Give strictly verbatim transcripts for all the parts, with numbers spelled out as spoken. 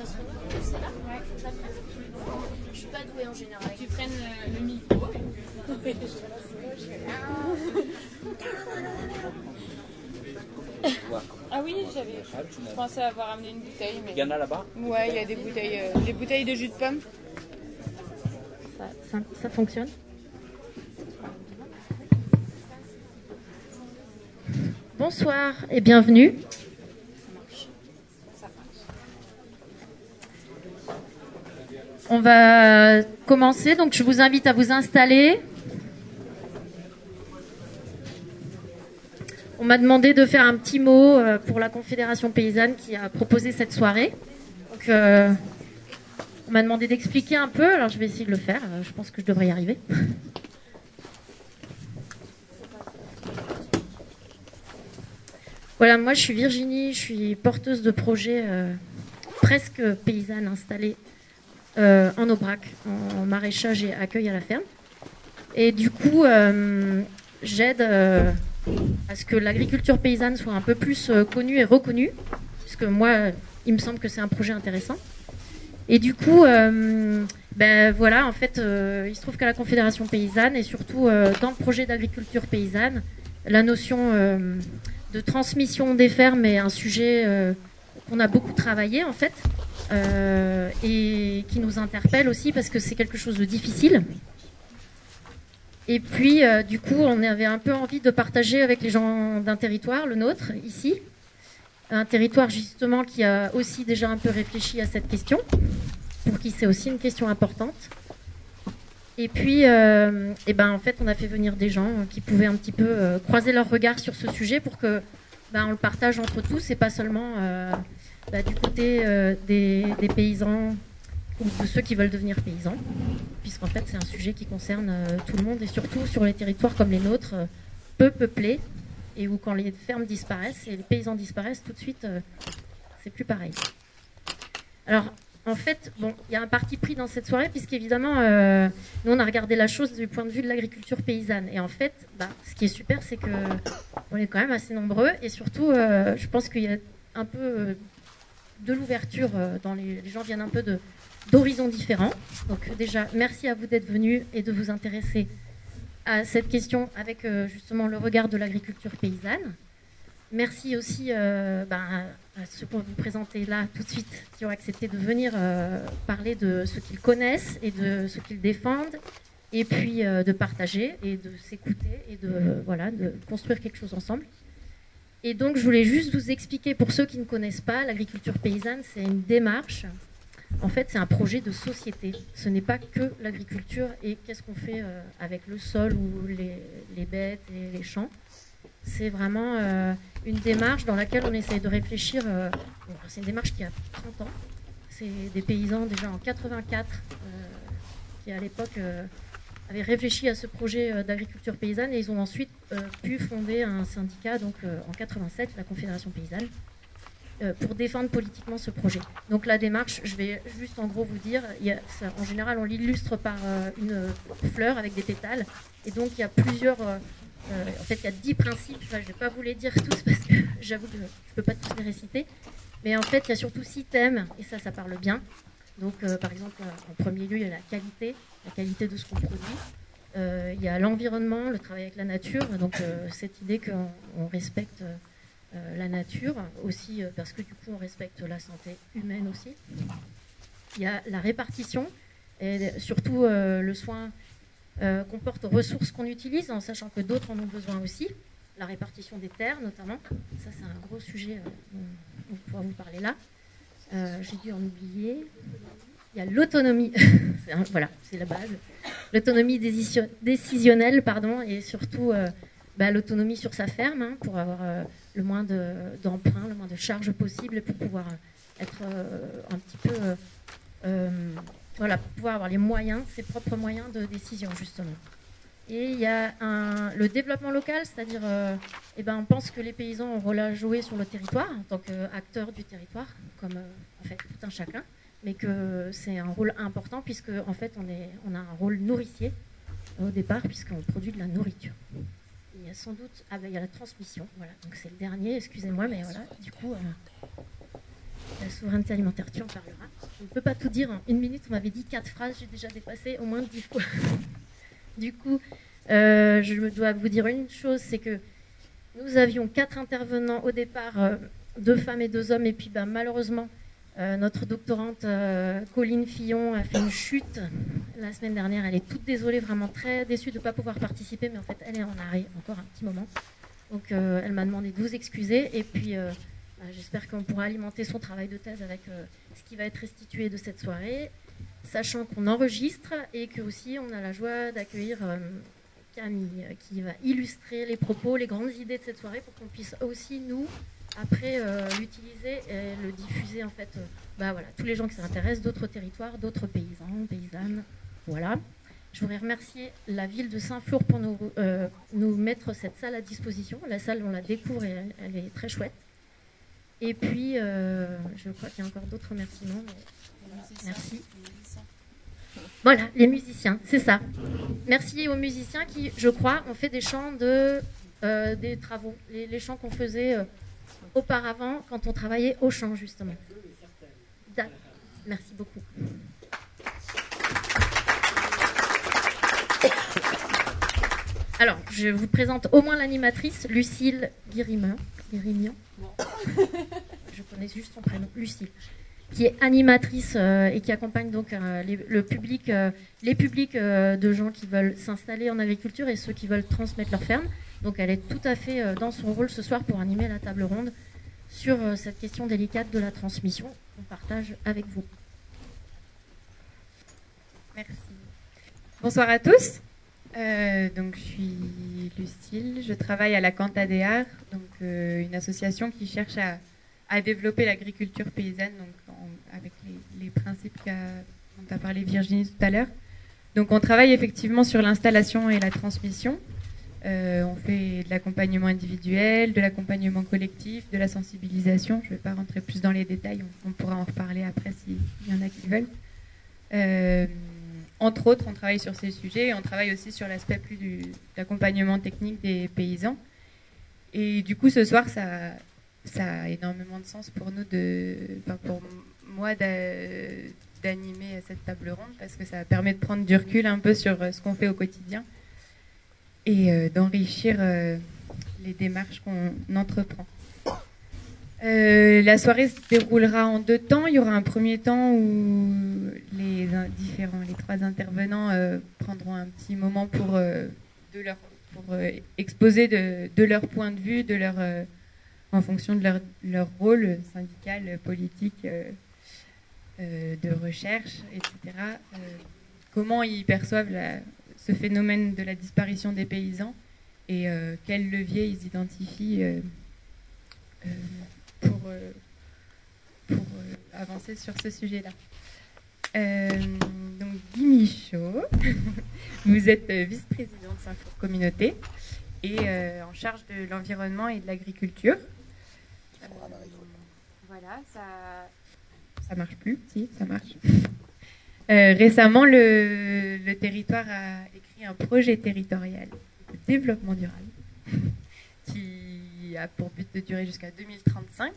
ça sonne, c'est là. Ouais. Je suis pas douée en général. Tu prennes euh, le micro. Et puis... Ah oui, j'avais. Je pensais avoir amené une bouteille. Mais... Il y en a là-bas? Ouais, il y a des bouteilles, euh, des bouteilles de jus de pomme. Ça, ça, ça fonctionne. Bonsoir et bienvenue. On va commencer, donc je vous invite à vous installer. On m'a demandé de faire un petit mot pour la Confédération paysanne qui a proposé cette soirée. Donc, euh, on m'a demandé d'expliquer un peu, alors je vais essayer de le faire, je pense que je devrais y arriver. Voilà, moi je suis Virginie, je suis porteuse de projet euh, presque paysanne installée euh, en Aubrac, en maraîchage et accueil à la ferme. Et du coup, euh, j'aide euh, à ce que l'agriculture paysanne soit un peu plus euh, connue et reconnue, puisque moi, il me semble que c'est un projet intéressant. Et du coup, euh, ben voilà, en fait, euh, il se trouve qu'à la Confédération paysanne et surtout euh, dans le projet d'agriculture paysanne, la notion euh, de transmission des fermes est un sujet euh, qu'on a beaucoup travaillé en fait euh, et qui nous interpelle aussi parce que c'est quelque chose de difficile. Et puis, euh, du coup, on avait un peu envie de partager avec les gens d'un territoire, le nôtre, ici, un territoire justement qui a aussi déjà un peu réfléchi à cette question, pour qui c'est aussi une question importante. Et puis, euh, et ben, en fait, on a fait venir des gens qui pouvaient un petit peu euh, croiser leur regard sur ce sujet pour que ben, on le partage entre tous et pas seulement euh, ben, du côté euh, des, des paysans ou de ceux qui veulent devenir paysans, puisqu'en fait, c'est un sujet qui concerne euh, tout le monde et surtout sur les territoires comme les nôtres, euh, peu peuplés, et où quand les fermes disparaissent et les paysans disparaissent, tout de suite, euh, c'est plus pareil. Alors, en fait, bon, il y a un parti pris dans cette soirée, puisqu'évidemment, euh, nous, on a regardé la chose du point de vue de l'agriculture paysanne. Et en fait, bah, ce qui est super, c'est qu'on est quand même assez nombreux. Et surtout, euh, je pense qu'il y a un peu euh, de l'ouverture. Euh, dans les, les gens viennent un peu de, d'horizons différents. Donc déjà, merci à vous d'être venus et de vous intéresser à cette question avec euh, justement le regard de l'agriculture paysanne. Merci aussi euh, ben, à ceux qu'on va vous présenter là tout de suite, qui ont accepté de venir euh, parler de ce qu'ils connaissent et de ce qu'ils défendent, et puis euh, de partager et de s'écouter et de, euh, voilà, de construire quelque chose ensemble. Et donc je voulais juste vous expliquer, pour ceux qui ne connaissent pas, l'agriculture paysanne, c'est une démarche. En fait, c'est un projet de société. Ce n'est pas que l'agriculture et qu'est-ce qu'on fait euh, avec le sol ou les, les bêtes et les champs. C'est vraiment euh, une démarche dans laquelle on essaye de réfléchir. Euh, bon, c'est une démarche qui a trente ans. C'est des paysans déjà en quatre-vingt-quatre euh, qui, à l'époque, euh, avaient réfléchi à ce projet euh, d'agriculture paysanne et ils ont ensuite euh, pu fonder un syndicat donc, euh, en quatre-vingt-sept, la Confédération paysanne, euh, pour défendre politiquement ce projet. Donc la démarche, je vais juste en gros vous dire, il y a, ça, en général on l'illustre par euh, une fleur avec des pétales et donc il y a plusieurs... Euh, Euh, en fait, il y a dix principes. Enfin, je ne vais pas vous les dire tous parce que j'avoue que je ne peux pas tous les réciter. Mais en fait, il y a surtout six thèmes, et ça, ça parle bien. Donc, euh, par exemple, en premier lieu, il y a la qualité, la qualité de ce qu'on produit. Euh, il y a l'environnement, le travail avec la nature. Donc, euh, cette idée qu'on on respecte euh, la nature aussi, euh, parce que du coup, on respecte la santé humaine aussi. Il y a la répartition, et surtout euh, le soin Euh, comporte aux ressources qu'on utilise, en sachant que d'autres en ont besoin aussi. La répartition des terres, notamment. Ça, c'est un gros sujet euh, dont on pourra vous parler là. Euh, j'ai dû en oublier. Il y a l'autonomie. c'est un, voilà, c'est la base. L'autonomie décisionnelle, pardon, et surtout euh, bah, l'autonomie sur sa ferme, hein, pour avoir euh, le moins de, d'emprunts, le moins de charges possible, pour pouvoir être euh, un petit peu... Euh, euh, Voilà, pour pouvoir avoir les moyens, ses propres moyens de décision, justement. Et il y a un, le développement local, c'est-à-dire, euh, eh ben, on pense que les paysans ont un rôle à jouer sur le territoire, en tant qu'acteurs du territoire, comme euh, en fait tout un chacun, mais que c'est un rôle important, puisque en fait, on, est, on a un rôle nourricier au départ, puisqu'on produit de la nourriture. Il y a sans doute, ah ben, il y a la transmission, voilà, donc c'est le dernier, excusez-moi, mais voilà, du coup... Euh, la souveraineté alimentaire, tu en parleras. Je ne peux pas tout dire en une minute, on m'avait dit quatre phrases, j'ai déjà dépassé au moins dix fois. Du coup, euh, je dois vous dire une chose, c'est que nous avions quatre intervenants au départ, euh, deux femmes et deux hommes, et puis bah, malheureusement, euh, notre doctorante euh, Colline Fillon a fait une chute la semaine dernière. Elle est toute désolée, vraiment très déçue de ne pas pouvoir participer, mais en fait, elle est en arrêt encore un petit moment. Donc, euh, elle m'a demandé de vous excuser, et puis euh, bah, j'espère qu'on pourra alimenter son travail de thèse avec euh, ce qui va être restitué de cette soirée, sachant qu'on enregistre et que aussi on a la joie d'accueillir euh, Camille, qui va illustrer les propos, les grandes idées de cette soirée pour qu'on puisse aussi, nous, après, euh, l'utiliser et le diffuser, en fait, euh, bah, voilà, tous les gens qui s'intéressent, d'autres territoires, d'autres paysans, paysannes, voilà. Je voudrais remercier la ville de Saint-Flour pour nous, euh, nous mettre cette salle à disposition. La salle, on la découvre et elle, elle est très chouette. Et puis, euh, je crois qu'il y a encore d'autres remerciements. Mais voilà, merci. Voilà, les musiciens, c'est ça. Merci aux musiciens qui, je crois, ont fait des chants de, euh, des travaux, les, les chants qu'on faisait euh, auparavant quand on travaillait au chant, justement. D'accord. Merci beaucoup. Alors, je vous présente au moins l'animatrice, Lucille Guirimian. Guirimian. Je connais juste son prénom, Lucille, qui est animatrice euh, et qui accompagne donc euh, les, le public, euh, les publics euh, de gens qui veulent s'installer en agriculture et ceux qui veulent transmettre leur ferme. Donc elle est tout à fait euh, dans son rôle ce soir pour animer la table ronde sur euh, cette question délicate de la transmission qu'on partage avec vous. Merci. Bonsoir à tous. Euh, donc je suis Lucille, je travaille à la Canta des Arts, donc euh, une association qui cherche à, à développer l'agriculture paysanne, donc en, avec les, les principes qu'a, dont a parlé Virginie tout à l'heure. Donc on travaille effectivement sur l'installation et la transmission. Euh, on fait de l'accompagnement individuel, de l'accompagnement collectif, de la sensibilisation. Je ne vais pas rentrer plus dans les détails, on, on pourra en reparler après s'il y en a qui veulent. Euh, Entre autres, on travaille sur ces sujets et on travaille aussi sur l'aspect plus du, de l'accompagnement technique des paysans. Et du coup, ce soir, ça, ça a énormément de sens pour nous, de, enfin pour moi, d'animer cette table ronde parce que ça permet de prendre du recul un peu sur ce qu'on fait au quotidien et euh, d'enrichir euh, les démarches qu'on entreprend. Euh, la soirée se déroulera en deux temps. Il y aura un premier temps où les différents, les trois intervenants euh, prendront un petit moment pour, euh, de leur, pour euh, exposer de, de leur point de vue, de leur, euh, en fonction de leur, leur rôle syndical, politique, euh, euh, de recherche, et cetera. Euh, comment ils perçoivent la, ce phénomène de la disparition des paysans et euh, quels leviers ils identifient euh, euh, pour, euh, pour euh, avancer sur ce sujet-là. Euh, donc Guy Michaud, vous êtes euh, vice-président de Saint-Flour Communauté et euh, en charge de l'environnement et de l'agriculture. Euh, voilà, ça ça marche plus, si, ça marche. Euh, récemment, le, le territoire a écrit un projet territorial de développement durable qui a pour but de durer jusqu'à deux mille trente-cinq,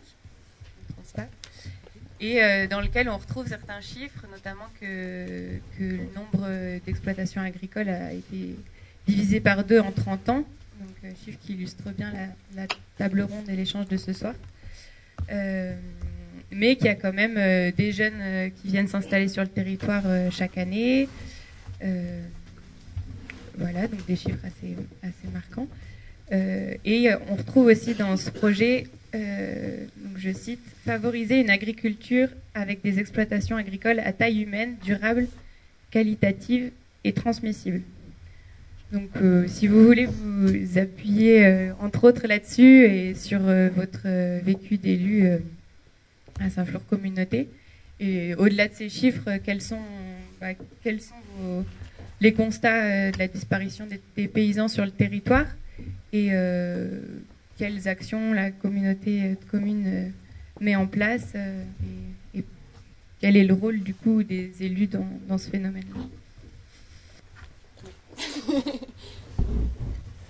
et euh, dans lequel on retrouve certains chiffres, notamment que, que le nombre d'exploitations agricoles a été divisé par deux en trente ans, donc euh, chiffre qui illustre bien la, la table ronde et l'échange de ce soir, euh, mais qu'il y a quand même euh, des jeunes euh, qui viennent s'installer sur le territoire euh, chaque année, euh, voilà, donc des chiffres assez, assez marquants. Euh, et on retrouve aussi dans ce projet, euh, donc je cite, « Favoriser une agriculture avec des exploitations agricoles à taille humaine, durable, qualitative et transmissible ». Donc euh, si vous voulez vous appuyer euh, entre autres là-dessus et sur euh, votre euh, vécu d'élu euh, à Saint-Flour Communauté, et au-delà de ces chiffres, quels sont, bah, quels sont vos, les constats euh, de la disparition des, des paysans sur le territoire et euh, quelles actions la communauté de communes euh, met en place euh, et, et quel est le rôle du coup des élus dans, dans ce phénomène-là.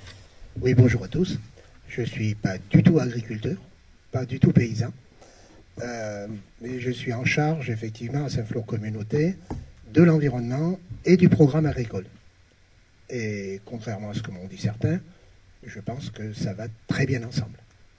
Oui, bonjour à tous. Je ne suis pas du tout agriculteur, pas du tout paysan. Euh, mais je suis en charge, effectivement, à Saint-Flour Communauté, de l'environnement et du programme agricole. Et contrairement à ce que m'ont dit certains, je pense que ça va très bien ensemble.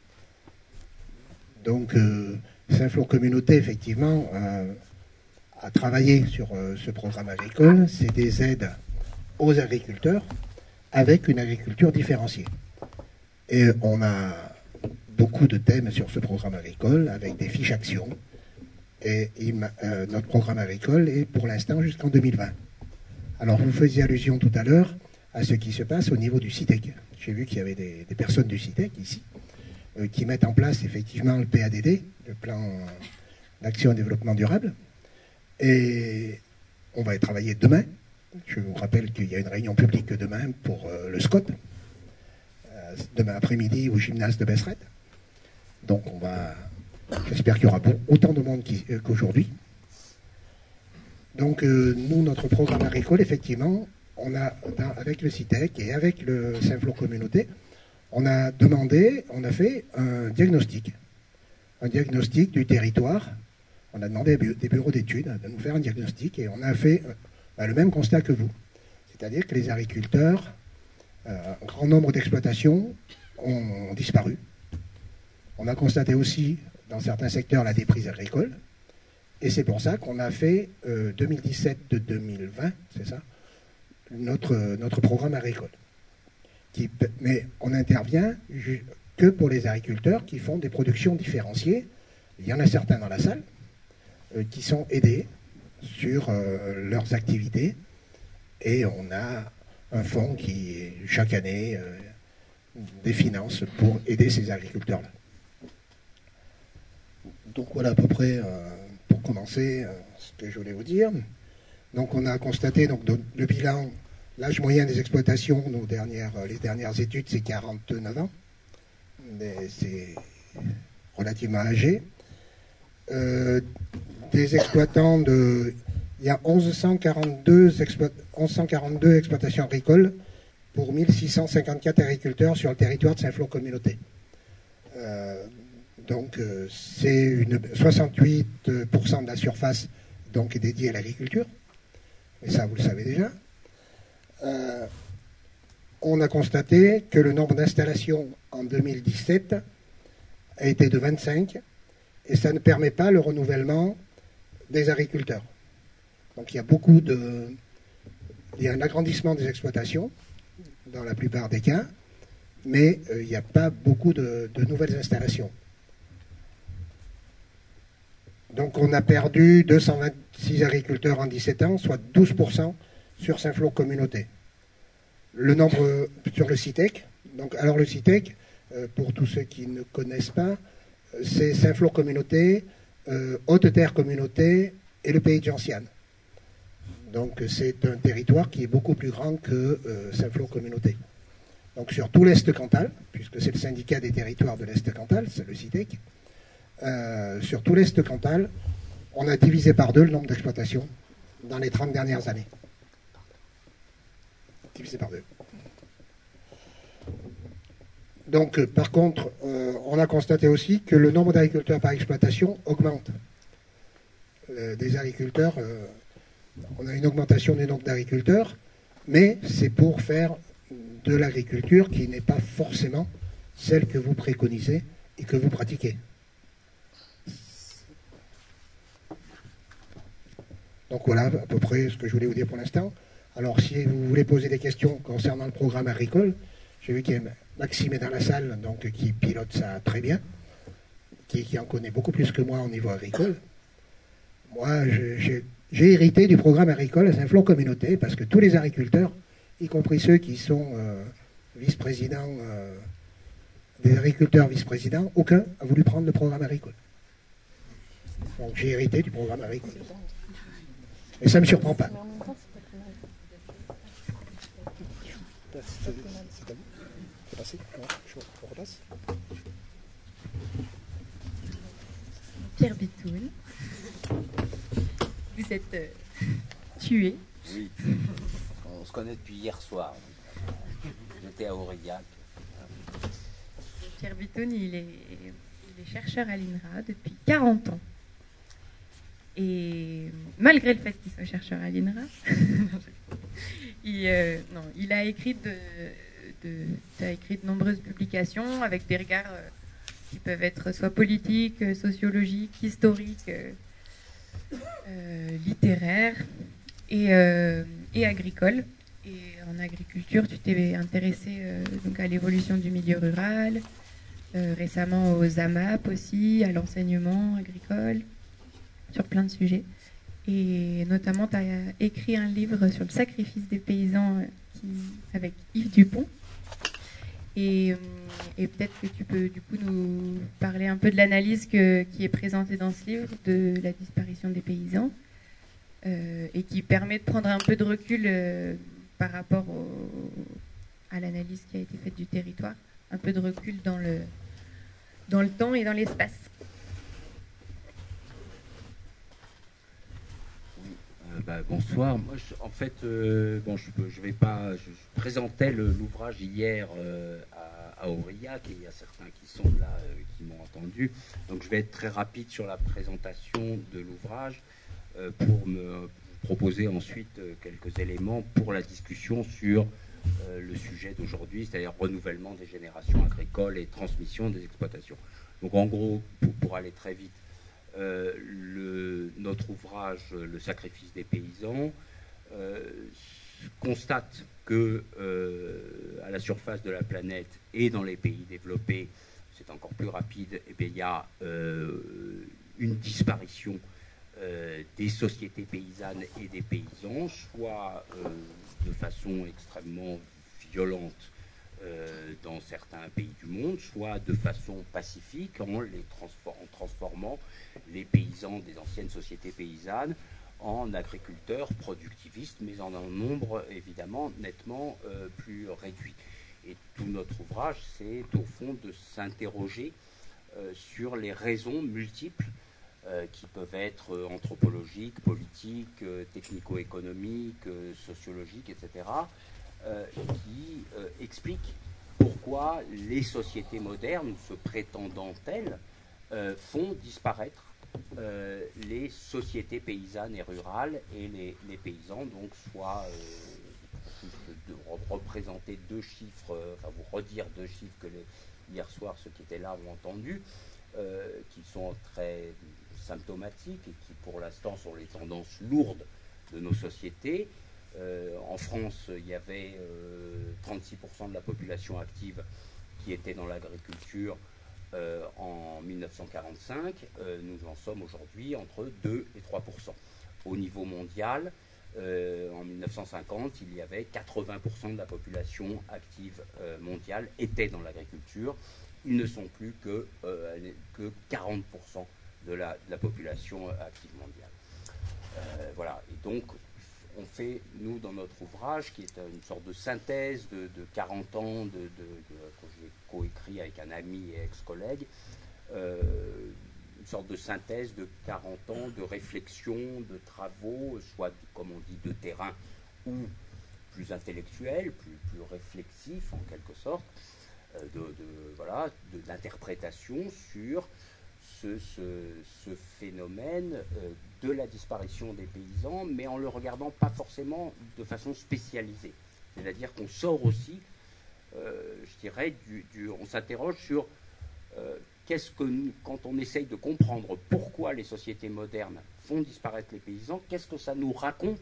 Donc, euh, Saint-Flour Communauté, effectivement, euh, a travaillé sur euh, ce programme agricole. C'est des aides aux agriculteurs avec une agriculture différenciée. Et on a beaucoup de thèmes sur ce programme agricole avec des fiches actions. Et il, euh, notre programme agricole est pour l'instant jusqu'en deux mille vingt. Alors, vous faisiez allusion tout à l'heure à ce qui se passe au niveau du CITEC. J'ai vu qu'il y avait des, des personnes du CITEC ici euh, qui mettent en place effectivement le P A D D, le plan d'action et développement durable. Et on va y travailler demain. Je vous rappelle qu'il y a une réunion publique demain pour euh, le SCOT, euh, demain après-midi au gymnase de Besserette. Donc on va, j'espère qu'il y aura bon, autant de monde euh, qu'aujourd'hui. Donc euh, nous, notre programme agricole, effectivement, on a, dans, avec le CITEC et avec le Saint-Flour Communauté, on a demandé, on a fait un diagnostic, un diagnostic du territoire. On a demandé des bureaux d'études de nous faire un diagnostic et on a fait euh, bah, le même constat que vous. C'est-à-dire que les agriculteurs, euh, un grand nombre d'exploitations ont disparu. On a constaté aussi dans certains secteurs la déprise agricole. Et c'est pour ça qu'on a fait euh, deux mille dix-sept de deux mille vingt, c'est ça, notre, notre programme agricole. Qui, mais on intervient que pour les agriculteurs qui font des productions différenciées. Il y en a certains dans la salle euh, qui sont aidés sur euh, leurs activités. Et on a un fonds qui, chaque année, euh, des finances pour aider ces agriculteurs-là. Donc voilà à peu près, euh, pour commencer, euh, ce que je voulais vous dire. Donc on a constaté donc, de, le bilan, l'âge moyen des exploitations, nos dernières, les dernières études, c'est quarante-neuf ans. Mais c'est relativement âgé. Euh, des exploitants de... Il y a mille cent quarante-deux, exploit, mille cent quarante-deux exploitations agricoles pour mille six cent cinquante-quatre agriculteurs sur le territoire de Saint-Flour Communauté. Euh, donc euh, c'est une soixante-huit pour cent de la surface donc, est dédiée à l'agriculture. Et ça, vous le savez déjà. Euh, on a constaté que le nombre d'installations en deux mille dix-sept a été de vingt-cinq et ça ne permet pas le renouvellement des agriculteurs. Donc il y a beaucoup de... Il y a un agrandissement des exploitations, dans la plupart des cas, mais euh, il n'y a pas beaucoup de, de nouvelles installations. Donc on a perdu deux cent vingt-six agriculteurs en dix-sept ans, soit douze pour cent sur Saint-Flour Communauté. Le nombre sur le CITEC, donc, alors le CITEC, euh, pour tous ceux qui ne connaissent pas, euh, c'est Saint-Flour Communauté, euh, Haute-Terre Communauté et le Pays de Gentiane. Donc c'est un territoire qui est beaucoup plus grand que euh, Saint-Flour Communauté. Donc sur tout l'Est Cantal, puisque c'est le syndicat des territoires de l'Est Cantal, c'est le CITEC, euh, sur tout l'Est Cantal, on a divisé par deux le nombre d'exploitations dans les trente dernières années. Divisé par deux. Donc euh, par contre, euh, on a constaté aussi que le nombre d'agriculteurs par exploitation augmente. Euh, des agriculteurs... Euh, On a une augmentation du nombre d'agriculteurs, mais c'est pour faire de l'agriculture qui n'est pas forcément celle que vous préconisez et que vous pratiquez. Donc voilà à peu près ce que je voulais vous dire pour l'instant. Alors si vous voulez poser des questions concernant le programme agricole, j'ai vu qu'il y a Maxime est dans la salle, donc qui pilote ça très bien, qui, qui en connaît beaucoup plus que moi au niveau agricole. Moi, j'ai... J'ai hérité du programme agricole à Saint-Flour Communauté parce que tous les agriculteurs, y compris ceux qui sont euh, vice-présidents, euh, des agriculteurs vice-présidents, aucun a voulu prendre le programme agricole. Donc j'ai hérité du programme agricole. Et ça ne me surprend pas. C'est passé ? Je repasse. Pierre Bitoun. Vous êtes euh, tué. Oui, on se connaît depuis hier soir. J'étais à Aurillac. Pierre Bitoun, il est il est chercheur à l'I N R A depuis quarante ans. Et malgré le fait qu'il soit chercheur à l'I N R A, il, euh, non, il a écrit de, de, a écrit de nombreuses publications avec des regards euh, qui peuvent être soit politiques, euh, sociologiques, historiques, euh, euh, littéraires et, euh, et agricoles. Et en agriculture, tu t'es intéressé euh, donc à l'évolution du milieu rural, euh, récemment aux A M A P aussi, à l'enseignement agricole, sur plein de sujets. Et notamment, tu as écrit un livre sur le sacrifice des paysans euh, qui, avec Yves Dupont. Et, euh, et peut-être que tu peux du coup nous parler un peu de l'analyse que, qui est présentée dans ce livre de la disparition des paysans euh, et qui permet de prendre un peu de recul euh, par rapport au, à l'analyse qui a été faite du territoire, un peu de recul dans le, dans le temps et dans l'espace. Oui, euh, bah, bonsoir. Moi, je, en fait, euh, bon, je, je vais pas. Je, je présentais l'ouvrage hier euh, à, à Aurillac et il y a certains qui sont là, euh, qui m'ont entendu. Donc, je vais être très rapide sur la présentation de l'ouvrage euh, pour me proposer ensuite quelques éléments pour la discussion sur euh, le sujet d'aujourd'hui, c'est-à-dire renouvellement des générations agricoles et transmission des exploitations. Donc en gros, pour, pour aller très vite, euh, le, notre ouvrage « Le sacrifice des paysans euh, » constate que euh, à la surface de la planète et dans les pays développés, c'est encore plus rapide, et bien, il y a euh, une disparition Euh, des sociétés paysannes et des paysans, soit euh, de façon extrêmement violente euh, dans certains pays du monde, soit de façon pacifique en, les transform- en transformant les paysans des anciennes sociétés paysannes en agriculteurs productivistes, mais en un nombre évidemment nettement euh, plus réduit. Et tout notre ouvrage, c'est au fond de s'interroger euh, sur les raisons multiples Euh, qui peuvent être euh, anthropologiques, politiques, euh, technico-économiques, euh, sociologiques, et cetera, euh, qui euh, expliquent pourquoi les sociétés modernes, se prétendant telles, euh, font disparaître euh, les sociétés paysannes et rurales et les, les paysans, donc soit euh, juste de représenter deux chiffres, euh, enfin vous redire deux chiffres que les, hier soir ceux qui étaient là ont entendus, euh, qui sont très symptomatiques et qui pour l'instant sont les tendances lourdes de nos sociétés. Euh, en France, il y avait euh, trente-six pour cent de la population active qui était dans l'agriculture euh, en mille neuf cent quarante-cinq. Euh, nous en sommes aujourd'hui entre deux et trois pour cent. Au niveau mondial, euh, en mille neuf cent cinquante, il y avait quatre-vingts pour cent de la population active euh, mondiale était dans l'agriculture. Ils ne sont plus que, euh, que quarante pour cent de la, de la population active mondiale. Euh, voilà, et donc on fait, nous, dans notre ouvrage, qui est une sorte de synthèse de, de quarante ans de, de, de, que j'ai coécrit avec un ami et ex-collègue, euh, une sorte de synthèse de quarante ans de réflexion, de travaux, soit, comme on dit, de terrain ou plus intellectuels, plus, plus réflexifs en quelque sorte, de, de, voilà, de, d'interprétation sur ce, ce, ce phénomène euh, de la disparition des paysans, mais en le regardant pas forcément de façon spécialisée. C'est-à-dire qu'on sort aussi, euh, je dirais, du, du, on s'interroge sur euh, qu'est-ce que nous, quand on essaye de comprendre pourquoi les sociétés modernes font disparaître les paysans, qu'est-ce que ça nous raconte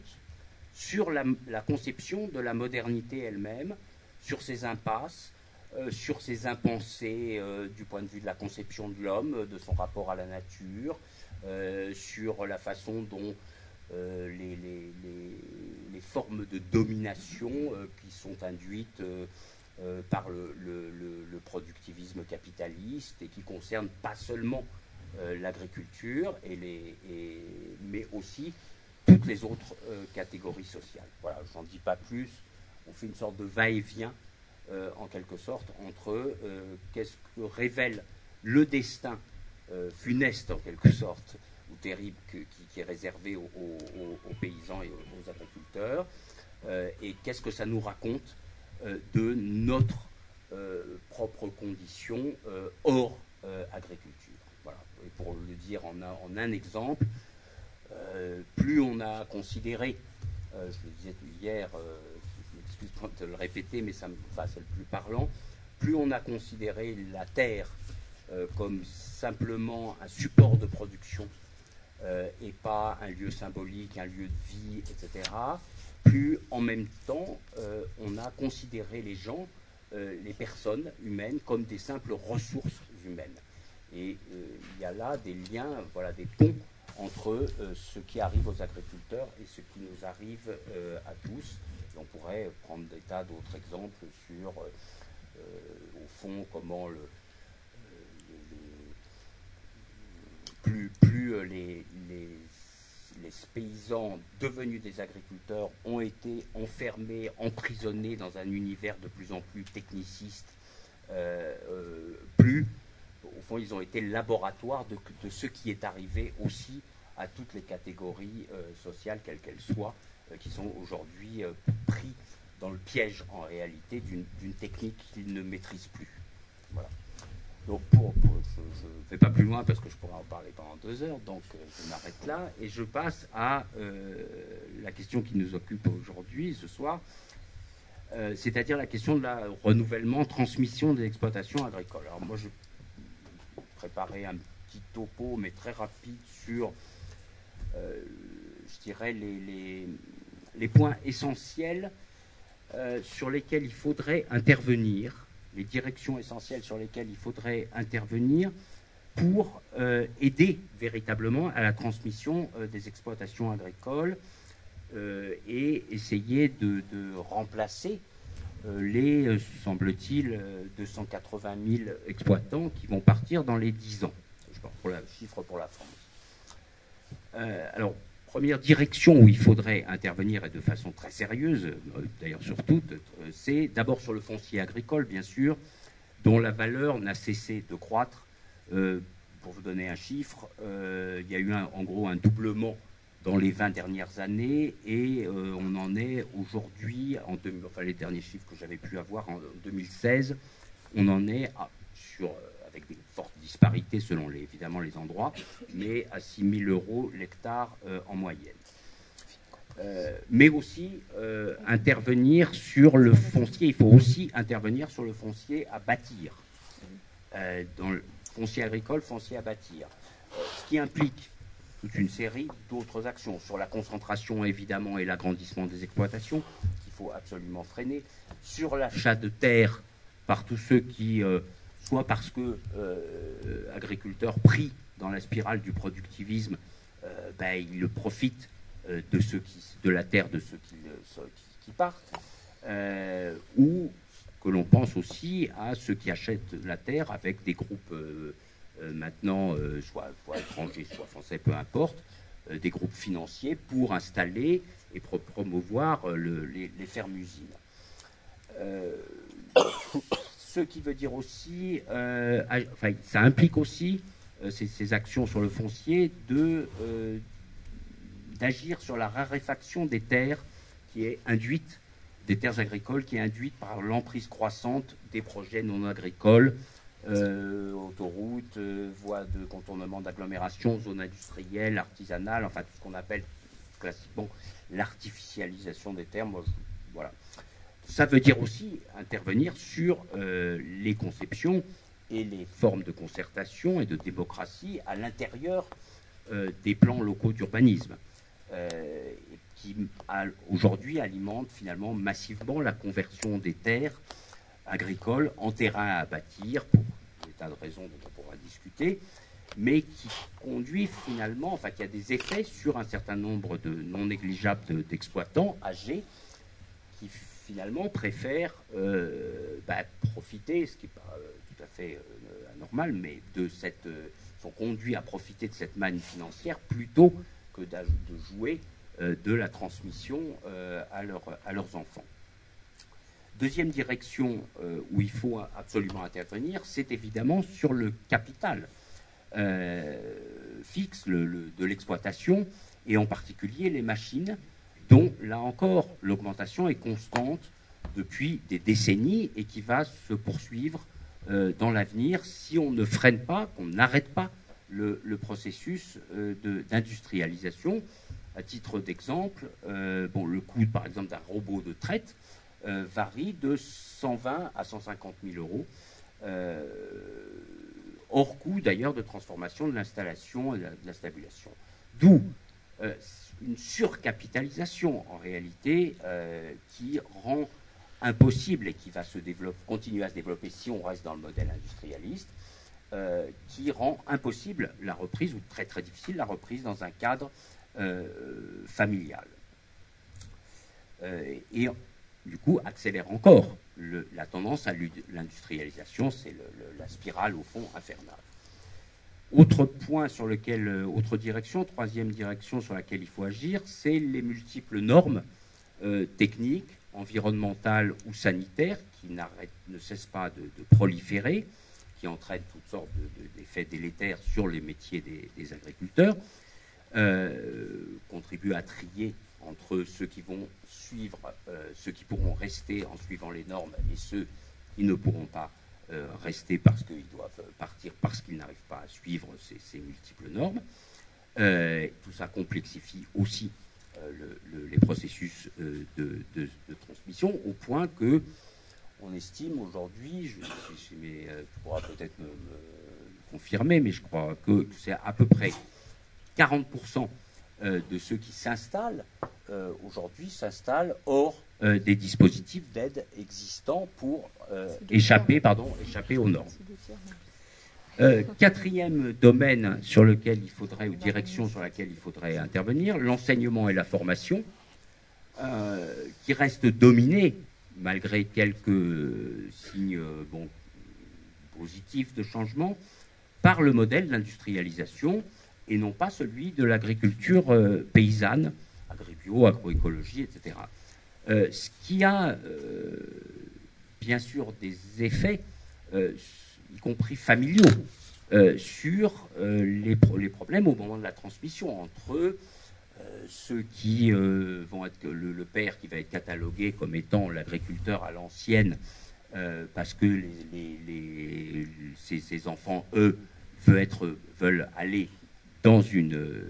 sur la, la conception de la modernité elle-même, sur ses impasses, Euh, sur ses impensés euh, du point de vue de la conception de l'homme, de son rapport à la nature, euh, sur la façon dont euh, les, les, les, les formes de domination euh, qui sont induites euh, euh, par le, le, le, le productivisme capitaliste et qui concernent pas seulement euh, l'agriculture, et les, et, mais aussi toutes les autres euh, catégories sociales. Voilà, je n'en dis pas plus, on fait une sorte de va-et-vient Euh, en quelque sorte, entre euh, qu'est-ce que révèle le destin euh, funeste, en quelque sorte, ou terrible, que, qui, qui est réservé aux, aux, aux paysans et aux, aux agriculteurs, euh, et qu'est-ce que ça nous raconte euh, de notre euh, propre condition euh, hors euh, agriculture. Voilà. Et pour le dire en un, en un exemple, euh, plus on a considéré, euh, je le disais hier, euh, je m'excuse de le répéter, mais ça me, enfin, c'est le plus parlant, plus on a considéré la terre euh, comme simplement un support de production euh, et pas un lieu symbolique, un lieu de vie, et cetera, plus en même temps euh, on a considéré les gens, euh, les personnes humaines, comme des simples ressources humaines. Et euh, il y a là des liens, voilà, des ponts entre euh, ce qui arrive aux agriculteurs et ce qui nous arrive euh, à tous. Et on pourrait prendre des tas d'autres exemples sur, euh, euh, au fond, comment le, euh, les, plus, plus les, les, les paysans devenus des agriculteurs ont été enfermés, emprisonnés dans un univers de plus en plus techniciste, euh, euh, plus, au fond, ils ont été le laboratoire de, de ce qui est arrivé aussi à toutes les catégories euh, sociales, quelles qu'elles soient, euh, qui sont aujourd'hui euh, pris dans le piège, en réalité, d'une technique qu'ils ne maîtrisent plus. Voilà. Donc, pour, pour, je ne vais pas plus loin parce que je pourrais en parler pendant deux heures, donc euh, je m'arrête là et je passe à euh, la question qui nous occupe aujourd'hui, ce soir, euh, c'est-à-dire la question de la renouvellement, transmission des exploitations agricoles. Alors, moi, je préparer un petit topo, mais très rapide, sur, euh, je dirais, les, les, les points essentiels euh, sur lesquels il faudrait intervenir, les directions essentielles sur lesquelles il faudrait intervenir pour euh, aider véritablement à la transmission euh, des exploitations agricoles euh, et essayer de, de remplacer euh, les, euh, semble-t-il, euh, deux cent quatre-vingt mille exploitants qui vont partir dans les dix ans. Je parle pour le chiffre pour la France. Euh, alors, première direction où il faudrait intervenir, et de façon très sérieuse, euh, d'ailleurs sur toutes, euh, c'est d'abord sur le foncier agricole, bien sûr, dont la valeur n'a cessé de croître. Euh, pour vous donner un chiffre, euh, il y a eu un, en gros un doublement dans les vingt dernières années et euh, on en est aujourd'hui, en deux mille, enfin les derniers chiffres que j'avais pu avoir en deux mille seize, on en est à, sur, avec des fortes disparités selon les, évidemment les endroits, mais à six mille euros l'hectare euh, en moyenne. Euh, mais aussi euh, intervenir sur le foncier, il faut aussi intervenir sur le foncier à bâtir, euh, dans le foncier agricole, foncier à bâtir, euh, ce qui implique toute une série d'autres actions, sur la concentration évidemment et l'agrandissement des exploitations, qu'il faut absolument freiner, sur l'achat de terres par tous ceux qui, euh, soit parce que euh, agriculteurs pris dans la spirale du productivisme, euh, ben, ils profitent euh, de, ceux qui, de la terre de ceux qui, ceux qui, qui partent, euh, ou que l'on pense aussi à ceux qui achètent la terre avec des groupes euh, Euh, maintenant, euh, soit, soit étrangers, soit français, peu importe, euh, des groupes financiers pour installer et pro promouvoir euh, le, les, les fermes-usines. Euh, ce qui veut dire aussi, euh, enfin, ça implique aussi euh, ces, ces actions sur le foncier de euh, d'agir sur la raréfaction des terres qui est induite, des terres agricoles qui est induite par l'emprise croissante des projets non agricoles. Euh, autoroutes, euh, voies de contournement d'agglomération, zones industrielles, artisanales, enfin tout ce qu'on appelle classiquement l'artificialisation des terres. Moi, je, voilà. Ça veut dire aussi intervenir sur euh, les conceptions et les formes de concertation et de démocratie à l'intérieur euh, des plans locaux d'urbanisme, euh, qui aujourd'hui alimentent finalement massivement la conversion des terres agricoles en terrain à bâtir, pour des tas de raisons dont on pourra discuter, mais qui conduit finalement, enfin qui a des effets sur un certain nombre de non négligeables d'exploitants âgés qui finalement préfèrent euh, bah, profiter, ce qui n'est pas euh, tout à fait euh, anormal, mais de cette, euh, sont conduits à profiter de cette manne financière plutôt que de jouer euh, de la transmission euh, à, leur, à leurs enfants. Deuxième direction euh, où il faut absolument intervenir, c'est évidemment sur le capital euh, fixe le, le, de l'exploitation, et en particulier les machines, dont, là encore, l'augmentation est constante depuis des décennies et qui va se poursuivre euh, dans l'avenir si on ne freine pas, qu'on n'arrête pas le, le processus euh, de, d'industrialisation. À titre d'exemple, euh, bon, le coût, par exemple, d'un robot de traite euh, varie de cent vingt à cent cinquante mille euros, euh, hors coût d'ailleurs de transformation de l'installation et de la stabulation. D'où euh, une surcapitalisation en réalité euh, qui rend impossible et qui va se développer, continuer à se développer si on reste dans le modèle industrialiste, euh, qui rend impossible la reprise, ou très très difficile la reprise dans un cadre euh, familial. Euh, et du coup accélère encore le, la tendance à l'industrialisation, c'est le, le, la spirale au fond infernale. Autre point sur lequel, autre direction, troisième direction sur laquelle il faut agir, c'est les multiples normes euh, techniques, environnementales ou sanitaires qui ne cessent pas de, de proliférer, qui entraînent toutes sortes de, de, d'effets délétères sur les métiers des, des agriculteurs, euh, contribuent à trier entre ceux qui vont suivre, euh, ceux qui pourront rester en suivant les normes et ceux qui ne pourront pas euh, rester parce qu'ils doivent partir, parce qu'ils n'arrivent pas à suivre ces, ces multiples normes. Euh, tout ça complexifie aussi euh, le, le, les processus euh, de, de, de transmission, au point que on estime aujourd'hui, je, je, mais, euh, tu pourras peut-être me, me confirmer, mais je crois que c'est à peu près quarante pour cent euh, de ceux qui s'installent euh, aujourd'hui s'installent hors euh, des dispositifs d'aide existants pour euh, échapper, pardon, échapper aux normes. Euh, quatrième domaine sur lequel il faudrait, ou direction sur laquelle il faudrait intervenir, l'enseignement et la formation, euh, qui reste dominé, malgré quelques signes bon, positifs de changement, par le modèle d'industrialisation et non pas celui de l'agriculture euh, paysanne, agribio, agroécologie, et cetera. Euh, ce qui a euh, bien sûr des effets, euh, y compris familiaux, euh, sur euh, les, pro les problèmes au moment de la transmission entre eux, euh, ceux qui euh, vont être le, le père qui va être catalogué comme étant l'agriculteur à l'ancienne, euh, parce que les, les, les, ces, ces enfants, eux, veulent, être, veulent aller dans une, euh,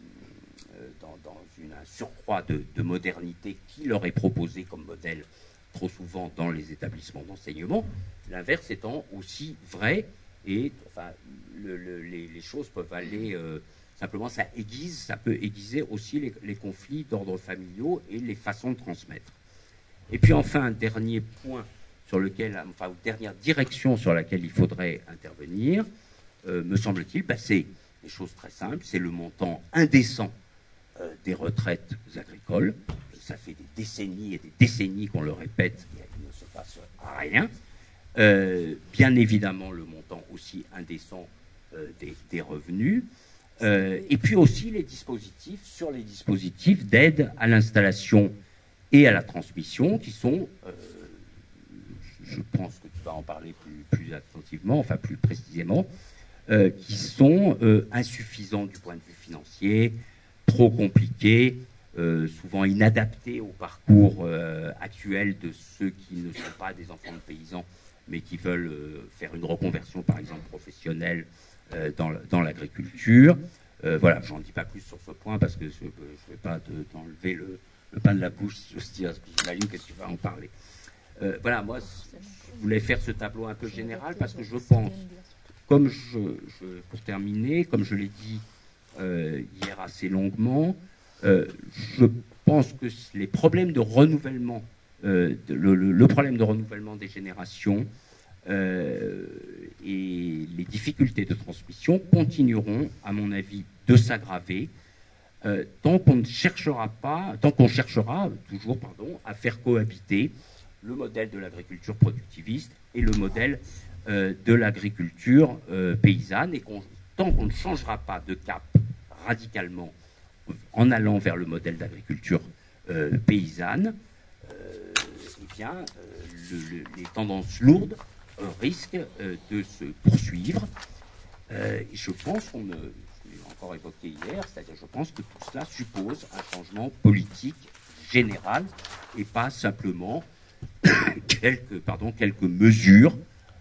dans, dans une un surcroît de, de modernité qui leur est proposé comme modèle trop souvent dans les établissements d'enseignement, l'inverse étant aussi vrai, et enfin, le, le, les, les choses peuvent aller, euh, simplement ça aiguise, ça peut aiguiser aussi les, les conflits d'ordre familiaux et les façons de transmettre. Et puis enfin, un dernier point sur lequel, enfin, une dernière direction sur laquelle il faudrait intervenir, euh, me semble-t-il, bah, c'est des choses très simples, c'est le montant indécent euh, des retraites agricoles. Ça fait des décennies et des décennies qu'on le répète, il ne se passe rien. Euh, bien évidemment, le montant aussi indécent euh, des, des revenus. Euh, et puis aussi les dispositifs, sur les dispositifs d'aide à l'installation et à la transmission, qui sont, euh, je pense que tu vas en parler plus, plus attentivement, enfin plus précisément, euh, qui sont euh, insuffisants du point de vue financier, trop compliqués, Euh, souvent inadaptés au parcours euh, actuel de ceux qui ne sont pas des enfants de paysans, mais qui veulent euh, faire une reconversion, par exemple, professionnelle euh, dans, dans l'agriculture. Euh, voilà, j'en dis pas plus sur ce point, parce que je ne vais pas t'enlever le, le pain de la bouche, si j'ose dire, parce que j'imagine que tu vas en parler. Euh, voilà, moi, je voulais faire ce tableau un peu général, parce que je pense, comme je, je pour terminer, comme je l'ai dit euh, hier assez longuement, Euh, je pense que les problèmes de renouvellement, euh, de, le, le, le problème de renouvellement des générations euh, et les difficultés de transmission continueront, à mon avis, de s'aggraver euh, tant qu'on ne cherchera pas, tant qu'on cherchera toujours, pardon, à faire cohabiter le modèle de l'agriculture productiviste et le modèle euh, de l'agriculture euh, paysanne, et qu'on, tant qu'on ne changera pas de cap radicalement en allant vers le modèle d'agriculture euh, paysanne, euh, eh bien, euh, le, le, les tendances lourdes euh, risquent euh, de se poursuivre. Euh, et je pense qu'on, je l'ai encore évoqué hier, c'est-à-dire je pense que tout cela suppose un changement politique général et pas simplement quelques, pardon, quelques mesures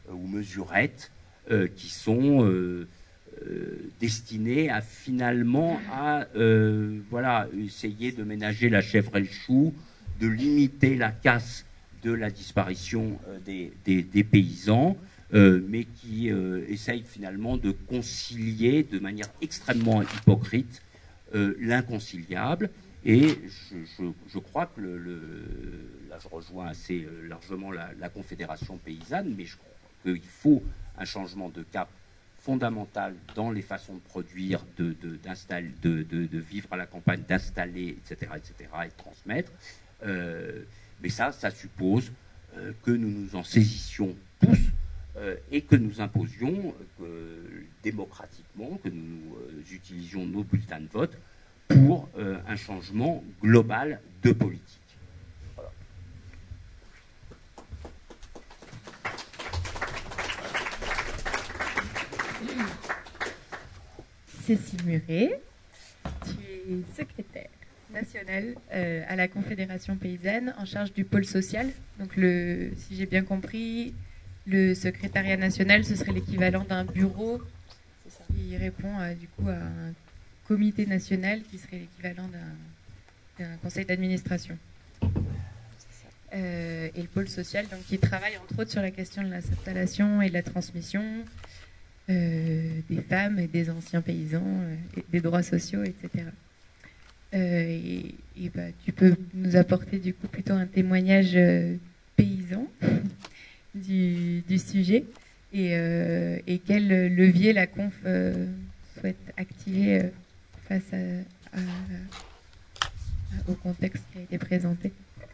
ou mesurettes euh, qui sont euh, euh, destinées à finalement à euh, voilà, essayer de ménager la chèvre et le chou, de limiter la casse de la disparition euh, des, des, des paysans, euh, mais qui euh, essayent finalement de concilier de manière extrêmement hypocrite euh, l'inconciliable. Et je, je, je crois que, le, le, là je rejoins assez largement la, la Confédération paysanne, mais je crois qu'il faut un changement de cap fondamental dans les façons de produire, de, de, d'installer, de, de, de vivre à la campagne, d'installer, et cetera, et cetera, et de transmettre. Euh, mais ça, ça suppose euh, que nous nous en saisissions tous euh, et que nous imposions euh, démocratiquement, que nous euh, utilisions nos bulletins de vote pour euh, un changement global de politique. Voilà. Cécile Muret, tu es secrétaire nationale euh, à la Confédération paysanne en charge du pôle social. Donc, le, si j'ai bien compris, le secrétariat national, ce serait l'équivalent d'un bureau qui répond à, du coup à un comité national qui serait l'équivalent d'un, d'un conseil d'administration. Euh, et le pôle social, donc, qui travaille entre autres sur la question de l'installation et de la transmission euh, des femmes et des anciens paysans, euh, et des droits sociaux, et cetera. Euh, et et bah, tu peux nous apporter du coup plutôt un témoignage euh, paysan du, du sujet et, euh, et quel levier la conf euh, souhaite activer euh, face à, à, à, au contexte qui a été présenté.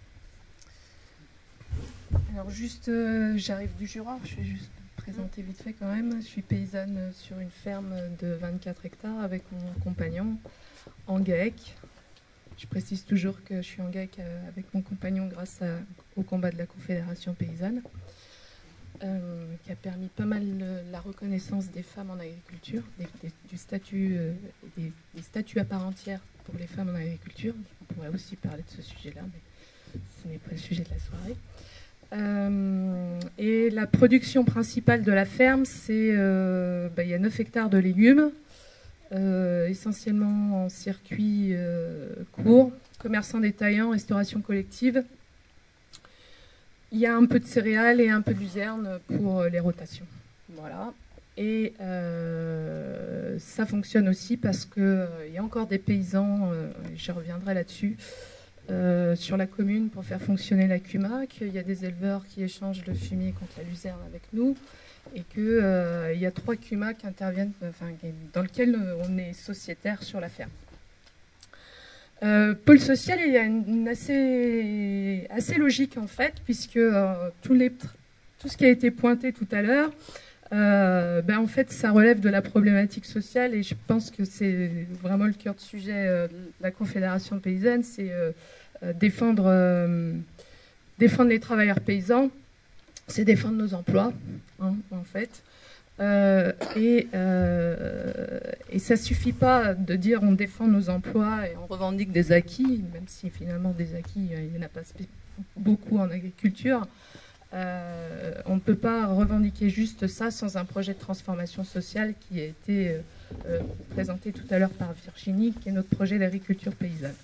Alors juste, euh, j'arrive du Jura, je vais juste me présenter vite fait quand même. Je suis paysanne sur une ferme de vingt-quatre hectares avec mon compagnon en GAEC. Je précise toujours que je suis en GAEC avec mon compagnon grâce à, au combat de la Confédération paysanne, euh, qui a permis pas mal le, la reconnaissance des femmes en agriculture, des, des, du statut, euh, des, des statuts à part entière pour les femmes en agriculture. On pourrait aussi parler de ce sujet-là, mais ce n'est pas le sujet de la soirée. Euh, et la production principale de la ferme, c'est euh, bah, il y a neuf hectares de légumes, euh, essentiellement en circuit euh, court, commerçants détaillants, restauration collective. Il y a un peu de céréales et un peu de luzerne pour les rotations. Voilà. Et euh, ça fonctionne aussi parce qu'il euh, y a encore des paysans, euh, je reviendrai là-dessus, Euh, sur la commune pour faire fonctionner la C U M A, qu'il y a des éleveurs qui échangent le fumier contre la luzerne avec nous et qu'il euh, y a trois C U M A qui interviennent, enfin, dans lesquels on est sociétaire sur la ferme. Euh, pôle social, il y a une, une assez, assez logique en fait, puisque euh, tous les, tout ce qui a été pointé tout à l'heure, euh, ben, en fait ça relève de la problématique sociale et je pense que c'est vraiment le cœur de sujet euh, de la Confédération paysanne, c'est euh, défendre, euh, défendre les travailleurs paysans, c'est défendre nos emplois, hein, en fait. Euh, et, euh, et ça ne suffit pas de dire on défend nos emplois et on revendique des acquis, même si finalement des acquis, il n'y en a pas beaucoup en agriculture. Euh, on ne peut pas revendiquer juste ça sans un projet de transformation sociale qui a été euh, euh, présenté tout à l'heure par Virginie, qui est notre projet d'agriculture paysanne.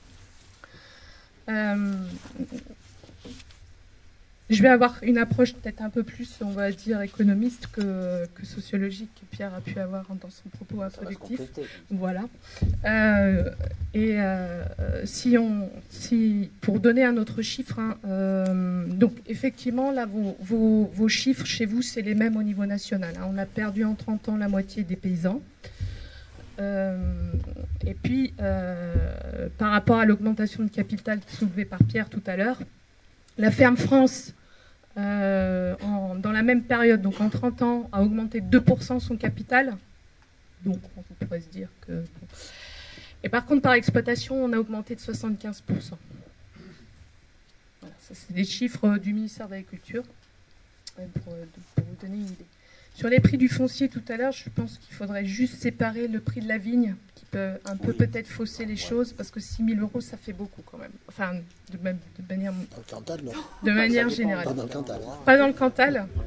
Euh, je vais avoir une approche peut-être un peu plus, on va dire, économiste que, que sociologique que Pierre a pu avoir dans son propos introductif. Voilà. Euh, et euh, si on, si, pour donner un autre chiffre, hein, euh, donc effectivement, là, vos, vos, vos chiffres chez vous, c'est les mêmes au niveau national. Hein. On a perdu en trente ans la moitié des paysans. Euh, et puis, euh, par rapport à l'augmentation de capital soulevée par Pierre tout à l'heure, la ferme France, euh, en, dans la même période, donc en trente ans, a augmenté de deux pour cent son capital. Donc, on pourrait se dire que... Bon. Et par contre, par exploitation, on a augmenté de soixante-quinze pour cent. Voilà, ça, c'est des chiffres du ministère de l'Agriculture, pour, pour vous donner une idée. Sur les prix du foncier tout à l'heure, je pense qu'il faudrait juste séparer le prix de la vigne, qui peut un peu oui. peut-être fausser les choses, parce que six mille euros, ça fait beaucoup quand même. Enfin, de, même, de manière, dans le Cantal, non. De manière générale. Pas dans le Cantal. Pas dans le Cantal.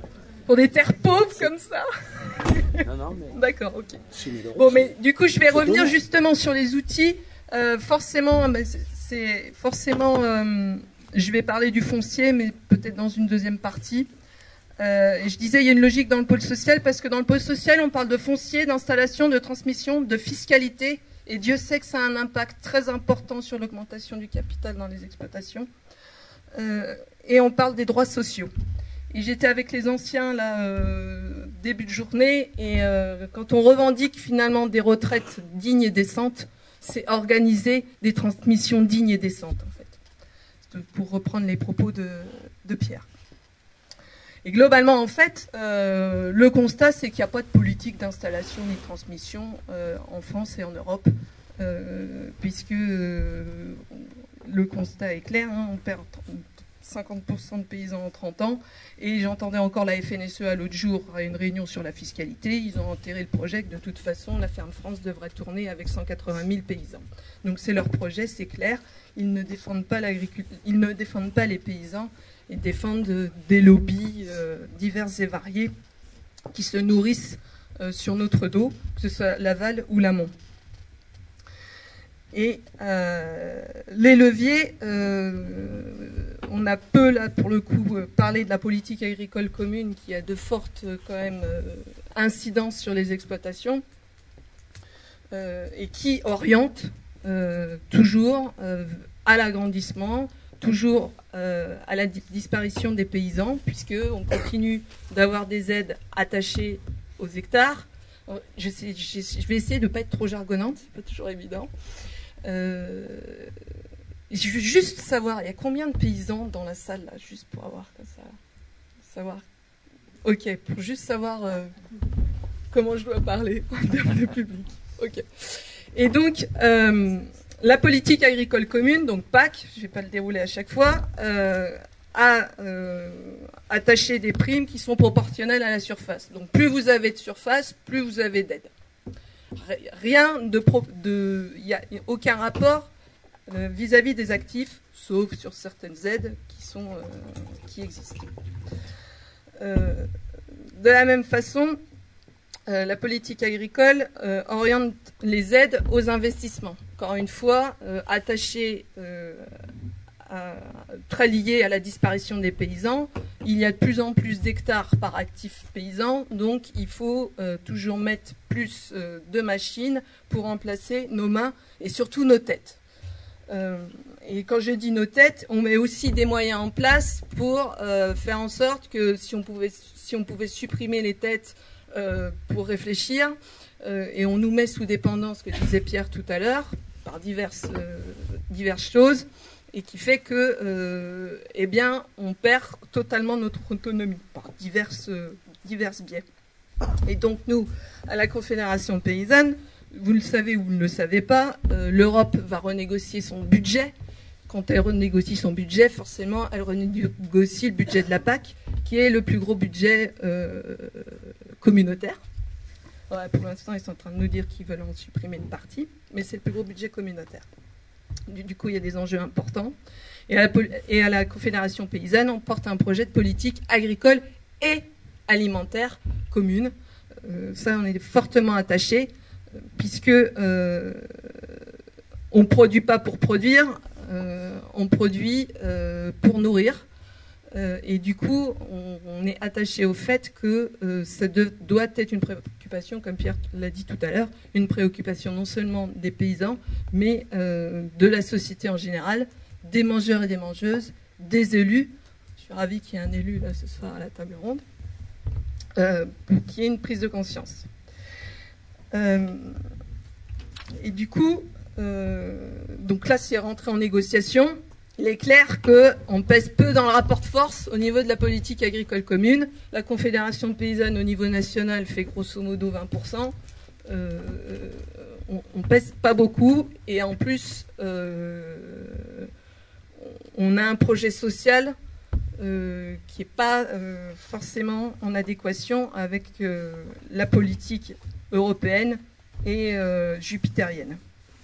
Pour des terres pauvres comme ça. Non, non, mais... D'accord, ok. Bon, mais du coup, je vais revenir justement sur les outils. Euh, forcément, c'est forcément, euh, je vais parler du foncier, mais peut-être dans une deuxième partie. Euh, et je disais, il y a une logique dans le pôle social, parce que dans le pôle social, on parle de foncier, d'installation, de transmission, de fiscalité. Et Dieu sait que ça a un impact très important sur l'augmentation du capital dans les exploitations. Euh, et on parle des droits sociaux. Et j'étais avec les anciens là euh, début de journée, et euh, quand on revendique finalement des retraites dignes et décentes, c'est organiser des transmissions dignes et décentes en fait, pour reprendre les propos de, de Pierre. Et globalement en fait, euh, le constat c'est qu'il n'y a pas de politique d'installation ni de transmission euh, en France et en Europe, euh, puisque euh, le constat est clair, hein, on perd cinquante pour cent de paysans en trente ans, et j'entendais encore la F N S E A l'autre jour à une réunion sur la fiscalité, ils ont enterré le projet que de toute façon la ferme France devrait tourner avec cent quatre-vingt mille paysans. Donc c'est leur projet, c'est clair, ils ne défendent pas l'agriculture, ils ne défendent pas les paysans, ils défendent des lobbies euh, divers et variés qui se nourrissent euh, sur notre dos, que ce soit l'aval ou l'amont. Et euh, les leviers, euh, on a peu là pour le coup parlé de la politique agricole commune qui a de fortes quand même euh, incidences sur les exploitations euh, et qui oriente euh, toujours euh, à l'agrandissement, toujours euh, à la di- disparition des paysans, puisque on continue d'avoir des aides attachées aux hectares. Je, sais, je, je vais essayer de ne pas être trop jargonnante, c'est pas toujours évident. Euh, je veux juste savoir, il y a combien de paysans dans la salle là, juste pour avoir comme ça, savoir. Ok, pour juste savoir euh, comment je dois parler en termes de public. Ok. Et donc euh, la politique agricole commune, donc P A C, je ne vais pas le dérouler à chaque fois, euh, a euh, attaché des primes qui sont proportionnelles à la surface. Donc plus vous avez de surface, plus vous avez d'aide. Rien de, pro, de, y a aucun rapport euh, vis-à-vis des actifs, sauf sur certaines aides qui sont, euh, qui existent. Euh, de la même façon, euh, la politique agricole euh, oriente les aides aux investissements. Encore une fois, euh, attachée euh, à, très liée à la disparition des paysans, il y a de plus en plus d'hectares par actif paysan, donc il faut euh, toujours mettre plus euh, de machines pour remplacer nos mains et surtout nos têtes. Euh, et quand je dis nos têtes, on met aussi des moyens en place pour euh, faire en sorte que si on pouvait, si on pouvait supprimer les têtes euh, pour réfléchir, euh, et on nous met sous dépendance, ce que disait Pierre tout à l'heure, par diverses, euh, diverses choses, et qui fait que, euh, eh bien, on perd totalement notre autonomie par diverses, diverses biais. Et donc nous, à la Confédération paysanne, vous le savez ou vous ne le savez pas, euh, l'Europe va renégocier son budget. Quand elle renégocie son budget, forcément, elle renégocie le budget de la P A C, qui est le plus gros budget euh, communautaire. Ouais, pour l'instant, ils sont en train de nous dire qu'ils veulent en supprimer une partie, mais c'est le plus gros budget communautaire. Du, du coup, il y a des enjeux importants. Et à, la, et à la Confédération paysanne, on porte un projet de politique agricole et alimentaire commune. Euh, ça, on est fortement attachés, puisque euh, on ne produit pas pour produire, euh, on produit euh, pour nourrir. Euh, et du coup, on, on est attaché au fait que euh, ça de, doit être une préoccupation, comme Pierre l'a dit tout à l'heure, une préoccupation non seulement des paysans, mais euh, de la société en général, des mangeurs et des mangeuses, des élus. Je suis ravie qu'il y ait un élu là ce soir à la table ronde, euh, pour qu'il y ait une prise de conscience. Euh, et du coup, euh, donc là, c'est rentré en négociation. Il est clair qu'on pèse peu dans le rapport de force au niveau de la politique agricole commune. La Confédération paysanne au niveau national fait grosso modo vingt pour cent. Euh, on, on pèse pas beaucoup. Et en plus, euh, on a un projet social euh, qui n'est pas euh, forcément en adéquation avec euh, la politique européenne et euh, jupitérienne.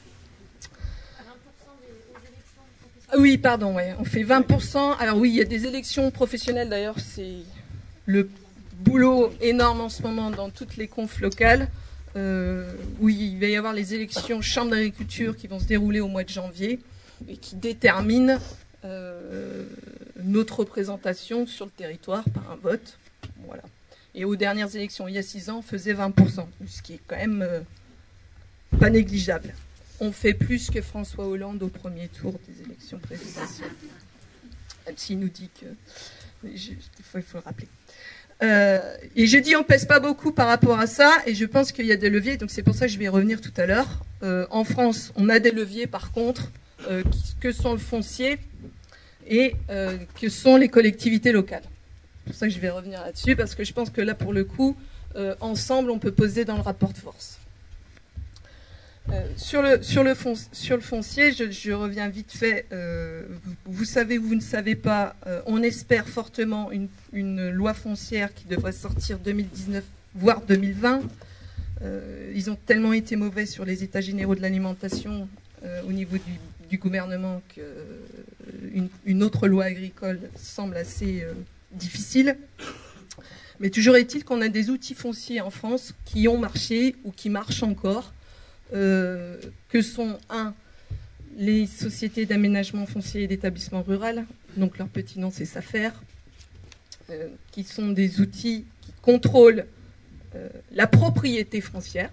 Oui, pardon, ouais. On fait vingt pour cent. Alors oui, il y a des élections professionnelles, d'ailleurs, c'est le boulot énorme en ce moment dans toutes les confs locales, euh, où il va y avoir les élections chambre d'agriculture qui vont se dérouler au mois de janvier et qui déterminent euh, notre représentation sur le territoire par un vote. Voilà. Et aux dernières élections, il y a six ans, on faisait vingt pour cent, ce qui est quand même euh, pas négligeable. On fait plus que François Hollande au premier tour des élections présidentielles. Même s'il nous dit que... Je, il, faut, il faut le rappeler. Euh, et je dis on pèse pas beaucoup par rapport à ça, et je pense qu'il y a des leviers, donc c'est pour ça que je vais y revenir tout à l'heure. Euh, en France, on a des leviers par contre, euh, que sont le foncier et euh, que sont les collectivités locales. C'est pour ça que je vais revenir là-dessus, parce que je pense que là, pour le coup, euh, ensemble, on peut poser dans le rapport de force. Euh, sur, le, sur, le fon, sur le foncier, je, je reviens vite fait. Euh, vous, vous savez ou vous ne savez pas, euh, on espère fortement une, une loi foncière qui devrait sortir deux mille dix-neuf, voire deux mille vingt. Euh, ils ont tellement été mauvais sur les états généraux de l'alimentation euh, au niveau du, du gouvernement qu'une euh, une autre loi agricole semble assez euh, difficile. Mais toujours est-il qu'on a des outils fonciers en France qui ont marché ou qui marchent encore. Euh, que sont, un, les sociétés d'aménagement foncier et d'établissement rural, donc leur petit nom c'est SAFER, euh, qui sont des outils qui contrôlent euh, la propriété foncière.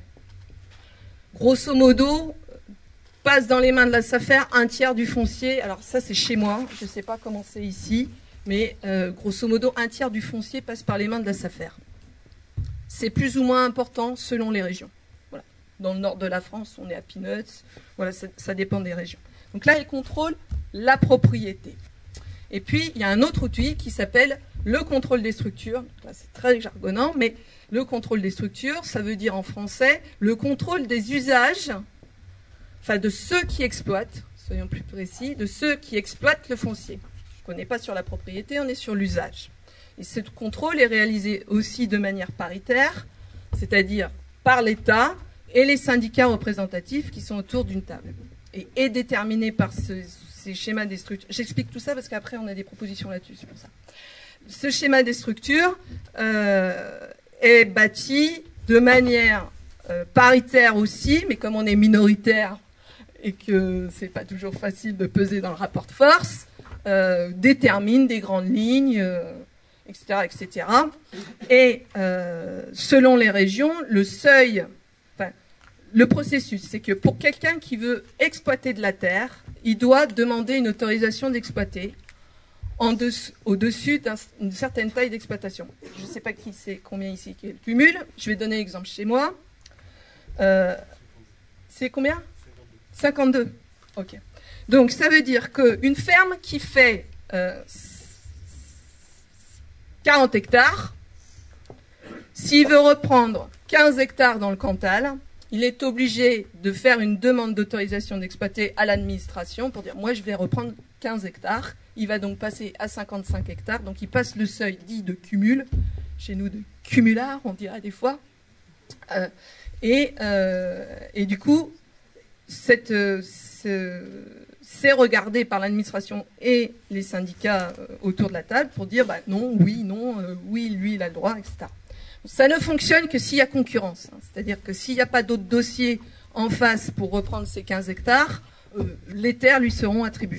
Grosso modo, passe dans les mains de la SAFER un tiers du foncier, alors ça c'est chez moi, je ne sais pas comment c'est ici, mais euh, grosso modo un tiers du foncier passe par les mains de la SAFER. C'est plus ou moins important selon les régions. Dans le nord de la France, on est à Peanuts. Voilà, ça, ça dépend des régions. Donc là, elle contrôle la propriété. Et puis, il y a un autre outil qui s'appelle le contrôle des structures. Là, c'est très jargonnant, mais le contrôle des structures, ça veut dire en français le contrôle des usages, enfin de ceux qui exploitent, soyons plus précis, de ceux qui exploitent le foncier. On n'est pas sur la propriété, on est sur l'usage. Et ce contrôle est réalisé aussi de manière paritaire, c'est-à-dire par l'État, et les syndicats représentatifs qui sont autour d'une table. Et est déterminé par ce, ces schémas des structures. J'explique tout ça parce qu'après on a des propositions là-dessus, c'est pour ça. Ce schéma des structures euh, est bâti de manière euh, paritaire aussi, mais comme on est minoritaire et que c'est pas toujours facile de peser dans le rapport de force, euh, détermine des grandes lignes, euh, et cetera, et cetera. Et euh, selon les régions, le seuil... Le processus, c'est que pour quelqu'un qui veut exploiter de la terre, il doit demander une autorisation d'exploiter au-dessus d'une certaine taille d'exploitation. Je ne sais pas qui c'est, combien ici qui est le cumul. Je vais donner l'exemple chez moi. Euh, c'est combien ? cinquante-deux. Ok. Donc ça veut dire qu'une ferme qui fait euh, quarante hectares, s'il veut reprendre quinze hectares dans le Cantal, il est obligé de faire une demande d'autorisation d'exploiter à l'administration pour dire « moi, je vais reprendre quinze hectares ». Il va donc passer à cinquante-cinq hectares. Donc, il passe le seuil dit de cumul, chez nous de cumulard, on dirait des fois. Euh, et, euh, et du coup, cette, euh, ce, c'est regardé par l'administration et les syndicats euh, autour de la table pour dire bah, « non, oui, non, euh, oui, lui, il a le droit, et cetera » Ça ne fonctionne que s'il y a concurrence. Hein. C'est-à-dire que s'il n'y a pas d'autres dossiers en face pour reprendre ces quinze hectares, euh, les terres lui seront attribuées.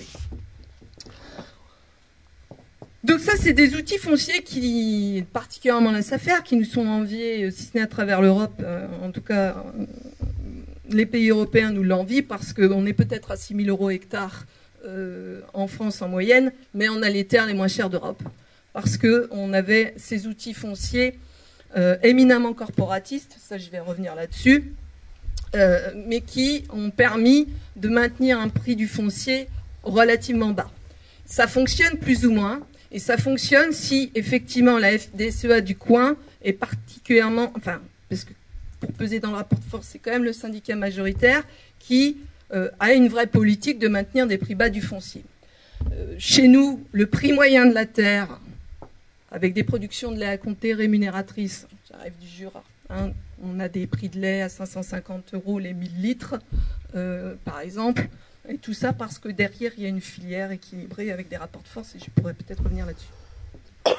Donc ça, c'est des outils fonciers qui, particulièrement la SAFER, qui nous sont enviés, si ce n'est à travers l'Europe, euh, en tout cas, euh, les pays européens nous l'envient parce qu'on est peut-être à six mille euros hectare euh, en France en moyenne, mais on a les terres les moins chères d'Europe. Parce qu'on avait ces outils fonciers Euh, éminemment corporatistes, ça je vais revenir là-dessus, euh, mais qui ont permis de maintenir un prix du foncier relativement bas. Ça fonctionne plus ou moins, et ça fonctionne si effectivement la F D S E A du coin est particulièrement, enfin, parce que pour peser dans le rapport de force, c'est quand même le syndicat majoritaire qui euh, a une vraie politique de maintenir des prix bas du foncier. Euh, chez nous, le prix moyen de la terre, avec des productions de lait à compter rémunératrices, j'arrive du Jura, hein, on a des prix de lait à cinq cent cinquante euros les mille litres, euh, par exemple, et tout ça parce que derrière, il y a une filière équilibrée avec des rapports de force, et je pourrais peut-être revenir là-dessus.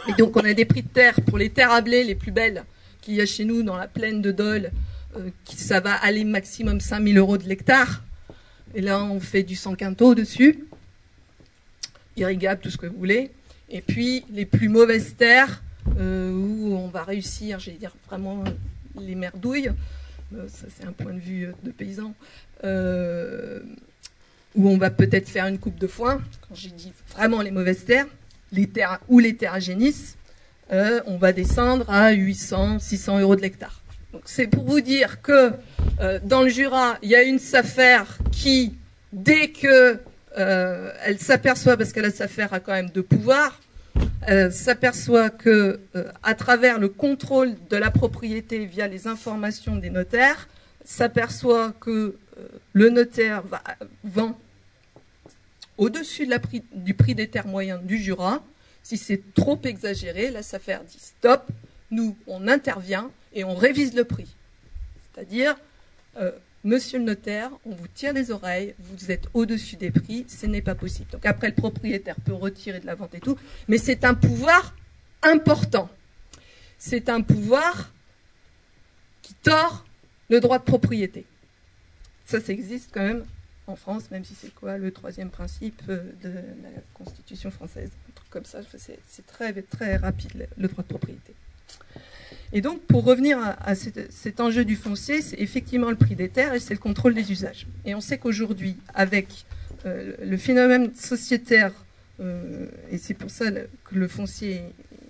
Et donc on a des prix de terre pour les terres à blé les plus belles qu'il y a chez nous dans la plaine de Dole, euh, qui, ça va aller maximum cinq mille euros de l'hectare. Et là on fait du sans quinto dessus, irrigable, tout ce que vous voulez. Et puis les plus mauvaises terres, euh, où on va réussir, j'allais dire vraiment les merdouilles, euh, ça c'est un point de vue de paysan, euh, où on va peut-être faire une coupe de foin, quand j'ai dit vraiment les mauvaises terres, les terres ou les terres à génisse, euh, on va descendre à huit cents, six cents euros de l'hectare. Donc c'est pour vous dire que euh, dans le Jura, il y a une Safer qui, dès que euh, elle s'aperçoit, parce que la Safer a quand même de pouvoir, euh, s'aperçoit que euh, à travers le contrôle de la propriété via les informations des notaires, s'aperçoit que euh, le notaire va, vend au-dessus de la prix, du prix des terres moyennes du Jura. Si c'est trop exagéré, la Safer dit stop, nous on intervient et on révise le prix. C'est-à-dire, euh, monsieur le notaire, on vous tire les oreilles, vous êtes au-dessus des prix, ce n'est pas possible. Donc après, le propriétaire peut retirer de la vente et tout, mais c'est un pouvoir important. C'est un pouvoir qui tord le droit de propriété. Ça, ça existe quand même en France, même si c'est quoi le troisième principe de la Constitution française, un truc comme ça, c'est, c'est très, très rapide, le droit de propriété. Et donc, pour revenir à, à cet, cet enjeu du foncier, c'est effectivement le prix des terres et c'est le contrôle des usages. Et on sait qu'aujourd'hui, avec euh, le phénomène sociétaire, euh, et c'est pour ça que le foncier,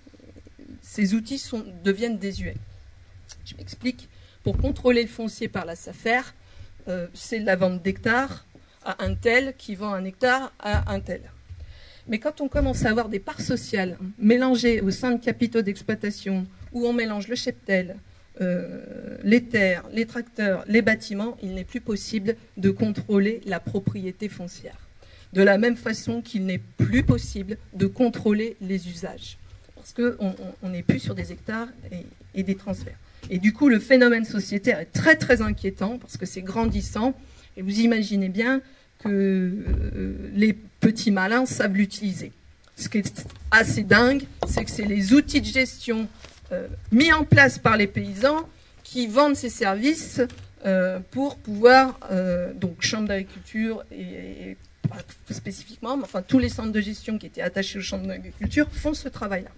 ces outils sont, deviennent désuets. Je m'explique. Pour contrôler le foncier par la Safer, euh, c'est la vente d'hectares à un tel qui vend un hectare à un tel. Mais quand on commence à avoir des parts sociales mélangées au sein de capitaux d'exploitation, où on mélange le cheptel, euh, les terres, les tracteurs, les bâtiments, il n'est plus possible de contrôler la propriété foncière. De la même façon qu'il n'est plus possible de contrôler les usages. Parce qu'on n'est plus sur des hectares et, et des transferts. Et du coup, le phénomène sociétaire est très très inquiétant parce que c'est grandissant. Et vous imaginez bien que euh, les petits malins savent l'utiliser. Ce qui est assez dingue, c'est que c'est les outils de gestion euh, mis en place par les paysans qui vendent ces services euh, pour pouvoir, euh, donc chambre d'agriculture et, et pas spécifiquement, mais enfin tous les centres de gestion qui étaient attachés aux chambres d'agriculture font ce travail-là.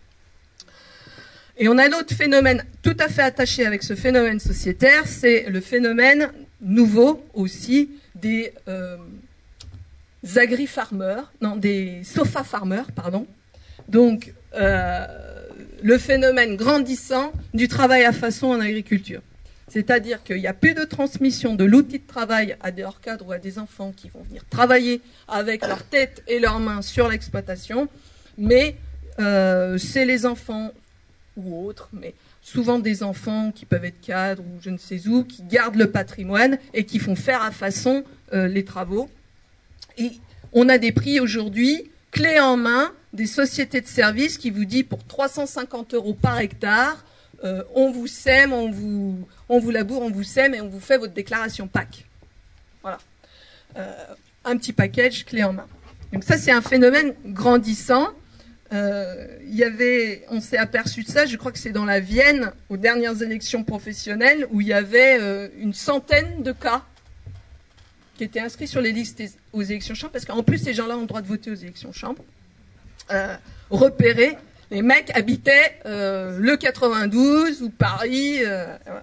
Et on a l'autre phénomène tout à fait attaché avec ce phénomène sociétaire, c'est le phénomène nouveau aussi des euh, agri-farmers, non, des sofa-farmers, pardon. Donc, euh, le phénomène grandissant du travail à façon en agriculture. C'est-à-dire qu'il n'y a plus de transmission de l'outil de travail à des hors-cadres ou à des enfants qui vont venir travailler avec leur tête et leurs mains sur l'exploitation, mais euh, c'est les enfants ou autres, mais souvent des enfants qui peuvent être cadres ou je ne sais où, qui gardent le patrimoine et qui font faire à façon euh, les travaux. Et on a des prix aujourd'hui, clés en main, des sociétés de services qui vous disent pour trois cent cinquante euros par hectare, euh, on vous sème, on vous, on vous laboure, on vous sème et on vous fait votre déclaration P A C. Voilà. Euh, un petit package clé en main. Donc ça, c'est un phénomène grandissant. Euh, il y avait, on s'est aperçu de ça, je crois que c'est dans la Vienne, aux dernières élections professionnelles, où il y avait euh, une centaine de cas qui étaient inscrits sur les listes des, aux élections chambres, parce qu'en plus, ces gens-là ont le droit de voter aux élections chambres. Euh, repérés, les mecs habitaient euh, le quatre-vingt-douze ou Paris. Euh, voilà.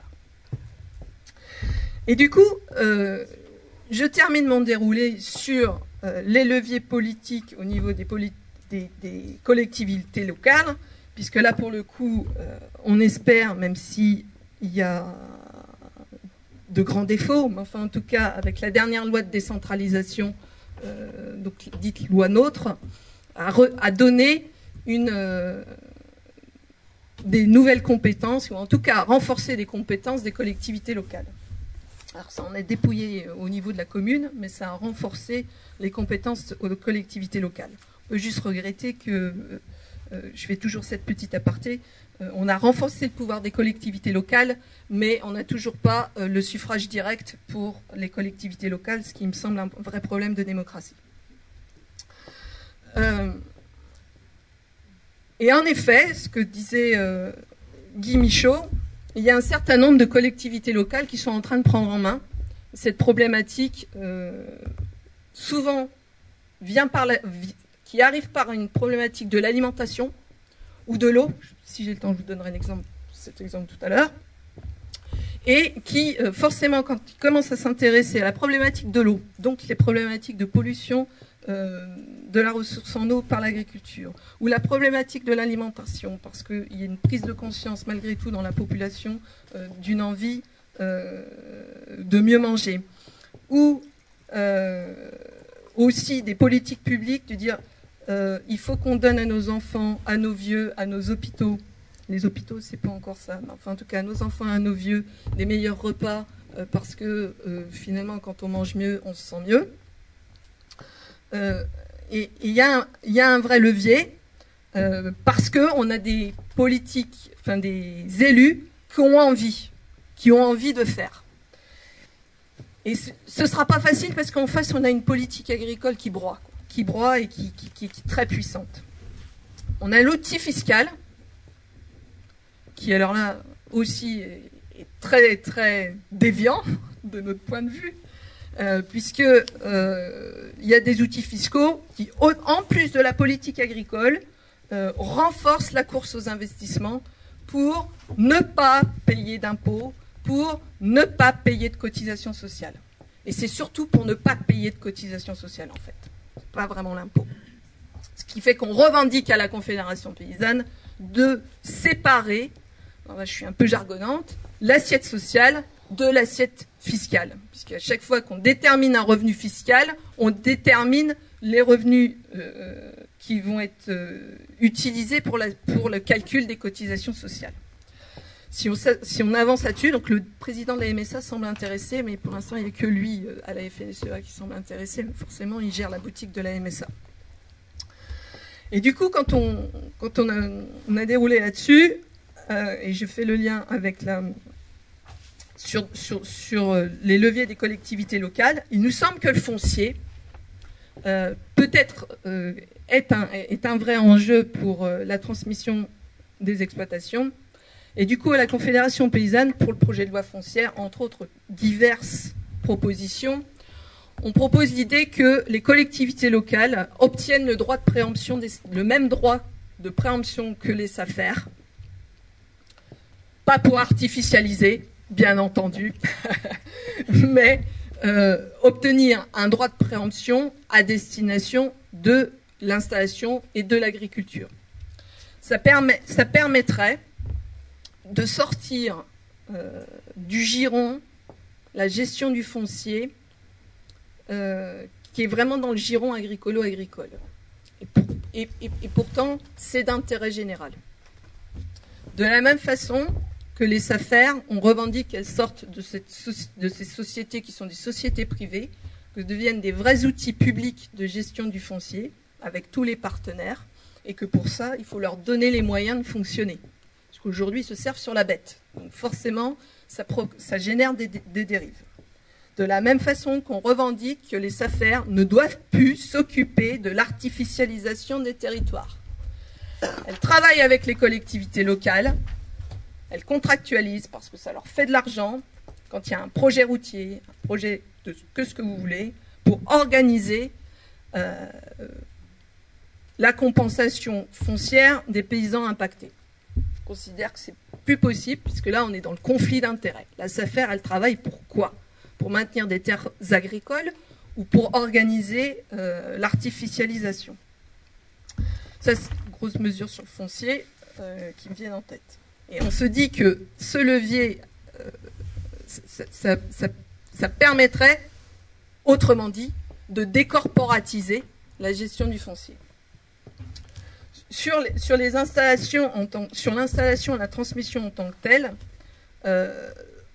Et du coup, euh, je termine mon déroulé sur euh, les leviers politiques au niveau des politiques. Des, des collectivités locales, puisque là, pour le coup, euh, on espère, même s'il y a de grands défauts, mais enfin, en tout cas, avec la dernière loi de décentralisation, euh, donc dite loi NOTRe, à, re, à donner une, euh, des nouvelles compétences, ou en tout cas, à renforcer les compétences des collectivités locales. Alors, ça en est dépouillé au niveau de la commune, mais ça a renforcé les compétences aux collectivités locales. On peut juste regretter que, euh, je fais toujours cette petite aparté, euh, on a renforcé le pouvoir des collectivités locales, mais on n'a toujours pas euh, le suffrage direct pour les collectivités locales, ce qui me semble un vrai problème de démocratie. Euh, Et en effet, ce que disait euh, Guy Michaud, il y a un certain nombre de collectivités locales qui sont en train de prendre en main cette problématique, euh, souvent vient par la, qui arrive par une problématique de l'alimentation ou de l'eau. Si j'ai le temps, je vous donnerai un exemple, cet exemple tout à l'heure. Et qui, euh, forcément, quand ils commencent à s'intéresser à la problématique de l'eau, donc les problématiques de pollution euh, de la ressource en eau par l'agriculture, ou la problématique de l'alimentation, parce qu'il y a une prise de conscience malgré tout dans la population euh, d'une envie euh, de mieux manger, ou euh, aussi des politiques publiques de dire euh, il faut qu'on donne à nos enfants, à nos vieux, à nos hôpitaux. Les hôpitaux, c'est pas encore ça, mais enfin, en tout cas, à nos enfants, à nos vieux, des meilleurs repas, euh, parce que euh, finalement, quand on mange mieux, on se sent mieux. Euh, et il y, y a un vrai levier, euh, parce qu'on a des politiques, enfin des élus qui ont envie, qui ont envie de faire. Et ce ne sera pas facile parce qu'en face, on a une politique agricole qui broie, quoi, qui broie et qui, qui, qui, qui est très puissante. On a l'outil fiscal, qui alors là aussi est très très déviant de notre point de vue, euh, puisque euh, il y a des outils fiscaux qui, en plus de la politique agricole, euh, renforcent la course aux investissements pour ne pas payer d'impôts, pour ne pas payer de cotisations sociales. Et c'est surtout pour ne pas payer de cotisations sociales en fait, c'est pas vraiment l'impôt. Ce qui fait qu'on revendique à la Confédération paysanne de séparer, alors là je suis un peu jargonnante, l'assiette sociale de l'assiette fiscale. Puisqu'à chaque fois qu'on détermine un revenu fiscal, on détermine les revenus euh, qui vont être euh, utilisés pour, la, pour le calcul des cotisations sociales. Si on, si on avance là-dessus, donc le président de la M S A semble intéressé, mais pour l'instant il n'y a que lui euh, à la F N S E A qui semble intéressé, mais forcément il gère la boutique de la M S A. Et du coup, quand on, quand on, a, on a déroulé là-dessus, euh, et je fais le lien avec la, sur, sur, sur les leviers des collectivités locales, il nous semble que le foncier euh, peut-être euh, est, un, est un vrai enjeu pour euh, la transmission des exploitations. Et du coup, à la Confédération paysanne, pour le projet de loi foncière, entre autres diverses propositions, on propose l'idée que les collectivités locales obtiennent le droit de préemption, des, le même droit de préemption que les S A F E R, pas pour artificialiser, bien entendu, mais euh, obtenir un droit de préemption à destination de l'installation et de l'agriculture. Ça, permet, ça permettrait de sortir euh, du giron la gestion du foncier, Euh, qui est vraiment dans le giron agricolo-agricole. Et, pour, et, et, et pourtant, c'est d'intérêt général. De la même façon que les S A F E R, on revendique qu'elles sortent de, cette, de ces sociétés qui sont des sociétés privées, que deviennent des vrais outils publics de gestion du foncier, avec tous les partenaires, et que pour ça, il faut leur donner les moyens de fonctionner. Parce qu'aujourd'hui, ils se servent sur la bête. Donc forcément, ça, pro, ça génère des, des dérives. De la même façon qu'on revendique que les S A F E R ne doivent plus s'occuper de l'artificialisation des territoires. Elles travaillent avec les collectivités locales, elles contractualisent parce que ça leur fait de l'argent quand il y a un projet routier, un projet de que ce que vous voulez, pour organiser euh, la compensation foncière des paysans impactés. Je considère que c'est plus possible puisque là on est dans le conflit d'intérêts. La S A F E R, elle travaille pour quoi ? Pour maintenir des terres agricoles ou pour organiser euh, l'artificialisation. Ça, c'est une grosse mesure sur le foncier euh, qui me viennent en tête. Et on se dit que ce levier, euh, ça, ça, ça, ça permettrait, autrement dit, de décorporatiser la gestion du foncier. Sur les, sur les installations, en tant, sur l'installation et la transmission en tant que telle, euh,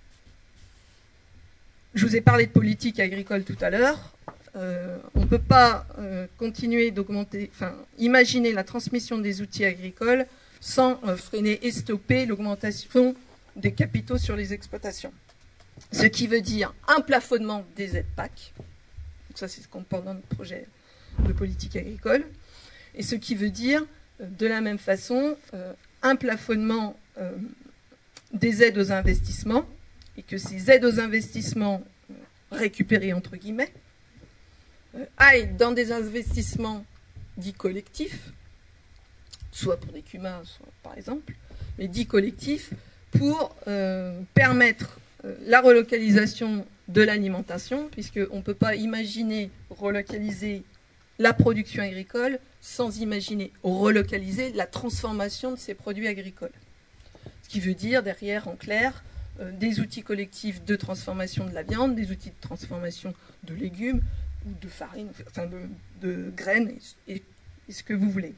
je vous ai parlé de politique agricole tout à l'heure. Euh, on ne peut pas euh, continuer d'augmenter, enfin, imaginer la transmission des outils agricoles sans euh, freiner et stopper l'augmentation des capitaux sur les exploitations. Ce qui veut dire un plafonnement des aides P A C. Donc ça, c'est ce qu'on porte dans le projet de politique agricole. Et ce qui veut dire de la même façon, euh, un plafonnement euh, des aides aux investissements, et que ces aides aux investissements euh, récupérées entre guillemets euh, aillent dans des investissements dits collectifs, soit pour des C U M A, soit par exemple, mais dits collectifs, pour euh, permettre euh, la relocalisation de l'alimentation, puisqu'on ne peut pas imaginer relocaliser la production agricole sans imaginer relocaliser la transformation de ces produits agricoles. Ce qui veut dire, derrière, en clair, euh, des outils collectifs de transformation de la viande, des outils de transformation de légumes, ou de farine, enfin de, de graines, et, et ce que vous voulez.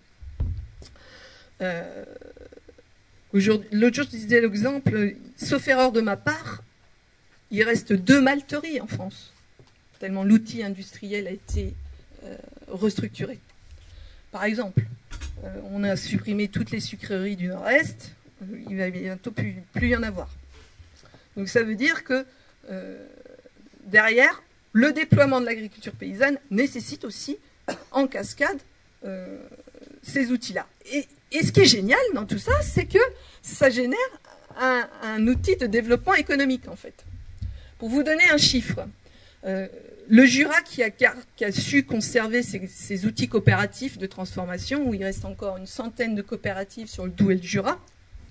Euh, L'autre jour, je disais l'exemple, sauf erreur de ma part, il reste deux malteries en France, tellement l'outil industriel a été euh, restructuré. Par exemple, euh, on a supprimé toutes les sucreries du Nord-Est, euh, il va bientôt plus, plus y en avoir. Donc ça veut dire que euh, derrière, le déploiement de l'agriculture paysanne nécessite aussi, en cascade, euh, ces outils-là. Et, et ce qui est génial dans tout ça, c'est que ça génère un, un outil de développement économique, en fait. Pour vous donner un chiffre, euh, le Jura qui a, qui a su conserver ses, ses outils coopératifs de transformation, où il reste encore une centaine de coopératives sur le Doubs et le Jura,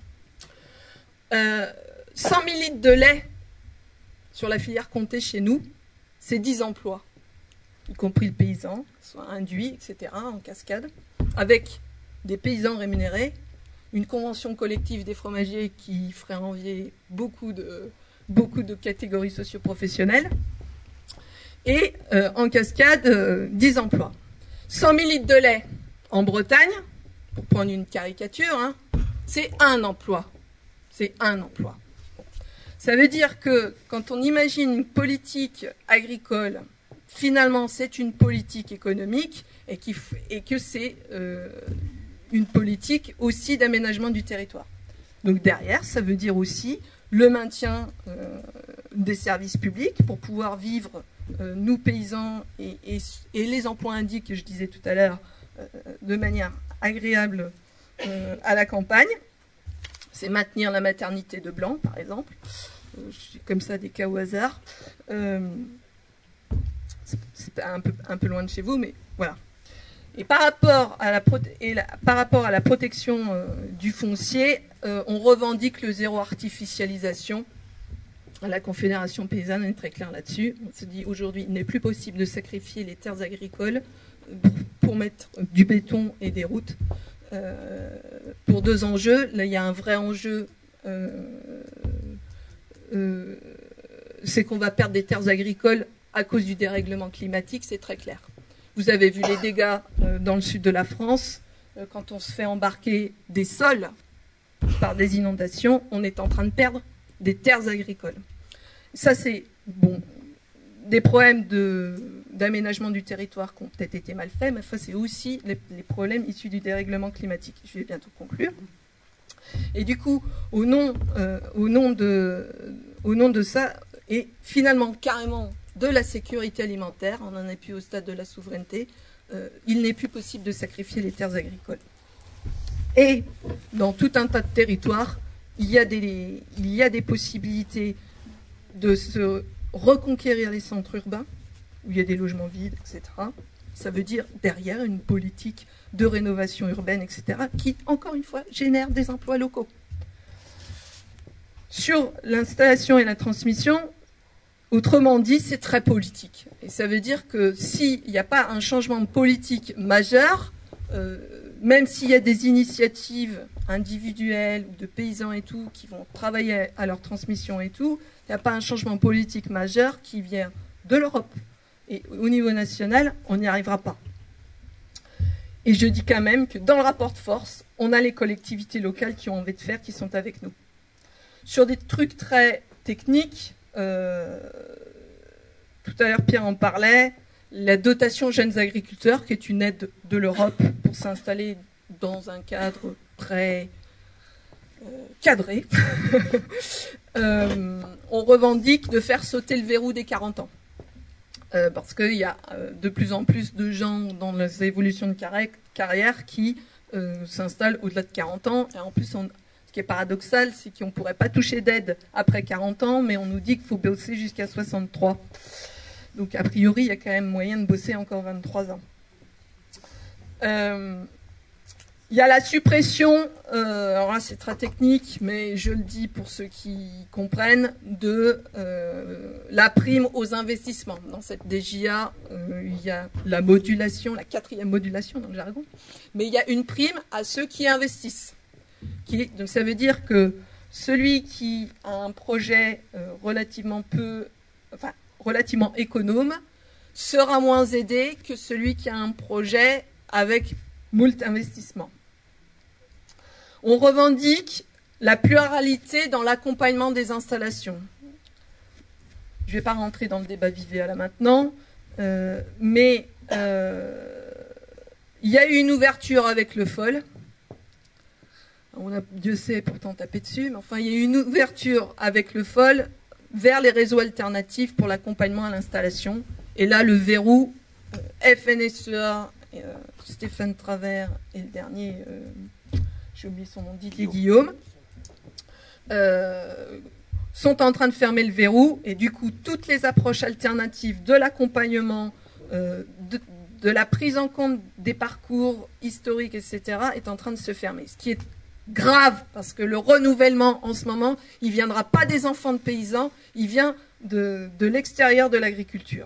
euh, cent mille litres de lait sur la filière Comté chez nous, c'est dix emplois, y compris le paysan, soit induit, et cetera, en cascade, avec des paysans rémunérés, une convention collective des fromagers qui ferait envier beaucoup de, beaucoup de catégories socio-professionnelles, et euh, en cascade, euh, dix emplois. cent mille litres de lait en Bretagne, pour prendre une caricature, hein, c'est un emploi. C'est un emploi. Bon. Ça veut dire que quand on imagine une politique agricole, finalement c'est une politique économique et, qui, et que c'est euh, une politique aussi d'aménagement du territoire. Donc derrière, ça veut dire aussi le maintien euh, des services publics pour pouvoir vivre, euh, nous paysans, et, et, et les emplois indiques que je disais tout à l'heure, euh, de manière agréable euh, à la campagne. C'est maintenir la maternité de Blanc, par exemple. Euh, je dis comme ça des cas au hasard. Euh, c'est un peu, un peu loin de chez vous, mais voilà. Et par rapport à la, et la, par rapport à la protection euh, du foncier, euh, on revendique le zéro artificialisation. La Confédération paysanne est très claire là-dessus. On se dit aujourd'hui, il n'est plus possible de sacrifier les terres agricoles pour, pour mettre du béton et des routes. Euh, pour deux enjeux. Là, il y a un vrai enjeu, euh, euh, c'est qu'on va perdre des terres agricoles à cause du dérèglement climatique, c'est très clair. Vous avez vu les dégâts euh, dans le sud de la France. Euh, quand on se fait embarquer des sols par des inondations, on est en train de perdre des terres agricoles. Ça, c'est bon, des problèmes de, d'aménagement du territoire qui ont peut-être été mal faits, mais enfin, c'est aussi les, les problèmes issus du dérèglement climatique. Je vais bientôt conclure. Et du coup, au nom, euh, au nom, de, au nom de ça, et finalement carrément de la sécurité alimentaire, on n'en est plus au stade de la souveraineté, euh, il n'est plus possible de sacrifier les terres agricoles. Et dans tout un tas de territoires, il y a des, il y a des possibilités de se reconquérir les centres urbains, où il y a des logements vides, et cetera. Ça veut dire derrière une politique de rénovation urbaine, et cetera, qui, encore une fois, génère des emplois locaux. Sur l'installation et la transmission, autrement dit, c'est très politique. Et ça veut dire que s'il n'y a pas un changement politique majeur, euh, même s'il y a des initiatives individuelles ou de paysans et tout qui vont travailler à leur transmission et tout, il n'y a pas un changement politique majeur qui vient de l'Europe. Et au niveau national, on n'y arrivera pas. Et je dis quand même que dans le rapport de force, on a les collectivités locales qui ont envie de faire, qui sont avec nous. Sur des trucs très techniques, euh, tout à l'heure Pierre en parlait, la dotation jeunes agriculteurs, qui est une aide de l'Europe pour s'installer dans un cadre très euh, cadré. euh, on revendique de faire sauter le verrou des quarante ans. Euh, parce qu'il y a euh, de plus en plus de gens dans les évolutions de carrière qui euh, s'installent au-delà de quarante ans. Et en plus, on, ce qui est paradoxal, c'est qu'on ne pourrait pas toucher d'aide après quarante ans, mais on nous dit qu'il faut bosser jusqu'à soixante-trois. Donc, a priori, il y a quand même moyen de bosser encore vingt-trois ans. Euh, il y a la suppression, euh, alors là, c'est très technique, mais je le dis pour ceux qui comprennent, de euh, la prime aux investissements. Dans cette D J A, euh, il y a la modulation, la quatrième modulation dans le jargon, mais il y a une prime à ceux qui investissent. Qui, donc, ça veut dire que celui qui a un projet euh, relativement peu, enfin, relativement économe sera moins aidé que celui qui a un projet avec moult investissements. On revendique la pluralité dans l'accompagnement des installations. Je ne vais pas rentrer dans le débat Vivea là maintenant, euh, mais euh, il y a eu une ouverture avec le F O L. On a, Dieu sait, pourtant tapé dessus, mais enfin, il y a eu une ouverture avec le F O L vers les réseaux alternatifs pour l'accompagnement à l'installation. Et là, le verrou, euh, F N S E A, euh, Stéphane Travers et le dernier, euh, j'ai oublié son nom, Didier Guillaume, euh, sont en train de fermer le verrou. Et du coup, toutes les approches alternatives de l'accompagnement, euh, de, de la prise en compte des parcours historiques, et cetera, est en train de se fermer. Ce qui est grave, parce que le renouvellement, en ce moment, il ne viendra pas des enfants de paysans, il vient de, de l'extérieur de l'agriculture.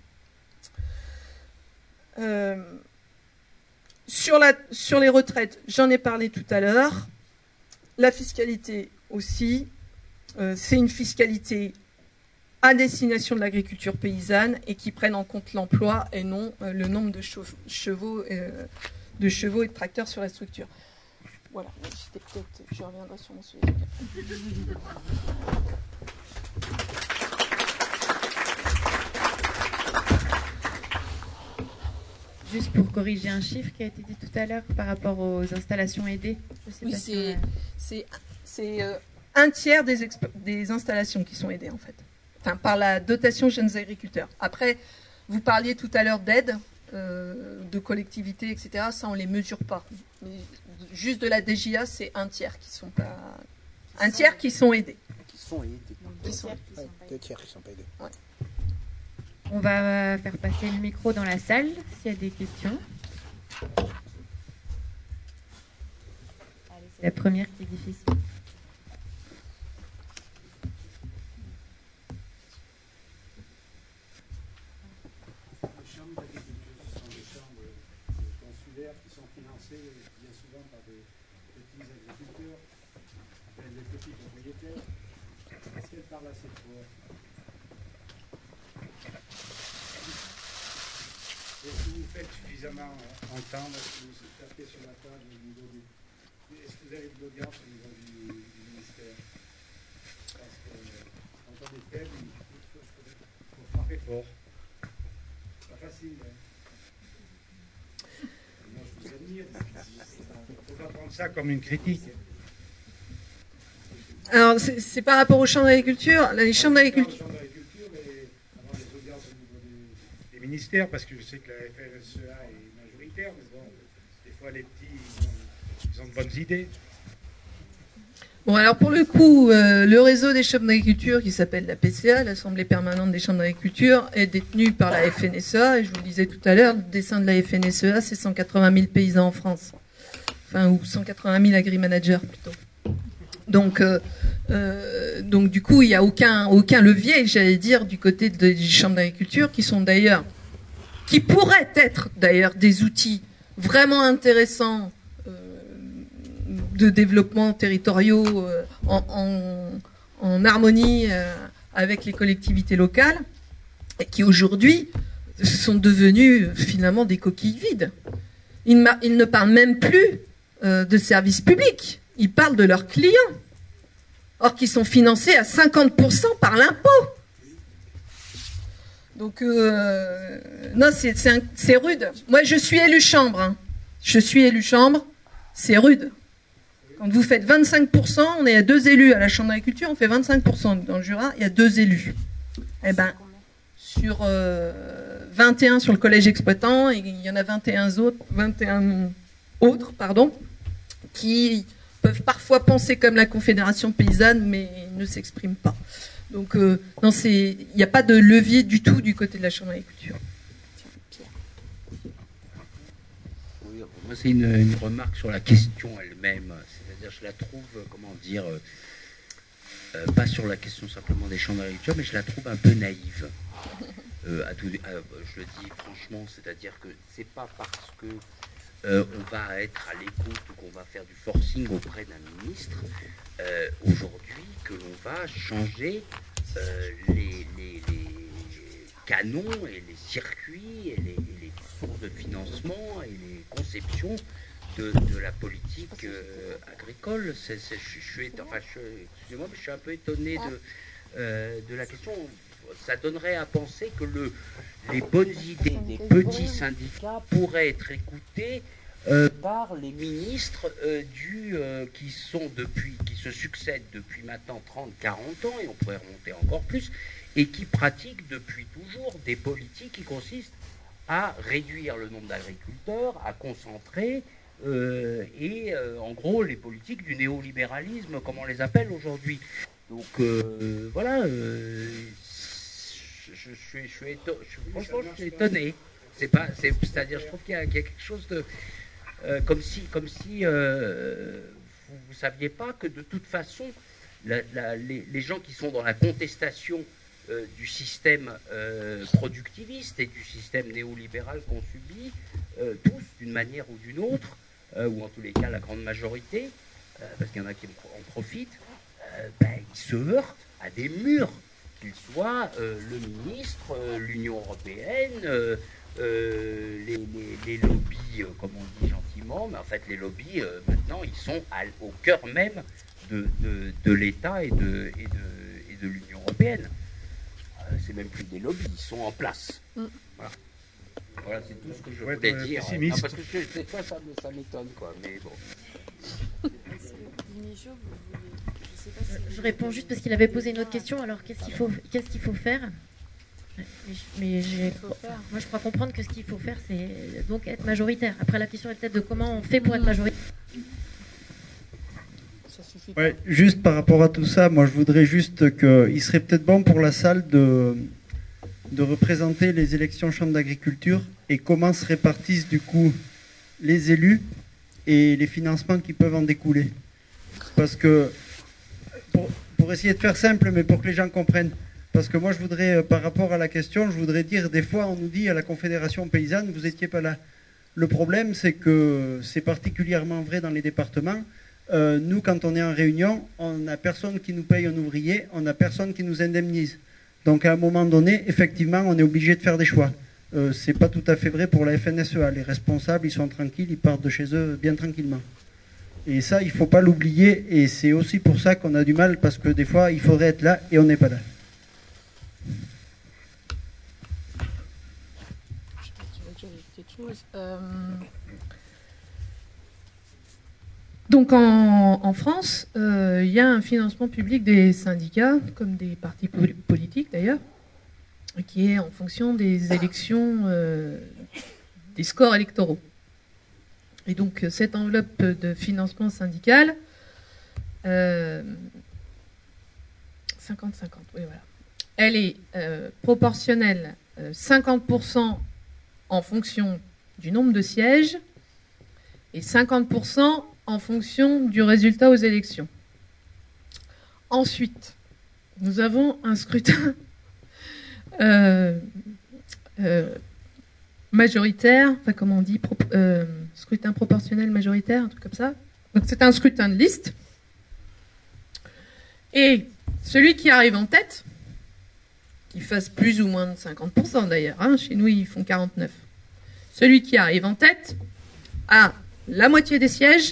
Euh, sur, la, sur les retraites, j'en ai parlé tout à l'heure. La fiscalité aussi, euh, c'est une fiscalité à destination de l'agriculture paysanne et qui prenne en compte l'emploi et non euh, le nombre de chevaux, euh, de chevaux et de tracteurs sur la structure. Voilà, c'était peut-être, je reviendrai sur mon sujet. Juste pour corriger un chiffre qui a été dit tout à l'heure par rapport aux installations aidées. Je sais oui, pas c'est si c'est euh, un tiers des, des installations qui sont aidées en fait. Enfin, par la dotation jeunes agriculteurs. Après, vous parliez tout à l'heure d'aide, euh, de collectivités, et cetera. Ça, on ne les mesure pas. Mais juste de la D J A, c'est un tiers qui sont pas, un tiers qui sont aidés. Qui sont aidés. Qui sont... Ouais, deux tiers qui sont pas aidés. Ouais. On va faire passer le micro dans la salle s'il y a des questions. Allez, c'est la première qui est difficile. Les chambres d'agriculture, ce sont des chambres consulaires qui sont financées bien souvent par des petits agriculteurs, des petits propriétaires. Est-ce qu'elle parle assez fort? Est-ce que vous faites suffisamment entendre? Est-ce que vous tapez sur la table au niveau du... Est-ce que vous avez de l'audience au niveau du, du ministère? Parce que quand on est faible, il faut, faut frapper fort. C'est pas facile. Hein. Moi, je vous admire. Il ne faut pas prendre ça comme une critique. Alors, c'est par rapport aux chambres d'agriculture. Les chambres d'agriculture... Ministère, parce que je sais que la F N S E A est majoritaire, mais bon, des fois les petits, ils ont, ils ont de bonnes idées. Bon, alors pour le coup, euh, le réseau des chambres d'agriculture, qui s'appelle la P C A, l'Assemblée permanente des chambres d'agriculture, est détenu par la F N S E A, et je vous le disais tout à l'heure, le dessin de la F N S E A, c'est cent quatre-vingt mille paysans en France. Enfin, ou cent quatre-vingt mille agri-managers, plutôt. Donc, euh, euh, donc du coup, il n'y a aucun, aucun levier, j'allais dire, du côté des chambres d'agriculture, qui sont d'ailleurs, qui pourraient être d'ailleurs des outils vraiment intéressants euh, de développement territoriaux euh, en, en, en harmonie euh, avec les collectivités locales, et qui aujourd'hui sont devenus finalement des coquilles vides. Ils, ils ne parlent même plus euh, de services publics. Ils parlent de leurs clients, or qu'ils sont financés à cinquante pour cent par l'impôt. Donc, euh, non, c'est rude. Moi, je suis élu chambre. Hein. Je suis élu chambre, c'est rude. Quand vous faites vingt-cinq pour cent, on est à deux élus à la chambre d'agriculture, on fait vingt-cinq pour cent dans le Jura, il y a deux élus. Eh ben, sur euh, vingt et un sur le collège exploitant, et il y en a vingt et un autres, vingt et un autres, pardon, qui peuvent parfois penser comme la Confédération paysanne, mais ne s'expriment pas. Donc, euh, non, il n'y a pas de levier du tout du côté de la Chambre d'agriculture. Oui, moi, c'est une, une remarque sur la question elle-même. C'est-à-dire, je la trouve, comment dire, euh, euh, pas sur la question simplement des chambres d'agriculture, mais je la trouve un peu naïve. Euh, à tout, à, je le dis franchement, c'est-à-dire que c'est pas parce que euh, on va être à l'écoute ou qu'on va faire du forcing auprès d'un ministre euh, aujourd'hui que l'on va changer euh, les, les, les canons et les circuits et les, et les sources de financement et les conceptions de, de la politique euh, agricole. C'est, c'est, je, je suis, enfin, je, excusez-moi, mais je suis un peu étonné de, euh, de la question. Ça donnerait à penser que le, les bonnes idées des petits syndicats pourraient être écoutées euh, par les ministres euh, du, euh, qui sont depuis, qui se succèdent depuis maintenant trente à quarante ans, et on pourrait remonter encore plus, et qui pratiquent depuis toujours des politiques qui consistent à réduire le nombre d'agriculteurs, à concentrer, euh, et euh, en gros les politiques du néolibéralisme, comme on les appelle aujourd'hui. Donc euh, voilà. Euh, Je, je suis, je suis, éton, je, franchement, je suis étonné. C'est pas, c'est, c'est-à-dire, je trouve qu'il y a, qu'il y a quelque chose de, euh, comme si, comme si euh, vous, ne saviez pas que de toute façon, la, la, les, les gens qui sont dans la contestation euh, du système euh, productiviste et du système néolibéral qu'on subit, euh, tous d'une manière ou d'une autre, euh, ou en tous les cas la grande majorité, euh, parce qu'il y en a qui en profitent, euh, ben, ils se heurtent à des murs. Qu'il soit euh, le ministre, euh, l'Union européenne, euh, euh, les, les, les lobbies, euh, comme on dit gentiment, mais en fait les lobbies, euh, maintenant, ils sont à, au cœur même de, de, de l'État et de, et, de, et de l'Union européenne. Euh, c'est même plus des lobbies, ils sont en place. Mm. Voilà. Voilà, c'est tout ce que je ouais, voulais dire. Ah, parce que je, des fois, ça, ça m'étonne, quoi, mais bon. Je réponds juste parce qu'il avait posé une autre question. Alors, qu'est-ce qu'il faut, qu'est-ce qu'il faut faire ? Mais j'ai, moi, je crois comprendre que ce qu'il faut faire, c'est donc être majoritaire. Après, la question est peut-être de comment on fait pour être majoritaire. Ouais, juste par rapport à tout ça, moi, je voudrais juste qu'il serait peut-être bon pour la salle de, de représenter les élections chambre d'agriculture et comment se répartissent du coup les élus et les financements qui peuvent en découler. Parce que Pour, pour essayer de faire simple, mais pour que les gens comprennent. Parce que moi, je voudrais, par rapport à la question, je voudrais dire, des fois, on nous dit à la Confédération paysanne, vous n'étiez pas là. Le problème, c'est que c'est particulièrement vrai dans les départements. Euh, nous, quand on est en réunion, on n'a personne qui nous paye un ouvrier, on n'a personne qui nous indemnise. Donc, à un moment donné, effectivement, on est obligé de faire des choix. Euh, c'est pas tout à fait vrai pour la F N S E A. Les responsables, ils sont tranquilles, ils partent de chez eux bien tranquillement. Et ça, il ne faut pas l'oublier, et c'est aussi pour ça qu'on a du mal, parce que des fois, il faudrait être là, et on n'est pas là. Je pense que tu vas dire quelque chose. Euh... Donc en, en France, il euh, y a un financement public des syndicats, comme des partis pol- politiques d'ailleurs, qui est en fonction des élections, euh, des scores électoraux. Et donc, cette enveloppe de financement syndical, euh, cinquante cinquante, oui, voilà. Elle est euh, proportionnelle euh, cinquante pour cent en fonction du nombre de sièges et cinquante pour cent en fonction du résultat aux élections. Ensuite, nous avons un scrutin euh, euh, majoritaire, enfin comment on dit, pro, euh, scrutin proportionnel majoritaire, un truc comme ça. Donc c'est un scrutin de liste. Et celui qui arrive en tête, qui fasse plus ou moins de cinquante pour cent d'ailleurs, hein, chez nous ils font quarante-neuf. Celui qui arrive en tête a la moitié des sièges,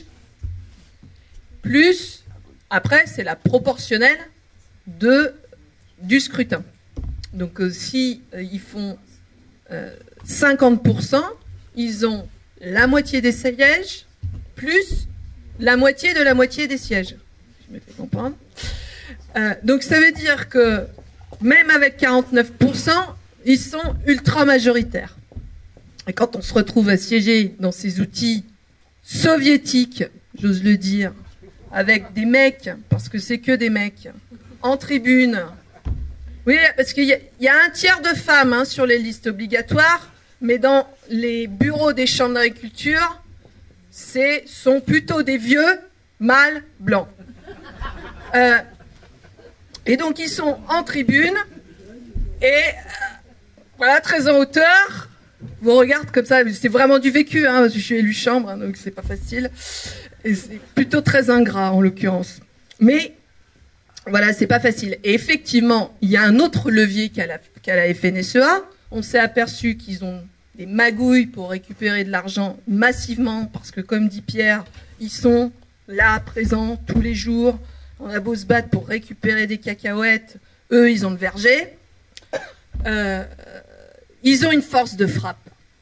plus, après c'est la proportionnelle de, du scrutin. Donc euh, si euh, ils font euh, cinquante pour cent, ils ont la moitié des sièges, plus la moitié de la moitié des sièges. Je me fais comprendre. Euh, donc ça veut dire que même avec quarante-neuf pour cent, ils sont ultra majoritaires. Et quand on se retrouve à siéger dans ces outils soviétique, j'ose le dire, avec des mecs, parce que c'est que des mecs, en tribune. Oui, parce qu'il y, y a un tiers de femmes hein, sur les listes obligatoires, mais dans les bureaux des chambres d'agriculture, ce sont plutôt des vieux mâles blancs. Euh, et donc ils sont en tribune, et euh, voilà, très en hauteur, vous regardez comme ça, c'est vraiment du vécu, hein, je suis élu chambre, hein, donc c'est pas facile, et c'est plutôt très ingrat en l'occurrence. Mais voilà, c'est pas facile. Et effectivement, il y a un autre levier qu'a la, qu'a la F N S E A. On s'est aperçu qu'ils ont des magouilles pour récupérer de l'argent massivement, parce que comme dit Pierre, ils sont là, présents, tous les jours. On a beau se battre pour récupérer des cacahuètes, eux, ils ont le verger. Euh, ils ont une force de frappe.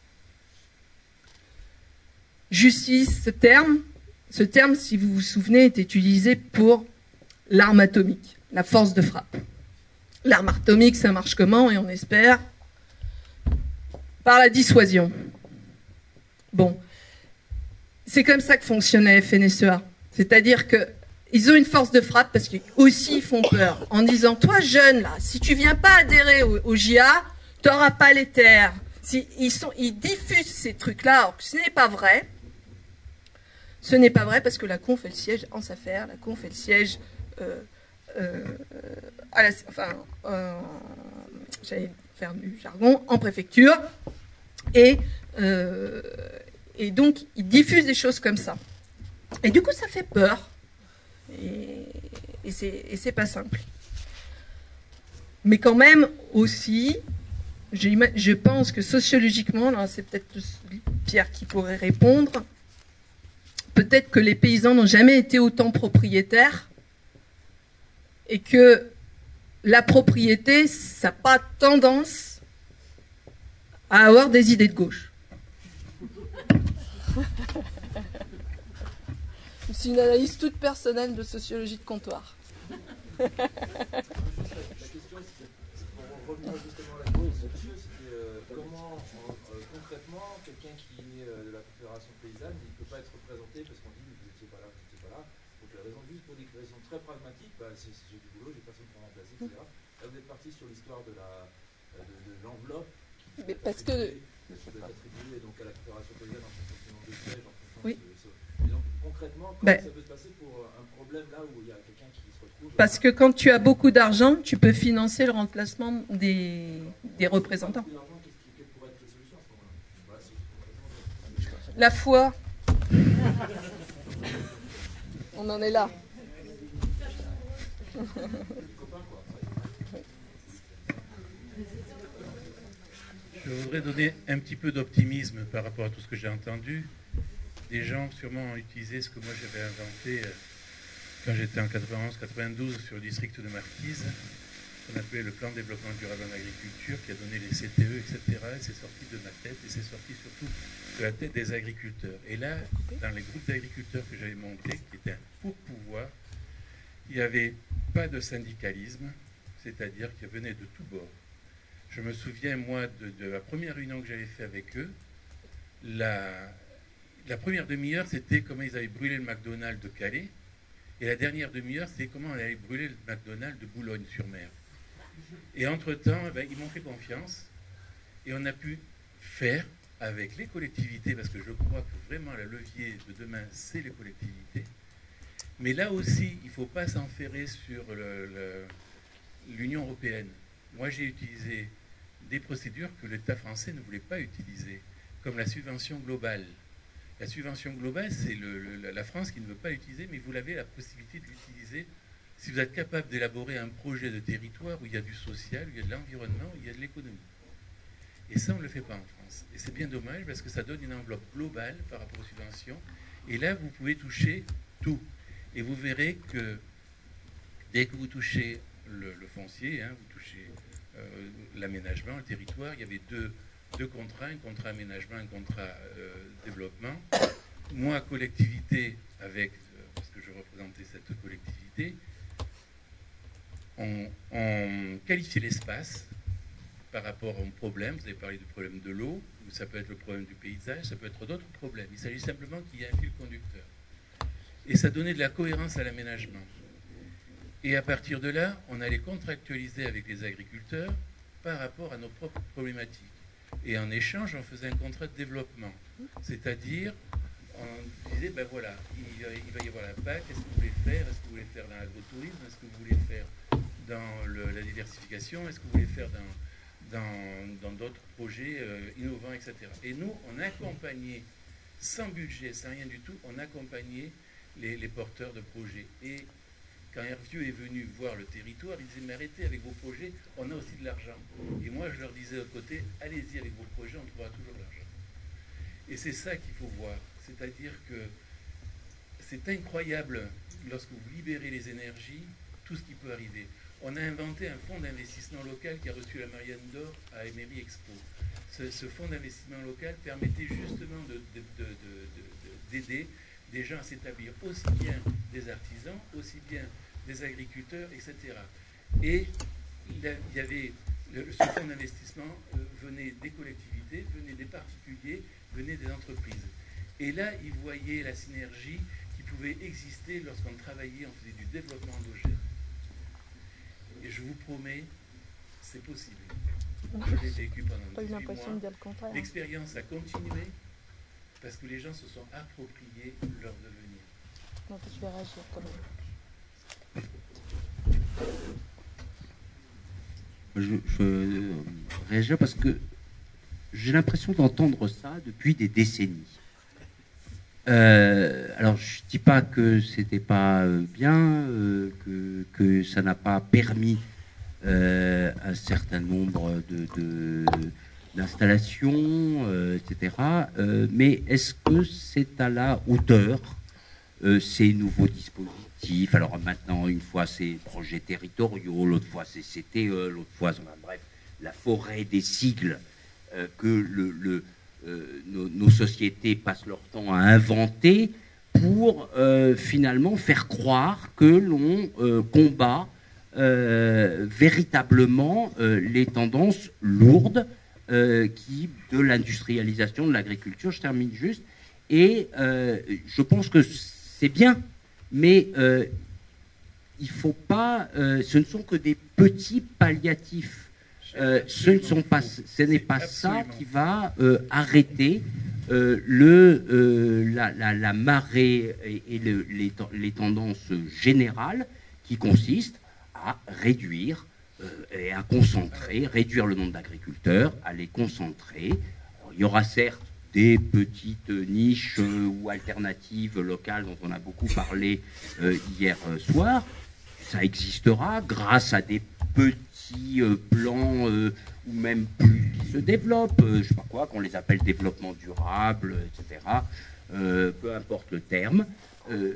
Justice, ce terme, ce terme, si vous vous souvenez, est utilisé pour l'arme atomique, la force de frappe. L'arme atomique, ça marche comment? Et on espère par la dissuasion. Bon, c'est comme ça que fonctionne la F N S E A. C'est-à-dire qu'ils ont une force de frappe parce qu'ils aussi font peur en disant, toi jeune là, si tu viens pas adhérer au, au J A, tu n'auras pas les terres. Si, ils, sont, ils diffusent ces trucs-là, alors que ce n'est pas vrai. Ce n'est pas vrai parce que la conf, elle siège en s'affaire, la conf, elle siège euh, euh, à la, enfin, euh, j'allais faire du jargon, en préfecture, et, euh, et donc ils diffusent des choses comme ça. Et du coup, ça fait peur, et, et c'est, et c'est pas simple. Mais quand même aussi, je, je pense que sociologiquement, là, c'est peut-être Pierre qui pourrait répondre, peut-être que les paysans n'ont jamais été autant propriétaires et que la propriété, ça n'a pas tendance à avoir des idées de gauche. C'est une analyse toute personnelle de sociologie de comptoir. La question, c'est pour revenir justement à la question, c'était euh, comment euh, concrètement quelqu'un qui est né euh, de la Confédération paysanne, il ne peut pas être représenté parce qu'on dit vous n'étiez pas là, vous n'étiez pas là. Donc la raison, juste pour des raisons très pragmatiques, bah, c'est, j'ai du boulot, j'ai personne pour remplacer, et cetera. Là vous êtes parti sur l'histoire de, la, de, de l'enveloppe qui Mais parce que doit être attribuée donc à la Confédération paysanne en fonction du nombre de sièges, en fonction oui. de ce. Et donc concrètement, comment ben, ça peut se passer pour un problème là où il y a quelqu'un qui se retrouve. Parce que quand tu as beaucoup d'argent, tu peux financer le remplacement des, des représentants. La foi. On en est là. Je voudrais donner un petit peu d'optimisme par rapport à tout ce que j'ai entendu. Des gens sûrement ont utilisé ce que moi j'avais inventé quand j'étais en quatre-vingt-onze quatre-vingt-douze sur le district de Marquise, qu'on appelait le plan de développement durable en agriculture, qui a donné les C T E, et cetera. Et c'est sorti de ma tête, et c'est sorti surtout de la tête des agriculteurs. Et là, dans les groupes d'agriculteurs que j'avais montés, qui étaient un pour pouvoir, il n'y avait pas de syndicalisme, c'est-à-dire qu'ils venaient de tous bords. Je me souviens, moi, de, de la première réunion que j'avais fait avec eux, la, la première demi-heure, c'était comment ils avaient brûlé le McDonald's de Calais, et la dernière demi-heure, c'est comment on allait brûler le McDonald's de Boulogne-sur-Mer. Et entre-temps, eh ben, ils m'ont fait confiance, et on a pu faire avec les collectivités, parce que je crois que vraiment le levier de demain, c'est les collectivités. Mais là aussi, il ne faut pas s'enferrer sur le, le, l'Union européenne. Moi, j'ai utilisé des procédures que l'État français ne voulait pas utiliser, comme la subvention globale. La subvention globale, c'est le, le, la France qui ne veut pas l'utiliser, mais vous avez la possibilité de l'utiliser si vous êtes capable d'élaborer un projet de territoire où il y a du social, où il y a de l'environnement, où il y a de l'économie. Et ça, on ne le fait pas en France. Et c'est bien dommage parce que ça donne une enveloppe globale par rapport aux subventions. Et là, vous pouvez toucher tout. Et vous verrez que dès que vous touchez le, le foncier, hein, vous touchez euh, l'aménagement, le territoire, il y avait deux, deux contrats, un contrat aménagement, un contrat euh, développement. Moi, collectivité, avec, euh, parce que je représentais cette collectivité, on, on qualifiait l'espace par rapport à un problème. Vous avez parlé du problème de l'eau. ça peut être le problème du paysage, ça peut être d'autres problèmes. Il s'agit simplement qu'il y ait un fil conducteur. Et ça donnait de la cohérence à l'aménagement. Et à partir de là, on allait contractualiser avec les agriculteurs par rapport à nos propres problématiques. Et en échange, on faisait un contrat de développement. C'est-à-dire, on disait, ben voilà, il va, il va y avoir la P A C, qu'est-ce que vous voulez faire? Est-ce que vous voulez faire dans l'agrotourisme? Est-ce que vous voulez faire dans le, la diversification? Est-ce que vous voulez faire dans, dans, dans d'autres projets euh, innovants, et cetera. Et nous, on accompagnait, sans budget, sans rien du tout, on accompagnait les, les porteurs de projets. Et quand Hervieux est venu voir le territoire, il disait, mais arrêtez avec vos projets, on a aussi de l'argent. Et moi, je leur disais à côté, allez-y avec vos projets, on trouvera toujours de l'argent. Et c'est ça qu'il faut voir. C'est-à-dire que c'est incroyable, lorsque vous libérez les énergies, tout ce qui peut arriver. On a inventé un fonds d'investissement local qui a reçu la Marianne d'Or à Emery Expo. Ce, ce fonds d'investissement local permettait justement de, de, de, de, de, d'aider des gens à s'établir, aussi bien des artisans, aussi bien des agriculteurs, et cetera. Et il y avait, le, ce fonds d'investissement euh, venait des collectivités, venait des particuliers, venait des entreprises. Et là, ils voyaient la synergie qui pouvait exister lorsqu'on travaillait, on faisait du développement endogène. Et je vous promets, c'est possible. Je l'ai vécu pendant dix-huit mois. L'expérience a continué parce que les gens se sont appropriés leur devenir. Non, je vais réagir quand même. Je, je réagis parce que j'ai l'impression d'entendre ça depuis des décennies. Euh, alors, je ne dis pas que c'était pas bien, euh, que, que ça n'a pas permis euh, un certain nombre de, de, d'installations, euh, et cetera. Euh, mais est-ce que c'est à la hauteur euh, ces nouveaux dispositifs? Alors maintenant, une fois c'est projets territoriaux, l'autre fois c'est C T E, l'autre fois, bref, la forêt des sigles euh, que le, le Euh, nos, nos sociétés passent leur temps à inventer pour euh, finalement faire croire que l'on euh, combat euh, véritablement euh, les tendances lourdes euh, qui, de l'industrialisation de l'agriculture. Je termine juste. Et euh, je pense que c'est bien, mais euh, il faut pas. Euh, ce ne sont que des petits palliatifs. Euh, ce ne sont pas, ce n'est pas ça qui va euh, arrêter euh, le, euh, la, la, la marée et, et le, les, les tendances générales qui consistent à réduire euh, et à concentrer, réduire le nombre d'agriculteurs, à les concentrer. Alors, il y aura certes des petites niches euh, ou alternatives locales dont on a beaucoup parlé euh, hier soir. Ça existera grâce à des petits Euh, plans euh, ou même plus qui se développent, euh, je sais pas quoi, qu'on les appelle développement durable, et cetera. Euh, peu importe le terme, euh,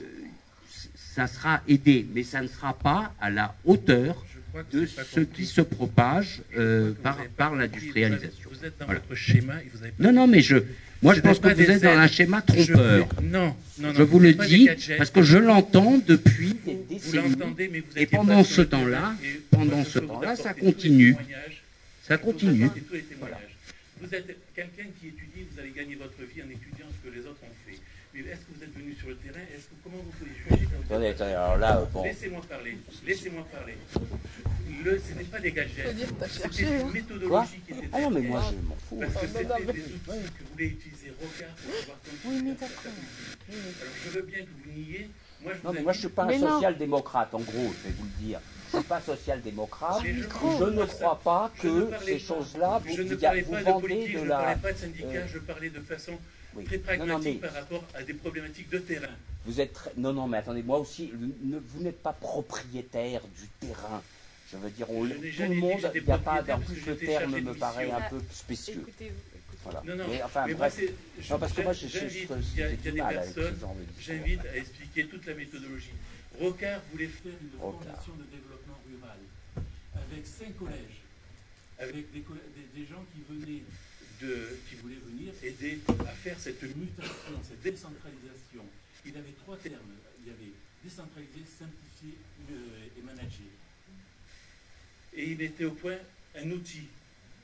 ça sera aidé, mais ça ne sera pas à la hauteur de ce qui se propage euh, par, par l'industrialisation. Vous êtes dans voilà. votre schéma et vous avez pas non, non, mais je, moi je pense que vous êtes dans un schéma trompeur. Je, non, non, non, je vous le dis parce que je l'entends depuis des décennies. Mais vous et pendant ce temps-là, pendant ce temps-là, ça continue. Ça continue. Voilà. Vous êtes quelqu'un qui étudie, vous allez gagner votre vie en étudiant ce que les autres ont fait. Mais est-ce que vous êtes venu sur le terrain? Est-ce que, comment vous pouvez juger quand vous attendez, attendez, alors là, bon. Laissez-moi parler. Laissez-moi parler. Le, ce n'est pas des gadgets. C'était une méthodologie Quoi qui était. Ah non, mais moi je m'en fous. Parce que c'était des outils que vous voulez utiliser Rocard pour pouvoir continuer. Oui, mais d'accord. Alors je veux bien que vous niez. Moi, je non, mais moi je ne suis pas un social-démocrate, en gros, je vais vous le dire. Je ne suis pas social-démocrate. Je, je ne crois pas que ces choses-là, vous, je ne vous, parlais vous pas vendez de politique, de je ne la... parlais pas de syndicats, euh... je parlais de façon oui. très pragmatique non, non, mais... par rapport à des problématiques de terrain. Vous êtes très... Non, non, mais attendez, moi aussi, ne, vous n'êtes pas propriétaire du terrain. Je veux dire, on, tout le monde, il n'y a pas, en plus le terme me paraît un peu spécieux. Voilà. Non, non, mais enfin, mais bref. Moi, je, non, parce que moi, j'ai du mal avec ce genre de discours. J'invite à expliquer toute la méthodologie. Rocard voulait faire une Rocard. fondation de développement rural avec cinq collèges, avec des, des, des gens qui venaient de, qui voulaient venir aider à faire cette mutation, cette décentralisation. Il avait trois termes. Il y avait décentraliser, simplifier euh, et manager. Et il mettait au point un outil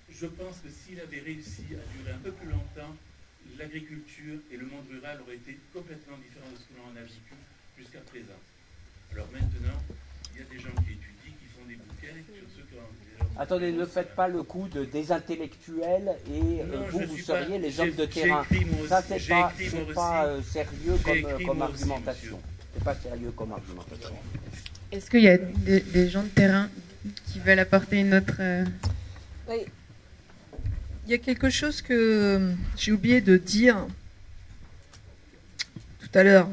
je pense que s'il avait réussi à durer un peu plus longtemps, l'agriculture et le monde rural auraient été complètement différents de ce que l'on a vécu jusqu'à présent. Alors maintenant, il y a des gens qui étudient, qui font des bouquins sur ceux qui ont... Attendez, ne faites pas le coup de des intellectuels et euh, Non, vous, je vous suis seriez pas- les j'ai- hommes de j'ai terrain. écrit moi Ça, aussi- c'est j'ai pas, écrit c'est moi pas aussi. euh, sérieux J'ai comme, écrit comme moi aussi, argumentation. monsieur. C'est pas sérieux comme argumentation. Est-ce qu'il y a des, des gens de terrain qui veulent apporter une autre... euh, Oui. Il y a quelque chose que j'ai oublié de dire tout à l'heure.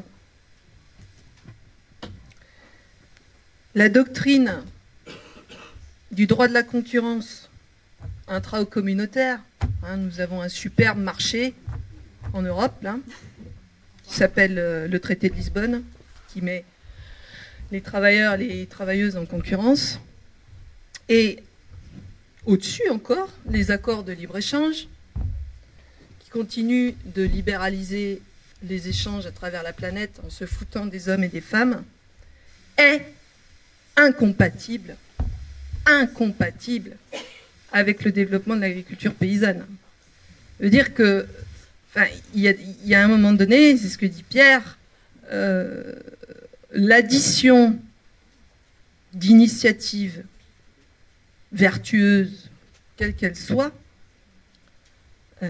La doctrine du droit de la concurrence intra-communautaire, hein, nous avons un superbe marché en Europe, là, qui s'appelle euh, le traité de Lisbonne, qui met les travailleurs et les travailleuses en concurrence. Et au-dessus encore, les accords de libre-échange, qui continuent de libéraliser les échanges à travers la planète en se foutant des hommes et des femmes, est incompatible, incompatible avec le développement de l'agriculture paysanne. Ça veut dire que, enfin, il y a, il y a un moment donné, c'est ce que dit Pierre, euh, l'addition d'initiatives vertueuses, quelles qu'elles soient, euh,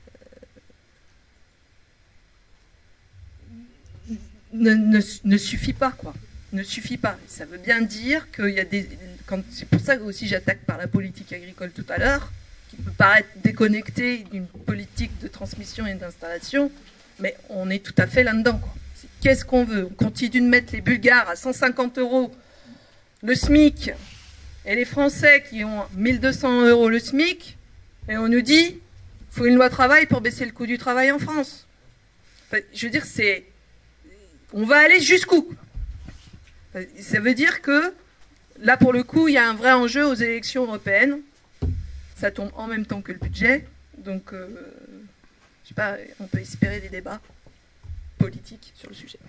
ne, ne, ne suffit pas, quoi. Ne suffit pas. Ça veut bien dire qu'il y a des... quand- C'est pour ça que aussi j'attaque par la politique agricole tout à l'heure, qui peut paraître déconnectée d'une politique de transmission et d'installation, mais on est tout à fait là-dedans, quoi. C'est- Qu'est-ce qu'on veut? On continue de mettre les Bulgares à cent cinquante euros le SMIC, et les Français qui ont mille deux cents euros le SMIC, et on nous dit qu'il faut une loi travail pour baisser le coût du travail en France. Enfin, je veux dire, c'est... On va aller jusqu'où? Ça veut dire que, là, pour le coup, il y a un vrai enjeu aux élections européennes. Ça tombe en même temps que le budget. Donc, euh, je sais pas, on peut espérer des débats politiques sur le sujet.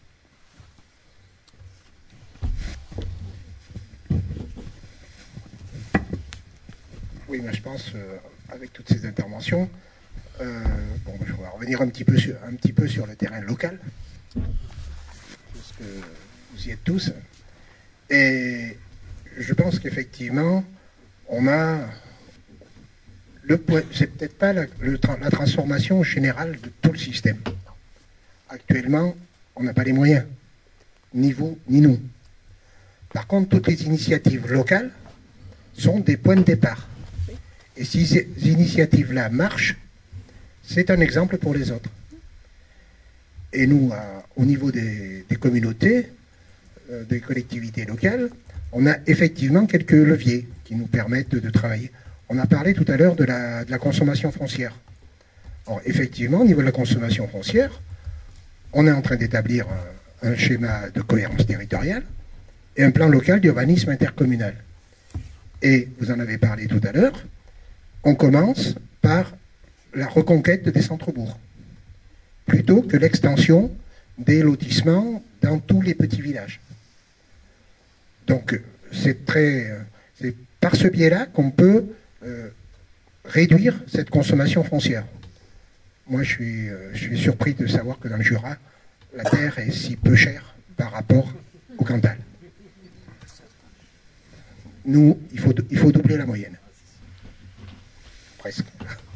Oui, mais je pense, euh, avec toutes ces interventions, euh, bon, je vais revenir un petit, peu sur, un petit peu sur le terrain local, parce que vous y êtes tous. Et je pense qu'effectivement, on a... le point, c'est peut-être pas la, le, la transformation générale de tout le système. Actuellement, on n'a pas les moyens, ni vous, ni nous. Par contre, toutes les initiatives locales sont des points de départ. Et si ces initiatives-là marchent, c'est un exemple pour les autres. Et nous, à, au niveau des, des communautés, euh, des collectivités locales, on a effectivement quelques leviers qui nous permettent de, de travailler. On a parlé tout à l'heure de la, de la consommation foncière. Alors, effectivement, au niveau de la consommation foncière, on est en train d'établir un, un schéma de cohérence territoriale et un plan local d'urbanisme intercommunal. Et vous en avez parlé tout à l'heure, on commence par la reconquête des centres-bourgs, plutôt que l'extension des lotissements dans tous les petits villages. Donc, c'est très, c'est par ce biais-là qu'on peut euh, réduire cette consommation foncière. Moi, je suis, euh, je suis surpris de savoir que dans le Jura, la terre est si peu chère par rapport au Cantal. Nous, il faut, il faut doubler la moyenne. Presque.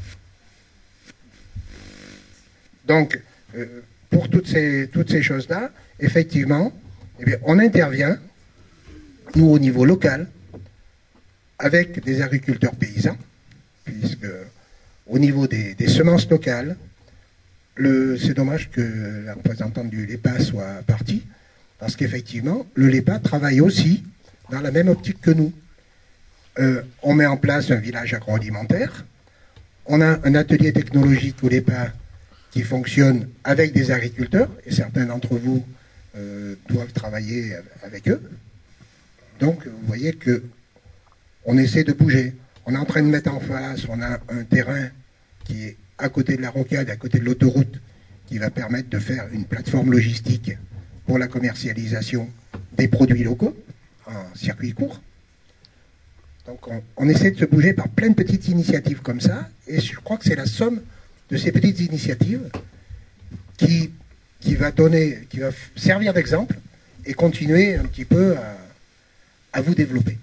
Donc, euh, pour toutes ces, toutes ces choses-là, effectivement, eh bien, on intervient, nous, au niveau local, avec des agriculteurs paysans, puisque au niveau des, des semences locales, c'est dommage que la représentante du L E P A soit partie, parce qu'effectivement, le L E P A travaille aussi dans la même optique que nous. Euh, on met en place un village agroalimentaire, on a un atelier technologique au L E P A qui fonctionne avec des agriculteurs, et certains d'entre vous euh, doivent travailler avec eux. Donc, vous voyez que on essaie de bouger. On est en train de mettre en face, on a un terrain qui est à côté de la rocade, à côté de l'autoroute, qui va permettre de faire une plateforme logistique pour la commercialisation des produits locaux en circuit court. Donc on, on essaie de se bouger par plein de petites initiatives comme ça, et je crois que c'est la somme de ces petites initiatives qui, qui va donner, qui va servir d'exemple et continuer un petit peu à, à vous développer.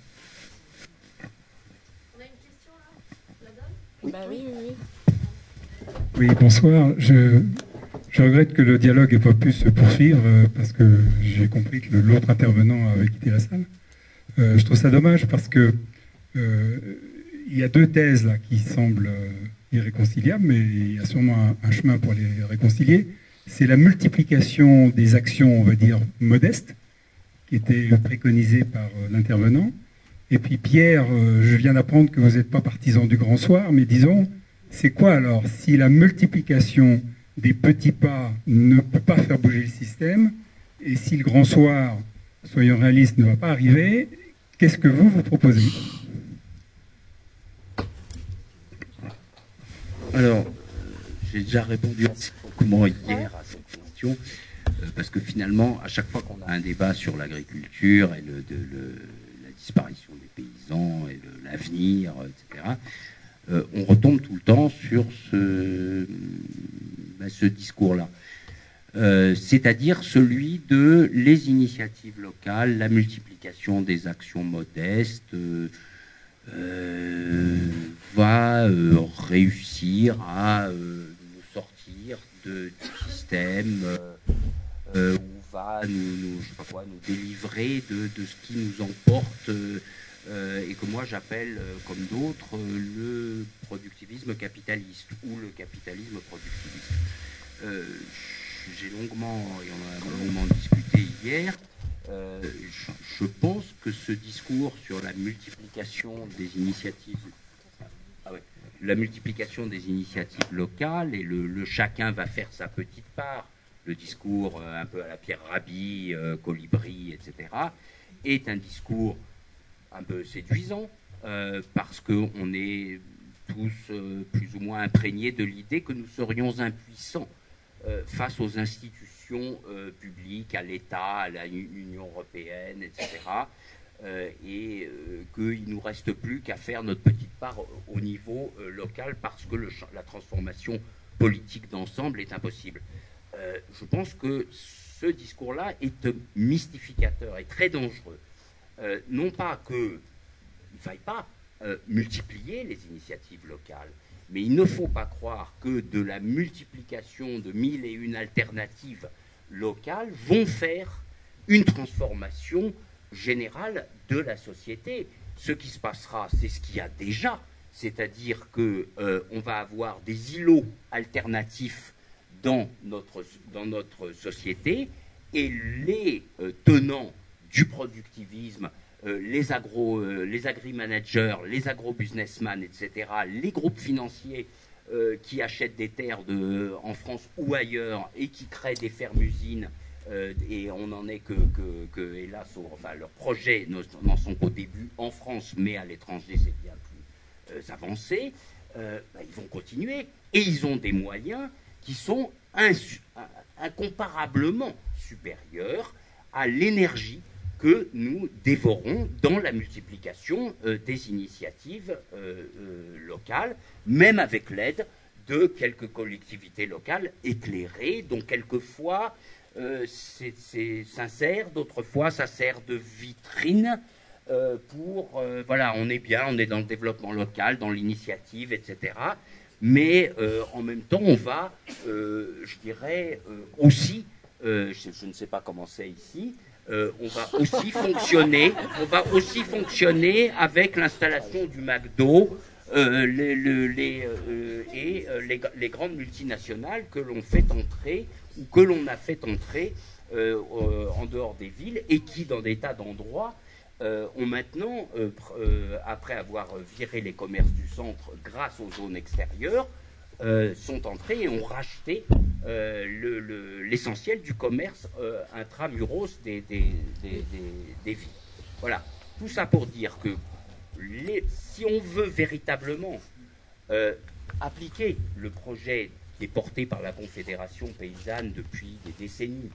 On a une question là, la dame ? Bah oui, oui, oui. Oui, bonsoir. Je, je regrette que le dialogue n'ait pas pu se poursuivre euh, parce que j'ai compris que l'autre intervenant avait quitté la salle. Euh, je trouve ça dommage parce que euh, il y a deux thèses là qui semblent euh, irréconciliables, mais il y a sûrement un, un chemin pour les réconcilier. C'est la multiplication des actions, on va dire, modestes, qui était préconisée par euh, l'intervenant. Et puis Pierre, euh, je viens d'apprendre que vous n'êtes pas partisan du grand soir, mais disons, c'est quoi alors si la multiplication des petits pas ne peut pas faire bouger le système, et si le grand soir, soyons réalistes, ne va pas arriver, qu'est-ce que vous vous proposez ? Alors, j'ai déjà répondu comment hier à cette question, euh, parce que finalement, à chaque fois qu'on a un débat sur l'agriculture et le, de, le, la disparition des paysans et le, l'avenir, et cetera, euh, on retombe tout le temps sur ce, ben, ce discours-là. Euh, c'est-à-dire celui de les initiatives locales, la multiplication des actions modestes, euh, euh, va euh, réussir à euh, nous sortir de, du système, euh, euh, ou va nous, nous, je sais pas quoi, nous délivrer de, de ce qui nous emporte, euh, euh, et que moi j'appelle, euh, comme d'autres, euh, le productivisme capitaliste ou le capitalisme productiviste. Euh, j'ai longuement, et on a longuement discuté hier, euh, je, je pense que ce discours sur la multiplication des initiatives, ah ouais, la multiplication des initiatives locales et le, le chacun va faire sa petite part, le discours euh, un peu à la Pierre Rabhi, euh, Colibri, et cetera, est un discours un peu séduisant euh, parce qu'on est tous euh, plus ou moins imprégnés de l'idée que nous serions impuissants euh, face aux institutions euh, publiques, à l'État, à l'Union européenne, et cetera, euh, et euh, qu'il ne nous reste plus qu'à faire notre petite part au niveau euh, local parce que le, la transformation politique d'ensemble est impossible. Euh, je pense que ce discours-là est mystificateur et très dangereux. Euh, non pas qu'il ne faille pas euh, multiplier les initiatives locales, mais il ne faut pas croire que de la multiplication de mille et une alternatives locales vont faire une transformation générale de la société. Ce qui se passera, c'est ce qu'il y a déjà, c'est-à-dire qu'on euh, va avoir des îlots alternatifs dans notre, dans notre société, et les euh, tenants du productivisme, euh, les, agro, euh, les agri-managers, les agro-businessmen, et cetera, les groupes financiers euh, qui achètent des terres de, en France ou ailleurs et qui créent des fermes-usines, euh, et on n'en est que, que, que hélas, au, enfin, leurs projets n'en sont qu'au début en France, mais à l'étranger, c'est bien plus euh, avancé, euh, bah, ils vont continuer. Et ils ont des moyens qui sont insu- incomparablement supérieurs à l'énergie que nous dévorons dans la multiplication euh, des initiatives euh, euh, locales, même avec l'aide de quelques collectivités locales éclairées, dont quelquefois euh, c'est, c'est sincère, d'autres fois ça sert de vitrine euh, pour, euh, voilà, on est bien, on est dans le développement local, dans l'initiative, et cetera. Mais euh, en même temps, on va, euh, je dirais, euh, aussi, euh, je, je ne sais pas comment c'est ici, Euh, on va aussi fonctionner, on va aussi fonctionner avec l'installation du McDo euh, les, le, les, euh, et euh, les, les grandes multinationales que l'on fait entrer ou que l'on a fait entrer euh, euh, en dehors des villes et qui, dans des tas d'endroits, euh, ont maintenant, euh, euh, après avoir viré les commerces du centre grâce aux zones extérieures, Euh, sont entrés et ont racheté euh, le, le, l'essentiel du commerce euh, intramuros des, des, des, des, des villes. Voilà, tout ça pour dire que les, si on veut véritablement euh, appliquer le projet qui est porté par la Confédération paysanne depuis des décennies,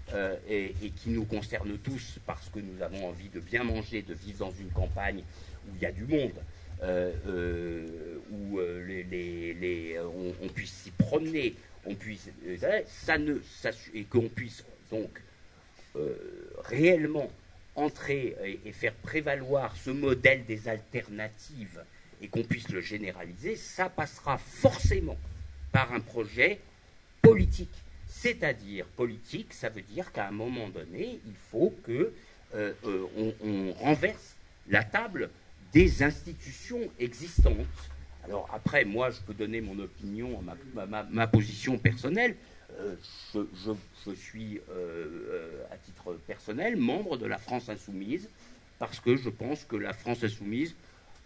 euh, et, et qui nous concerne tous parce que nous avons envie de bien manger, de vivre dans une campagne où il y a du monde, euh, euh, où euh, les, les, les, on, on puisse s'y promener, on puisse, ça ne, ça, et qu'on puisse donc euh, réellement entrer et, et faire prévaloir ce modèle des alternatives et qu'on puisse le généraliser, ça passera forcément par un projet politique. C'est-à-dire politique, ça veut dire qu'à un moment donné, il faut que euh, euh, on, on renverse la table des institutions existantes. Alors après, moi, je peux donner mon opinion, ma, ma, ma position personnelle. Euh, je, je, je suis, euh, euh, à titre personnel, membre de la France Insoumise, parce que je pense que la France Insoumise,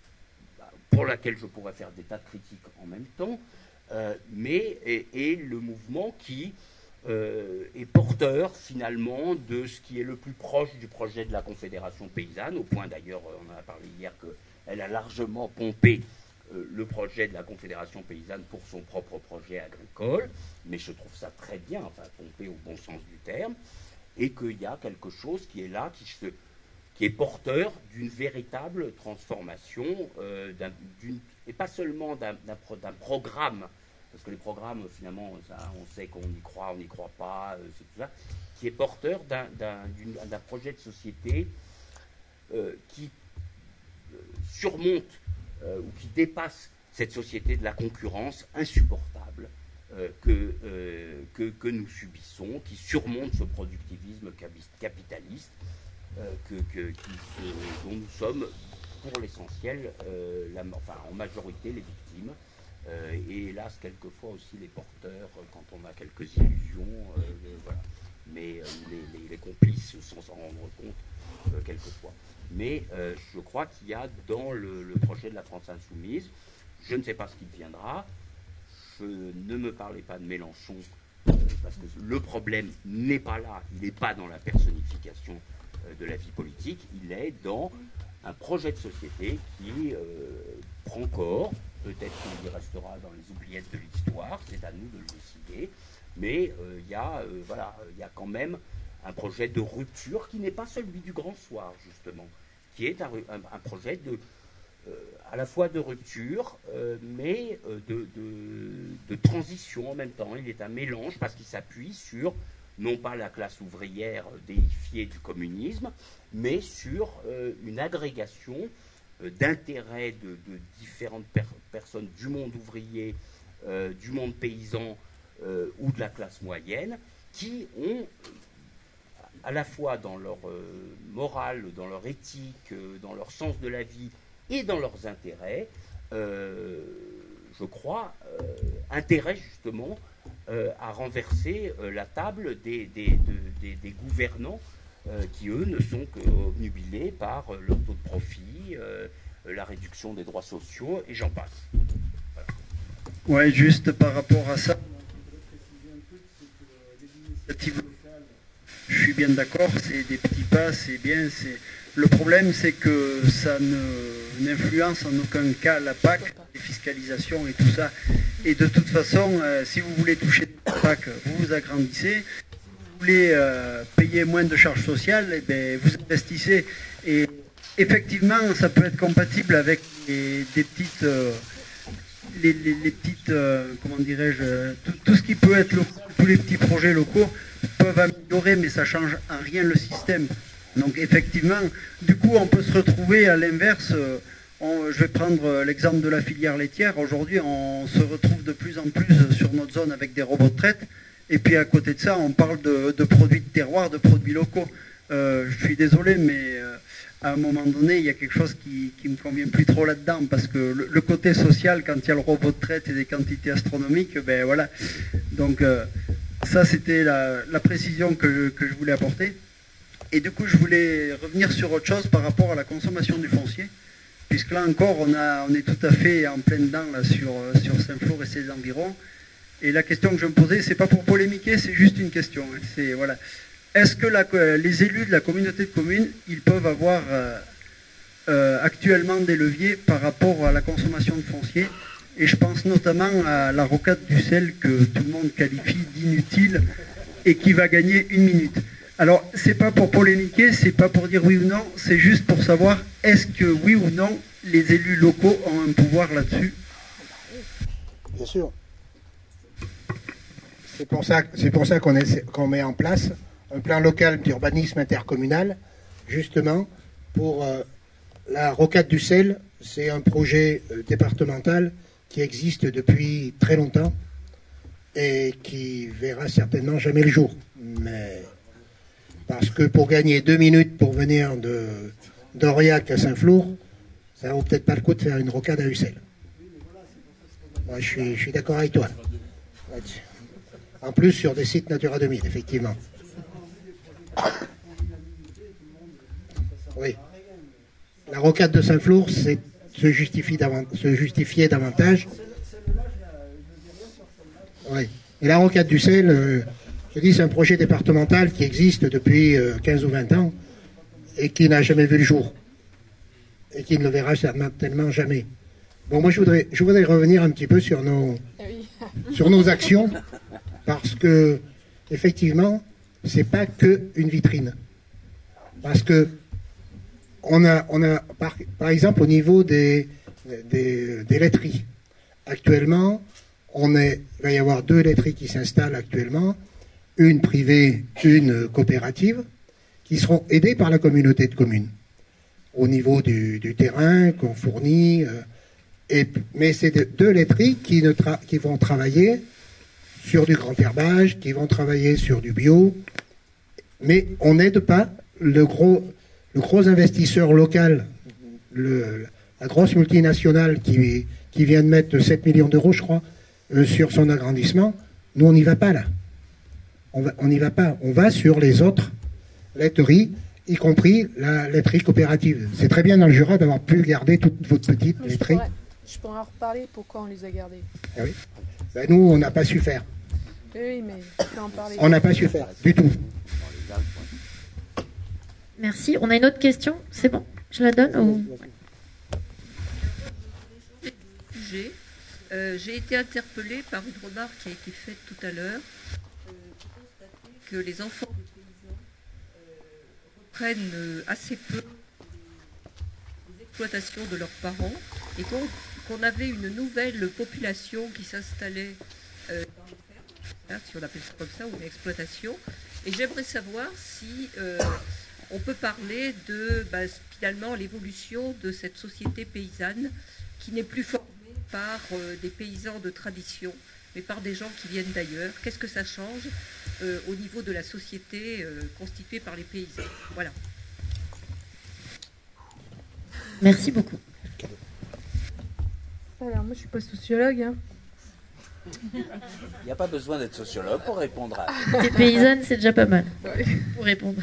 pour laquelle je pourrais faire des tas de critiques en même temps, euh, mais est, est le mouvement qui euh, est porteur, finalement, de ce qui est le plus proche du projet de la Confédération paysanne, au point d'ailleurs, on en a parlé hier, qu'elle a largement pompé le projet de la Confédération paysanne pour son propre projet agricole, mais je trouve ça très bien, enfin pompé au bon sens du terme, et qu'il y a quelque chose qui est là, qui, se, qui est porteur d'une véritable transformation, euh, d'un, d'une, et pas seulement d'un, d'un, d'un programme, parce que les programmes, finalement, ça, on sait qu'on y croit, on n'y croit pas, euh, c'est tout ça, qui est porteur d'un, d'un, d'une, d'un projet de société euh, qui euh, surmonte Euh, ou qui dépasse cette société de la concurrence insupportable euh, que, euh, que, que nous subissons, qui surmonte ce productivisme capitaliste euh, que, que, qui, euh, dont nous sommes pour l'essentiel, euh, la, enfin en majorité les victimes, euh, et hélas quelquefois aussi les porteurs euh, quand on a quelques illusions, euh, euh, voilà. mais euh, les, les, les complices sans s'en rendre compte euh, quelquefois. Mais euh, je crois qu'il y a dans le, le projet de la France Insoumise, je ne sais pas ce qu'il deviendra, je ne me parlez pas de Mélenchon, euh, parce que le problème n'est pas là, il n'est pas dans la personnification euh, de la vie politique, il est dans un projet de société qui euh, prend corps, peut-être qu'il y restera dans les oubliettes de l'histoire, c'est à nous de le décider, mais euh, il y a, euh, voilà, il y a quand même un projet de rupture qui n'est pas celui du grand soir, justement, qui est un, un, un projet de, euh, à la fois de rupture, euh, mais euh, de, de, de transition en même temps. Il est un mélange parce qu'il s'appuie sur, non pas la classe ouvrière déifiée du communisme, mais sur euh, une agrégation euh, d'intérêts de, de différentes per- personnes du monde ouvrier, euh, du monde paysan euh, ou de la classe moyenne, qui ont à la fois dans leur euh, morale, dans leur éthique, euh, dans leur sens de la vie et dans leurs intérêts, euh, je crois, euh, intérêt justement euh, à renverser euh, la table des, des, de, des, des gouvernants euh, qui, eux, ne sont que obnubilés par euh, leur taux de profit, euh, la réduction des droits sociaux, et j'en passe. Voilà. Ouais, juste par rapport à ça, l'initiative locale, je suis bien d'accord, c'est des petits pas, c'est bien. C'est... Le problème, c'est que ça ne, n'influence en aucun cas la P A C, les fiscalisations et tout ça. Et de toute façon, euh, si vous voulez toucher la P A C, vous vous agrandissez. Si vous voulez euh, payer moins de charges sociales, eh bien, vous investissez. Et effectivement, ça peut être compatible avec les, des petites... Euh, Les, les, les petites, euh, comment dirais-je, tout, tout ce qui peut être local, tous les petits projets locaux peuvent améliorer, mais ça change en rien le système. Donc effectivement, du coup, on peut se retrouver à l'inverse. Euh, on, je vais prendre l'exemple de la filière laitière. Aujourd'hui, on se retrouve de plus en plus sur notre zone avec des robots de traite. Et puis à côté de ça, on parle de, de produits de terroir, de produits locaux. Euh, je suis désolé, mais... Euh, à un moment donné, il y a quelque chose qui ne me convient plus trop là-dedans, parce que le, le côté social, quand il y a le robot de traite et des quantités astronomiques, ben voilà. Donc euh, ça, c'était la, la précision que je, que je voulais apporter. Et du coup, je voulais revenir sur autre chose par rapport à la consommation du foncier, puisque là encore, on, a, on est tout à fait en plein dedans là, sur, sur Saint-Flour et ses environs. Et la question que je me posais, c'est pas pour polémiquer, c'est juste une question. Hein, c'est, voilà. Est-ce que la, les élus de la communauté de communes, ils peuvent avoir euh, euh, actuellement des leviers par rapport à la consommation de foncier? Et je pense notamment à la rocade du sel que tout le monde qualifie d'inutile et qui va gagner une minute. Alors, c'est pas pour polémiquer, c'est pas pour dire oui ou non, c'est juste pour savoir est-ce que oui ou non les élus locaux ont un pouvoir là-dessus. Bien sûr. C'est pour ça, c'est pour ça qu'on essaie- qu'on met en place un plan local d'urbanisme intercommunal, justement, pour euh, la Rocade du Sel. C'est un projet euh, départemental qui existe depuis très longtemps et qui verra certainement jamais le jour. Mais parce que pour gagner deux minutes pour venir de d'Aurillac à Saint-Flour, ça vaut peut-être pas le coup de faire une rocade à Ussel. Moi, je suis, je suis d'accord avec toi. Là-dessus. En plus, sur des sites Natura deux mille, effectivement. Oui. La rocade de Saint-Flour, c'est se, justifie davant- se justifier davantage. Oui. Et la rocade du Sel, euh, je dis, c'est un projet départemental qui existe depuis euh, quinze ou vingt ans et qui n'a jamais vu le jour. Et qui ne le verra certainement jamais. Bon, moi, je voudrais, je voudrais revenir un petit peu sur nos, sur nos actions, parce que, effectivement, c'est pas que une vitrine. Parce que, on a, on a par, par exemple, au niveau des, des, des laiteries, actuellement, on est, il va y avoir deux laiteries qui s'installent actuellement, une privée, une coopérative, qui seront aidées par la communauté de communes, au niveau du, du terrain qu'on fournit. Euh, et, mais c'est de- deux laiteries qui, ne tra- qui vont travailler sur du grand herbage, qui vont travailler sur du bio, mais on n'aide pas le gros, le gros investisseur local, le, la grosse multinationale qui, qui vient de mettre sept millions d'euros, je crois, euh, sur son agrandissement. Nous, on n'y va pas là. On va- on n'y va pas. On va sur les autres laiteries, y compris la laiterie coopérative. C'est très bien dans le Jura d'avoir pu garder toute votre petite Je laiterie. pourrais, je pourrais en reparler pourquoi on les a gardés. Ah oui. Ben, nous, on n'a pas su faire. Oui, oui, mais je peux en parler. On n'a pas su faire du tout. Merci. On a une autre question. C'est bon. Je la donne ou... sujet. Euh, J'ai été interpellée par une remarque qui a été faite tout à l'heure, euh, que les enfants des paysans euh, reprennent euh, assez peu les exploitations de leurs parents et qu'on qu'on avait une nouvelle population qui s'installait euh, dans les fermes, hein, si on appelle ça comme ça, ou une exploitation. Et j'aimerais savoir si euh, on peut parler de bah, finalement l'évolution de cette société paysanne qui n'est plus formée par euh, des paysans de tradition, mais par des gens qui viennent d'ailleurs. Qu'est-ce que ça change euh, au niveau de la société euh, constituée par les paysans? Voilà. Merci beaucoup. Alors, moi, je suis pas sociologue. Hein. Il n'y a pas besoin d'être sociologue pour répondre à... T'es paysanne, c'est déjà pas mal pour répondre.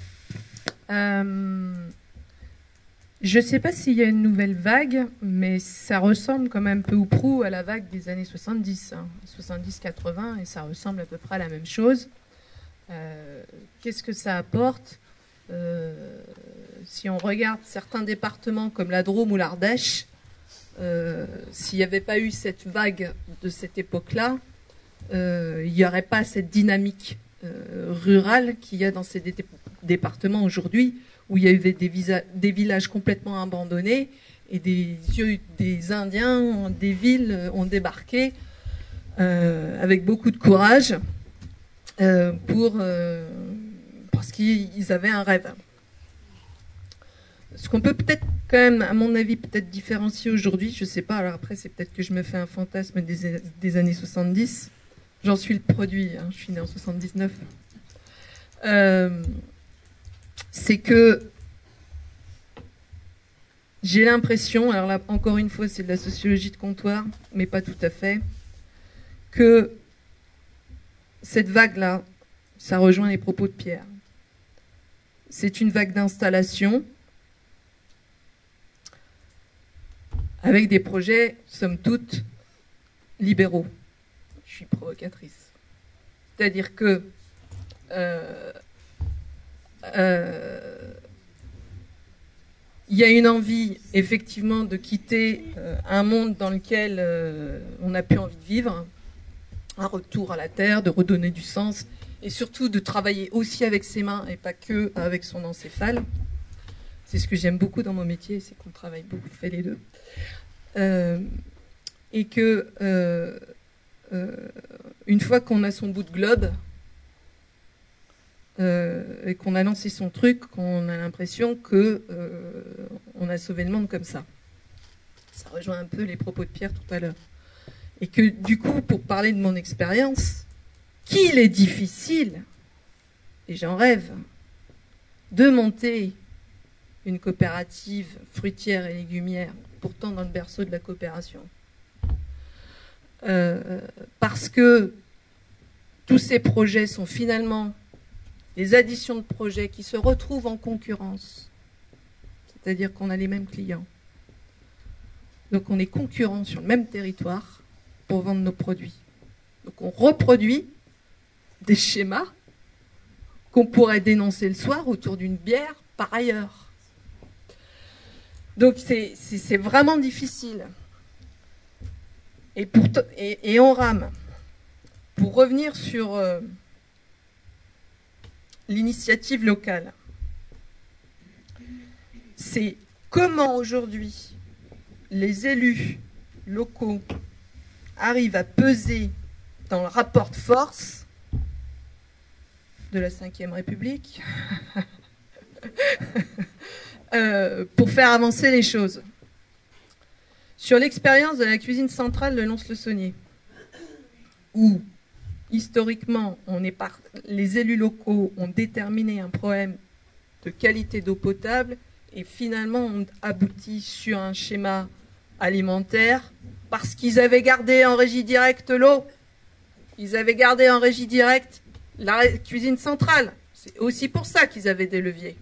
Euh, je ne sais pas s'il y a une nouvelle vague, mais ça ressemble quand même peu ou prou à la vague des années soixante-dix, hein, soixante-dix quatre-vingts, et ça ressemble à peu près à la même chose. Euh, Qu'est-ce que ça apporte? Euh, Si on regarde certains départements comme la Drôme ou l'Ardèche, euh, s'il n'y avait pas eu cette vague de cette époque-là, euh, il n'y aurait pas cette dynamique euh, rurale qu'il y a dans ces dé départements aujourd'hui, où il y a eu des, visa des villages complètement abandonnés et des, des Indiens, des villes ont débarqué euh, avec beaucoup de courage euh, pour, euh, parce qu'ils avaient un rêve. Ce qu'on peut peut-être quand même, à mon avis, peut-être différencier aujourd'hui, je ne sais pas, alors après c'est peut-être que je me fais un fantasme des, des années soixante-dix, j'en suis le produit, hein, je suis né en soixante-dix-neuf, euh, c'est que j'ai l'impression, alors là encore une fois c'est de la sociologie de comptoir, mais pas tout à fait, que cette vague-là, ça rejoint les propos de Pierre. C'est une vague d'installation, avec des projets, somme toute, libéraux. Je suis provocatrice. C'est-à-dire que euh, euh, il y a une envie, effectivement, de quitter euh, un monde dans lequel euh, on n'a plus envie de vivre, un retour à la terre, de redonner du sens, et surtout de travailler aussi avec ses mains et pas que avec son encéphale. C'est ce que j'aime beaucoup dans mon métier, c'est qu'on travaille beaucoup, on fait les deux. Euh, et que euh, euh, une fois qu'on a son bout de globe euh, et qu'on a lancé son truc, qu'on a l'impression que euh, on a sauvé le monde comme ça. Ça rejoint un peu les propos de Pierre tout à l'heure. Et que du coup, pour parler de mon expérience, qu'il est difficile, et j'en rêve, de monter une coopérative fruitière et légumière, pourtant dans le berceau de la coopération. Euh, parce que tous ces projets sont finalement des additions de projets qui se retrouvent en concurrence. C'est-à-dire qu'on a les mêmes clients. Donc on est concurrents sur le même territoire pour vendre nos produits. Donc on reproduit des schémas qu'on pourrait dénoncer le soir autour d'une bière par ailleurs. Donc c'est, c'est, c'est vraiment difficile. Et, pour et, et on rame. Pour revenir sur euh, l'initiative locale, c'est comment aujourd'hui les élus locaux arrivent à peser dans le rapport de force de la cinquième République euh, pour faire avancer les choses. Sur l'expérience de la cuisine centrale de Lons-le-Saunier, où historiquement on est par... les élus locaux ont déterminé un problème de qualité d'eau potable et finalement on aboutit sur un schéma alimentaire parce qu'ils avaient gardé en régie directe l'eau, ils avaient gardé en régie directe la cuisine centrale. C'est aussi pour ça qu'ils avaient des leviers.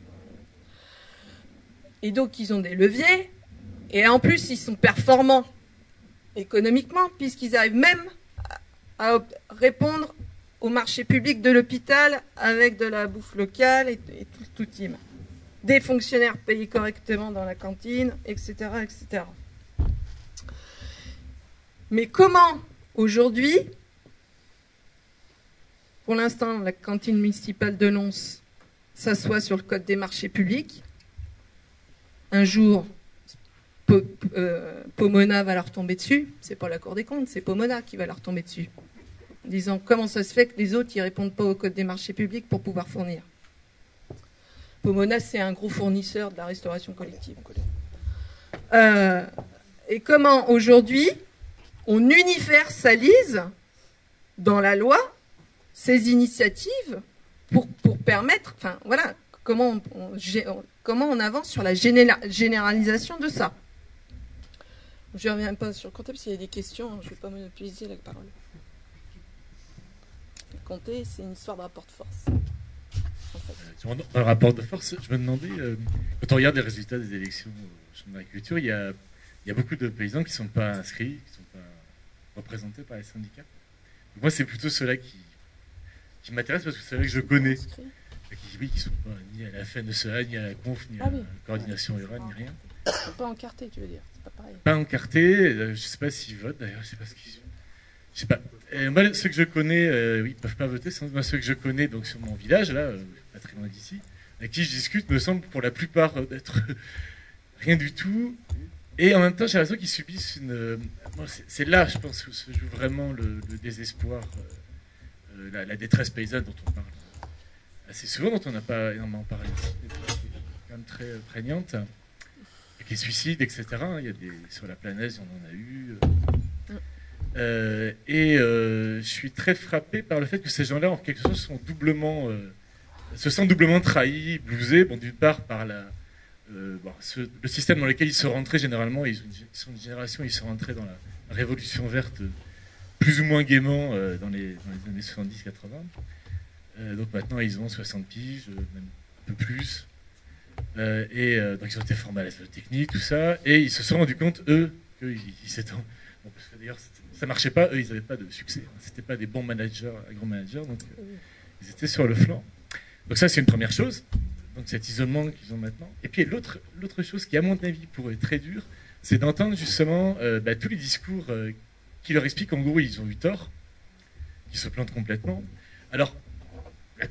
Et donc ils ont des leviers, et en plus ils sont performants économiquement, puisqu'ils arrivent même à, à répondre au marché public de l'hôpital avec de la bouffe locale et, et tout, tout team. Des fonctionnaires payés correctement dans la cantine, et cetera, et cetera. Mais comment, aujourd'hui, pour l'instant, la cantine municipale de Lons s'assoit sur le code des marchés publics. Un jour, Po, euh, Pomona va leur tomber dessus. C'est pas la Cour des comptes, c'est Pomona qui va leur tomber dessus. En disant comment ça se fait que les autres ne répondent pas au code des marchés publics pour pouvoir fournir. Pomona, c'est un gros fournisseur de la restauration collective. Euh, et comment aujourd'hui on universalise dans la loi ces initiatives pour, pour permettre, enfin voilà, comment on, on, comment on avance sur la généralisation de ça. Je ne reviens pas sur le compter parce qu'il y a des questions, je ne vais pas monopoliser la parole. Le compter, c'est une histoire de rapport de force. En fait. Dans le rapport de force, je me demandais, euh, quand on regarde les résultats des élections au champ de l'agriculture, il y a, il y a beaucoup de paysans qui ne sont pas inscrits, qui ne sont pas représentés par les syndicats. Donc moi, c'est plutôt ceux-là qui, qui m'intéressent parce que c'est ceux-là que je connais. Qui, oui, qui ne sont pas ni à la F N S E A, ni à la Conf, ni à ah oui. la coordination rurale, ni rien. Ils ne sont pas encartés, tu veux dire, c'est pas pareil. Pas encartés, euh, je ne sais pas s'ils votent d'ailleurs, je ne sais pas ce qu'ils... Je sais pas. Euh, moi, ceux que je connais, euh, oui, ils ne peuvent pas voter, c'est moi ceux que je connais donc sur mon village, là, euh, pas très loin d'ici, avec qui je discute, me semble pour la plupart euh, d'être rien du tout. Et en même temps, j'ai l'impression qu'ils subissent une... Euh, bon, c'est, c'est là, je pense, où se joue vraiment le, le désespoir, euh, euh, la, la détresse paysanne dont on parle assez souvent, dont on n'a pas énormément parlé ici, qui est quand même très euh, prégnante, avec les suicides, et cetera. Il y a des, sur la planète, on en a eu... Euh, Euh, et euh, je suis très frappé par le fait que ces gens-là, en quelque sorte, sont doublement, euh, se sentent doublement trahis, blousés. Bon, d'une part par la, euh, bon, ce, le système dans lequel ils sont rentrés généralement. Ils, ils sont une génération, ils sont rentrés dans la révolution verte plus ou moins gaiement euh, dans, les, dans les années soixante-dix quatre-vingts. Euh, donc maintenant, ils ont soixante piges, même un peu plus. Euh, et euh, donc ils ont été formés à la technique, tout ça, et ils se sont rendus compte, eux, qu'ils ils s'étaient... Bon, parce que d'ailleurs, ça marchait pas, eux, ils n'avaient pas de succès. C'était pas des bons managers, agro-managers, donc euh, ils étaient sur le flanc. Donc ça, c'est une première chose, donc cet isolement qu'ils ont maintenant. Et puis l'autre, l'autre chose qui, à mon avis, pour eux est très dure, c'est d'entendre justement euh, bah, tous les discours euh, qui leur expliquent qu'en gros, ils ont eu tort, qu'ils se plantent complètement. Alors,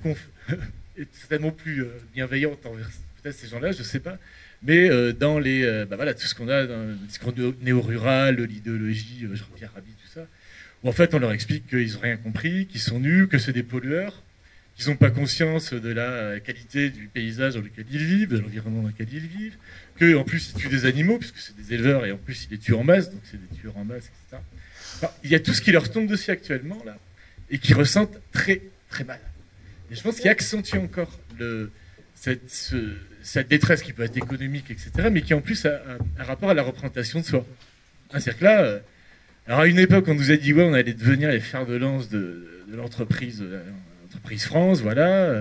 conf... est certainement plus euh, bienveillante envers peut-être ces gens-là, je ne sais pas. Mais euh, dans les, euh, bah voilà, tout ce qu'on a dans le discours néo-rural, l'idéologie, euh, Jean-Pierre Rabhi, tout ça, où en fait on leur explique qu'ils n'ont rien compris, qu'ils sont nuls, que c'est des pollueurs, qu'ils n'ont pas conscience de la qualité du paysage dans lequel ils vivent, de l'environnement dans lequel ils vivent, qu'en plus ils tuent des animaux, puisque c'est des éleveurs, et en plus ils les tuent en masse, donc c'est des tueurs en masse, et cetera. Enfin, il y a tout ce qui leur tombe dessus actuellement, là, et qui ressentent très, très mal. Et je pense qu'il accentue encore le, cette, ce, cette détresse qui peut être économique, et cetera, mais qui en plus a un rapport à la représentation de soi. C'est-à-dire que là, euh, alors à une époque, on nous a dit, ouais, on allait devenir les fers de lance de, de l'entreprise, de l'entreprise France, voilà, euh,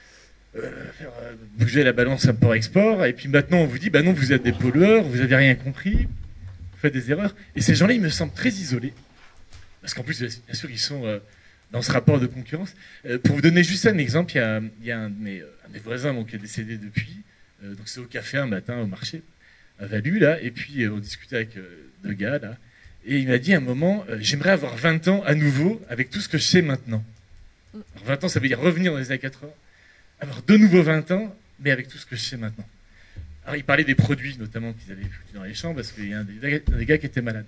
faire euh, bouger la balance import-export, et puis maintenant on vous dit, bah non, vous êtes des pollueurs, vous n'avez rien compris, vous faites des erreurs. Et ces gens-là, ils me semblent très isolés, parce qu'en plus, bien sûr, ils sont euh, dans ce rapport de concurrence. Euh, pour vous donner juste un exemple, il y a, il y a un, de mes, un de mes voisins bon, qui est décédé depuis, euh, donc c'est au café un matin au marché, à Valu, là, et puis euh, on discutait avec euh, deux gars, là, et il m'a dit à un moment, euh, j'aimerais avoir vingt ans à nouveau avec tout ce que je sais maintenant. Alors vingt ans, ça veut dire revenir dans les années quatre-vingts, avoir de nouveau vingt ans, mais avec tout ce que je sais maintenant. Alors il parlait des produits, notamment, qu'ils avaient foutus dans les champs, parce qu'il y a un des, un des gars qui était malade.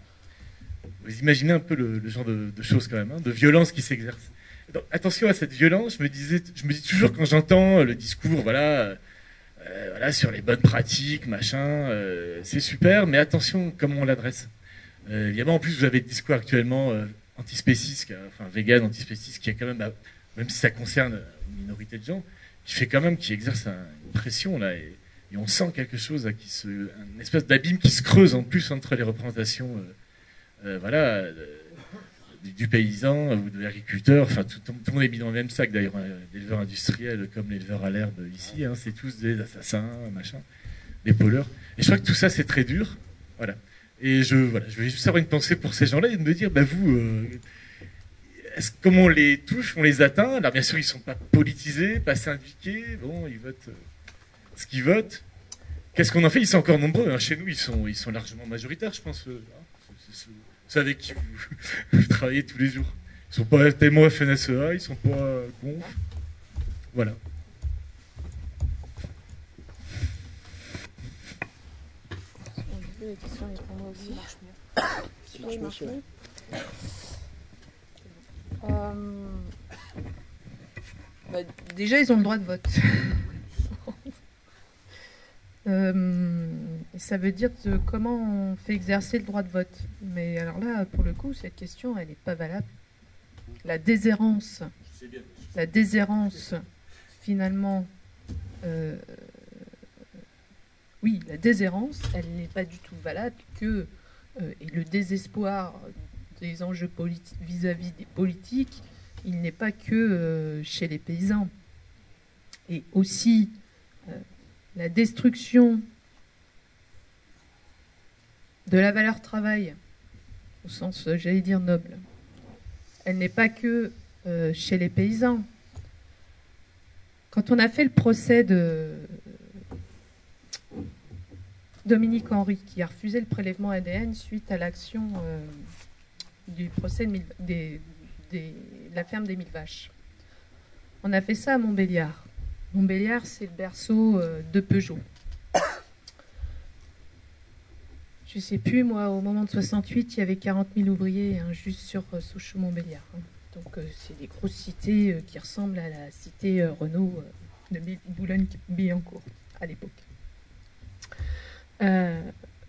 Vous imaginez un peu le, le genre de, de choses quand même, hein, de violence qui s'exerce. Donc, attention à cette violence, je me, disais, je me dis toujours quand j'entends le discours, voilà, euh, voilà, sur les bonnes pratiques, machin, euh, c'est super, mais attention comment on l'adresse. Euh, évidemment, en plus, vous avez le discours actuellement euh, antispéciste, enfin vegan, antispéciste, qui a quand même, bah, même si ça concerne une minorité de gens, qui fait quand même, qui exerce un, une pression là, et, et on sent quelque chose là, qui se, un espèce d'abîme qui se creuse en plus entre les représentations, euh, euh, voilà, euh, du, du paysan ou de l'agriculteur. Enfin, tout, tout le monde est mis dans le même sac d'ailleurs, hein, l'éleveur industriel comme l'éleveur à l'herbe ici, hein, c'est tous des assassins, machin, des pollueurs. Et je crois que tout ça c'est très dur, voilà. Et je, voilà, je vais juste avoir une pensée pour ces gens-là et de me dire, bah vous, euh, est-ce, comment on les touche, on les atteint? Alors bien sûr, ils ne sont pas politisés, pas syndiqués, bon, ils votent euh, ce qu'ils votent. Qu'est-ce qu'on en fait? Ils sont encore nombreux, hein. Chez nous, ils sont, ils sont largement majoritaires, je pense. Euh, c'est, c'est, c'est avec qui vous, vous travaillez tous les jours. Ils ne sont pas tellement F N S E A, ils ne sont pas euh, conf. Voilà. Les questions, et pour moi aussi. Marche mieux. Si oui, marche mieux. Euh... Bah, déjà, ils ont le droit de vote. euh, ça veut dire de comment on fait exercer le droit de vote. Mais alors là, pour le coup, cette question, elle n'est pas valable. La déshérence, la déshérence, finalement, euh, oui, la déshérence, elle n'est pas du tout valable que, euh, et le désespoir des enjeux politiques vis-à-vis des politiques, il n'est pas que euh, chez les paysans. Et aussi, euh, la destruction de la valeur travail, au sens, j'allais dire, noble, elle n'est pas que euh, chez les paysans. Quand on a fait le procès de Dominique Henry, qui a refusé le prélèvement A D N suite à l'action euh, du procès de, mille, des, des, de la ferme des Mille Vaches. On a fait ça à Montbéliard. Montbéliard, c'est le berceau euh, de Peugeot. Je ne sais plus, moi, au moment de soixante-huit, il y avait quarante mille ouvriers hein, juste sur euh, Sochaux-Montbéliard. Hein. Donc, euh, c'est des grosses cités euh, qui ressemblent à la cité euh, Renault euh, de Boulogne-Billancourt à l'époque. Euh,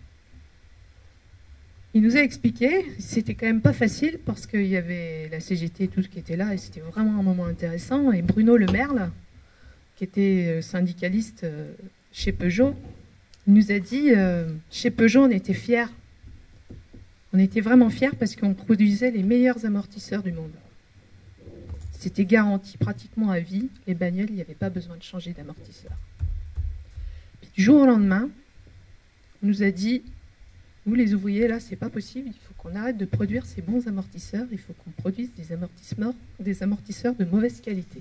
il nous a expliqué, c'était quand même pas facile parce qu'il y avait la C G T et tout ce qui était là et c'était vraiment un moment intéressant. Et Bruno Le Merle, qui était syndicaliste chez Peugeot, il nous a dit, euh, chez Peugeot on était fiers. On était vraiment fiers parce qu'on produisait les meilleurs amortisseurs du monde. C'était garanti pratiquement à vie. Les bagnoles, il n'y avait pas besoin de changer d'amortisseur. Puis du jour au lendemain, on nous a dit, nous les ouvriers, là, c'est pas possible, il faut qu'on arrête de produire ces bons amortisseurs, il faut qu'on produise des amortisseurs, des amortisseurs de mauvaise qualité.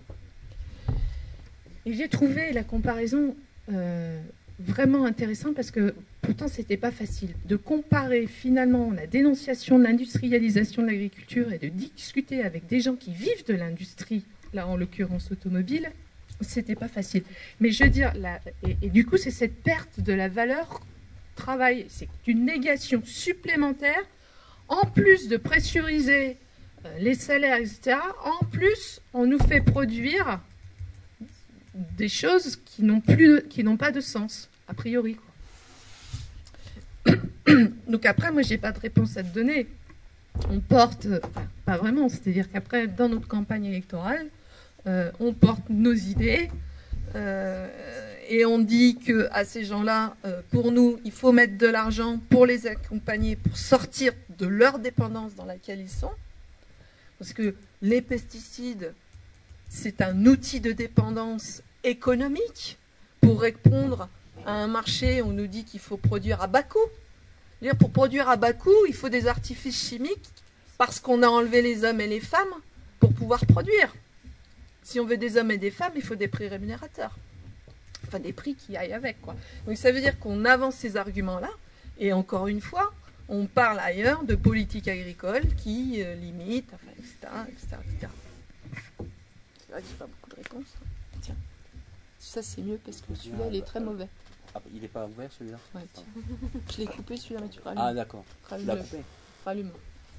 Et j'ai trouvé la comparaison euh, vraiment intéressante parce que pourtant, c'était pas facile de comparer finalement la dénonciation de l'industrialisation de l'agriculture et de discuter avec des gens qui vivent de l'industrie là en l'occurrence automobile, c'était pas facile. Mais je veux dire, la, et, et du coup, c'est cette perte de la valeur travail, c'est une négation supplémentaire, en plus de pressuriser euh, les salaires, et cetera. En plus, on nous fait produire des choses qui n'ont plus, qui n'ont pas de sens, a priori, quoi. Donc après, moi, j'ai pas de réponse à te donner. On porte, enfin, pas vraiment, c'est-à-dire qu'après, dans notre campagne électorale, euh, on porte nos idées euh, et on dit que à ces gens-là, euh, pour nous, il faut mettre de l'argent pour les accompagner, pour sortir de leur dépendance dans laquelle ils sont, parce que les pesticides, c'est un outil de dépendance économique pour répondre à un marché où on nous dit qu'il faut produire à bas coût. Pour produire à bas coût, il faut des artifices chimiques parce qu'on a enlevé les hommes et les femmes pour pouvoir produire. Si on veut des hommes et des femmes, il faut des prix rémunérateurs. Enfin, des prix qui aillent avec, quoi. Donc ça veut dire qu'on avance ces arguments-là, et encore une fois, on parle ailleurs de politique agricole qui euh, limite, enfin, et cetera, et cetera, et cetera. C'est vrai que j'ai pas beaucoup de réponses. Tiens, ça c'est mieux parce que celui-là, il est très mauvais. Ah, il n'est pas ouvert celui-là? Ouais, tiens. Je l'ai coupé celui-là, mais tu rallumes. Ah d'accord. Tu l'as coupé? Rallume.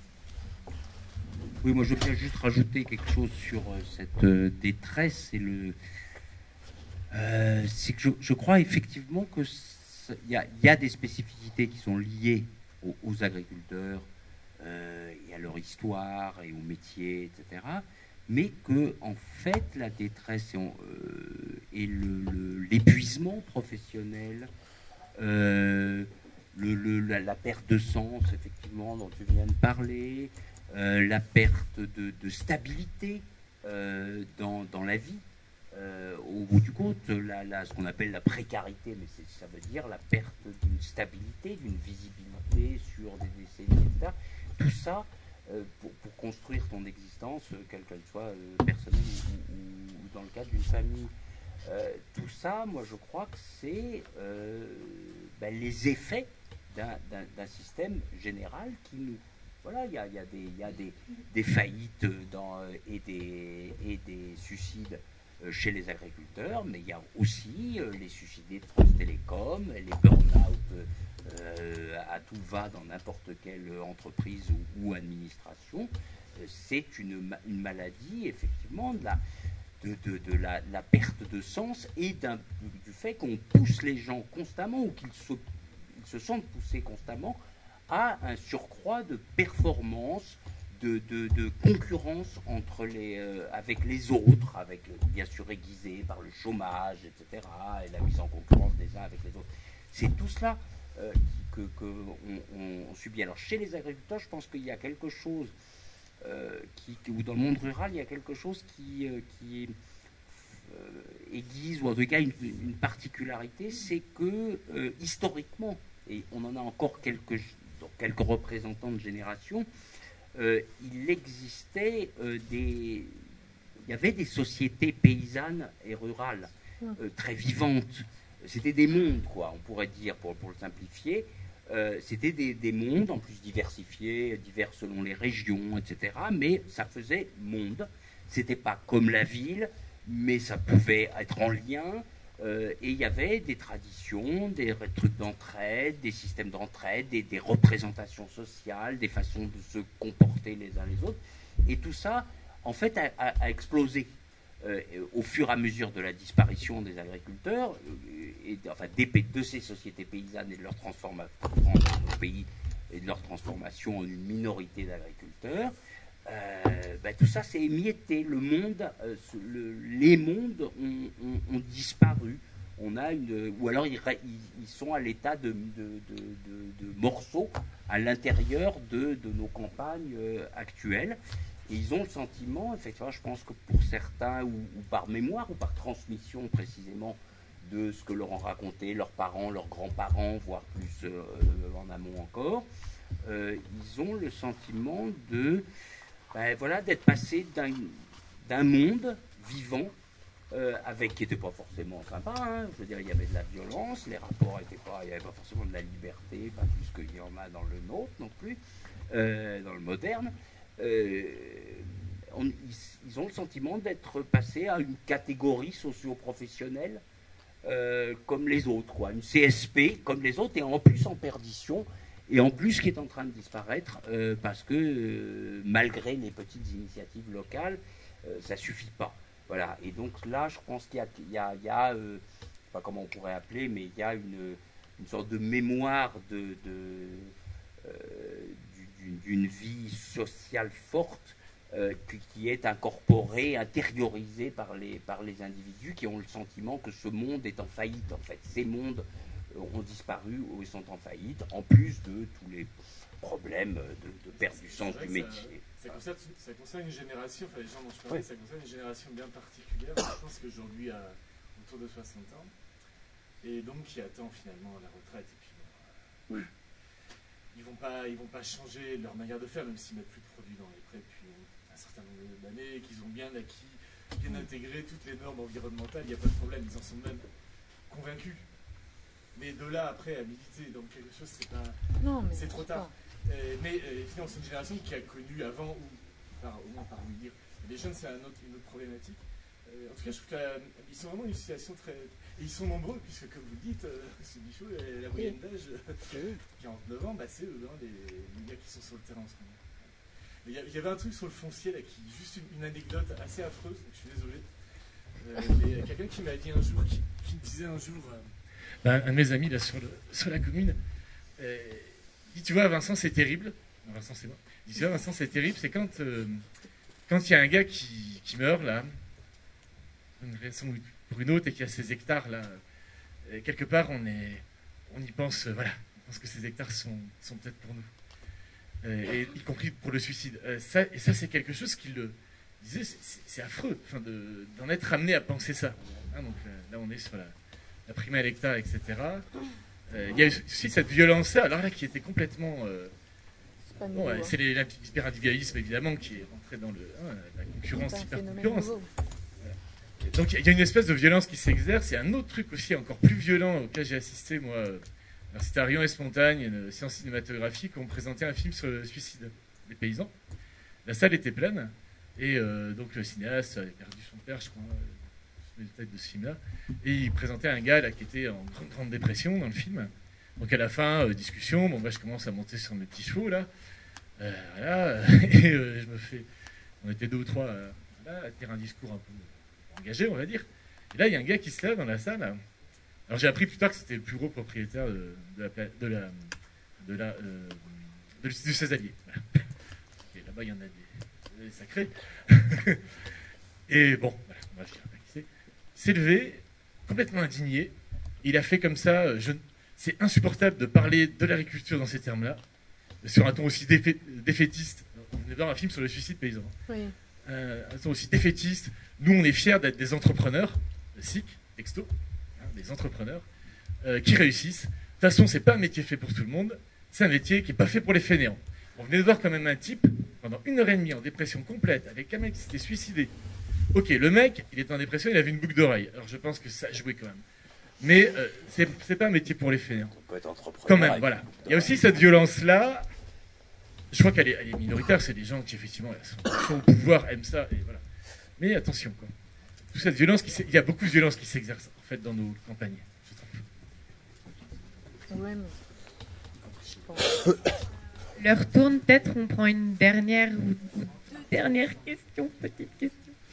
Oui, moi je viens juste rajouter quelque chose sur euh, cette euh, détresse et le. Euh, c'est que je, je crois effectivement que il y, y a des spécificités qui sont liées aux, aux agriculteurs euh, et à leur histoire et au métier, et cetera. Mais que en fait la détresse et, on, euh, et le, le, l'épuisement professionnel, euh, le, le, la, la perte de sens effectivement dont tu viens de parler, euh, la perte de, de stabilité euh, dans, dans la vie, euh, au bout du compte, la, la, ce qu'on appelle la précarité, mais c'est, ça veut dire la perte d'une stabilité, d'une visibilité sur des décennies, et cetera. Tout ça. Euh, pour, pour construire ton existence, euh, quelle qu'elle soit euh, personnelle ou, ou, ou dans le cadre d'une famille. Euh, tout ça, moi je crois que c'est euh, ben, les effets d'un, d'un, d'un système général qui nous... Voilà, il y a, y a, des, y a des, des faillites dans, euh, et, des, et des suicides euh, chez les agriculteurs, mais il y a aussi euh, les suicidés de France Télécom, les burn-out euh, Euh, à tout va dans n'importe quelle entreprise ou, ou administration. Euh, c'est une, une maladie, effectivement, de la, de, de, de la, la perte de sens et d'un, du fait qu'on pousse les gens constamment ou qu'ils se, ils se sentent poussés constamment à un surcroît de performance, de, de, de concurrence entre les, euh, avec les autres, avec, bien sûr aiguisé par le chômage, et cetera, et la mise en concurrence des uns avec les autres. C'est tout cela Euh, que, que on, on, on subit. Alors chez les agriculteurs, je pense qu'il y a quelque chose euh, qui, ou dans le monde rural, il y a quelque chose qui, euh, qui euh, aiguise, ou en tout cas une, une particularité, c'est que euh, historiquement, et on en a encore quelques, quelques représentants de génération, euh, il existait euh, des... Il y avait des sociétés paysannes et rurales euh, très vivantes. C'était des mondes, quoi, on pourrait dire, pour, pour le simplifier. Euh, c'était des, des mondes, en plus diversifiés, divers selon les régions, et cetera. Mais ça faisait monde. C'était pas comme la ville, mais ça pouvait être en lien. Euh, et il y avait des traditions, des trucs d'entraide, des systèmes d'entraide, des, des représentations sociales, des façons de se comporter les uns les autres. Et tout ça, en fait, a, a, a explosé. Euh, au fur et à mesure de la disparition des agriculteurs, euh, et, enfin des, de ces sociétés paysannes et de leur transformation dans nos pays et de leur transformation en une minorité d'agriculteurs, euh, ben, tout ça s'est émietté. Le monde, euh, le, les mondes ont, ont, ont disparu. On a une, ou alors ils, ils sont à l'état de, de, de, de, de morceaux à l'intérieur de, de nos campagnes euh, actuelles. Et ils ont le sentiment, effectivement, je pense que pour certains, ou, ou par mémoire, ou par transmission précisément de ce que leur ont raconté leurs parents, leurs grands-parents, voire plus euh, en amont encore, euh, ils ont le sentiment de, ben, voilà, d'être passés d'un, d'un monde vivant, euh, avec, qui n'était pas forcément sympa, hein, je veux dire, il y avait de la violence, les rapports n'étaient pas, il n'y avait pas forcément de la liberté, pas plus qu'il y en a dans le nôtre non plus, euh, dans le moderne. Euh, on, ils, ils ont le sentiment d'être passés à une catégorie socio-professionnelle euh, comme les autres, quoi, une C S P comme les autres, et en plus en perdition, et en plus qui est en train de disparaître, euh, parce que euh, malgré les petites initiatives locales, euh, ça ne suffit pas. Voilà. Et donc là, je pense qu'il y a, il y a, il y a euh, je ne sais pas comment on pourrait appeler, mais il y a une, une sorte de mémoire de, de, euh, d'une, d'une vie sociale forte euh, qui, qui est incorporée, intériorisée par les, par les individus qui ont le sentiment que ce monde est en faillite, en fait. Ces mondes ont disparu ou ils sont en faillite, en plus de tous les problèmes de, de perte du sens du métier. Ça, ça, concerne, ça concerne une génération, enfin les gens dont je parlais, ouais. Ça concerne une génération bien particulière. Je pense qu'aujourd'hui, à autour de soixante ans, et donc qui attend finalement la retraite. Et puis, bon, oui. Ils vont pas, ils vont pas changer leur manière de faire, même s'ils mettent plus de produits dans les prêts depuis un certain nombre d'années, qu'ils ont bien acquis, bien intégré toutes les normes environnementales. Il n'y a pas de problème, ils en sont même convaincus. Mais de là après à militer dans quelque chose, c'est pas, c'est trop tard. Euh, mais euh, finalement, c'est une génération qui a connu avant, ou enfin, au moins par oui dire, les jeunes, c'est un autre, une autre problématique. Euh, en tout cas, je trouve qu'ils sont vraiment dans une situation très. Et ils sont nombreux, puisque comme vous le dites, euh, c'est Bichot, la moyenne d'âge, euh, quarante-neuf ans, bah, c'est eux, hein, les, les gars qui sont sur le terrain en ce moment. Il y, y avait un truc sur le foncier, là, qui juste une, une anecdote assez affreuse, donc je suis désolé. Euh, mais quelqu'un qui m'a dit un jour, qui, qui me disait un jour. Euh, Ben, un de mes amis là sur, le, sur la commune, euh, il dit, tu vois Vincent c'est terrible, non, Vincent c'est moi, il dit tu vois Vincent c'est terrible, c'est quand euh, quand il y a un gars qui, qui meurt là, pour une raison ou pour une autre, et qu'il y a ces hectares là, et quelque part on est, on y pense, euh, voilà, on pense que ces hectares sont, sont peut-être pour nous, euh, et y compris pour le suicide. Euh, ça, et ça c'est quelque chose qu'il le disait, c'est, c'est affreux, enfin, de, d'en être amené à penser ça. Hein, donc là, là on est sur la la prima electa, et cetera. Euh, il y a aussi cette violence-là, alors là, qui était complètement... Euh, c'est, bon, ouais, c'est l'hyper-individualisme, évidemment, qui est rentré dans le, hein, la concurrence, hyper-concurrence. Voilà. Donc il y a une espèce de violence qui s'exerce. Il y a un autre truc aussi encore plus violent auquel j'ai assisté, moi. Alors, c'était à Rion-Esmontagne, une séance cinématographique, où on présentait un film sur le suicide des paysans. La salle était pleine, et euh, donc le cinéaste avait perdu son père, je crois, les détails de ce film-là, et il présentait un gars là qui était en grande, grande dépression dans le film. Donc à la fin, euh, discussion, bon bah je commence à monter sur mes petits chevaux là, euh, voilà, et euh, je me fais, on était deux ou trois euh, là, à tenir un discours un peu engagé, on va dire. Et là il y a un gars qui se lève dans la salle. Alors j'ai appris plus tard que c'était le plus gros propriétaire de, de la, de la, de la, euh, de, du Césalier. Voilà. Et là-bas il y en a des, des sacrés. Et bon, voilà, on va dire. S'est levé, complètement indigné. Il a fait comme ça, je, c'est insupportable de parler de l'agriculture dans ces termes-là, sur un ton aussi défait, défaitiste. On venait voir un film sur le suicide paysan. Oui. Euh, un ton aussi défaitiste. Nous, on est fiers d'être des entrepreneurs, le S I C, texto, hein, des entrepreneurs, euh, qui réussissent. De toute façon, c'est pas un métier fait pour tout le monde, c'est un métier qui n'est pas fait pour les fainéants. On venait de voir quand même un type, pendant une heure et demie, en dépression complète, avec un mec qui s'était suicidé. Ok, le mec, il était en dépression, il avait une boucle d'oreille. Alors je pense que ça jouait quand même. Mais euh, c'est, c'est pas un métier pour les fainéants. On peut être entrepreneur. Quand même, voilà. Il y a aussi cette violence-là. Je crois qu'elle est, elle est minoritaire. C'est des gens qui, effectivement, sont, sont au pouvoir, aiment ça. Et voilà. Mais attention, quoi. Toute cette violence, qui il y a beaucoup de violence qui s'exerce, en fait, dans nos campagnes. Ouais, mais... Leur tourne, peut-être, on prend une dernière ou deux dernières questions, petite question.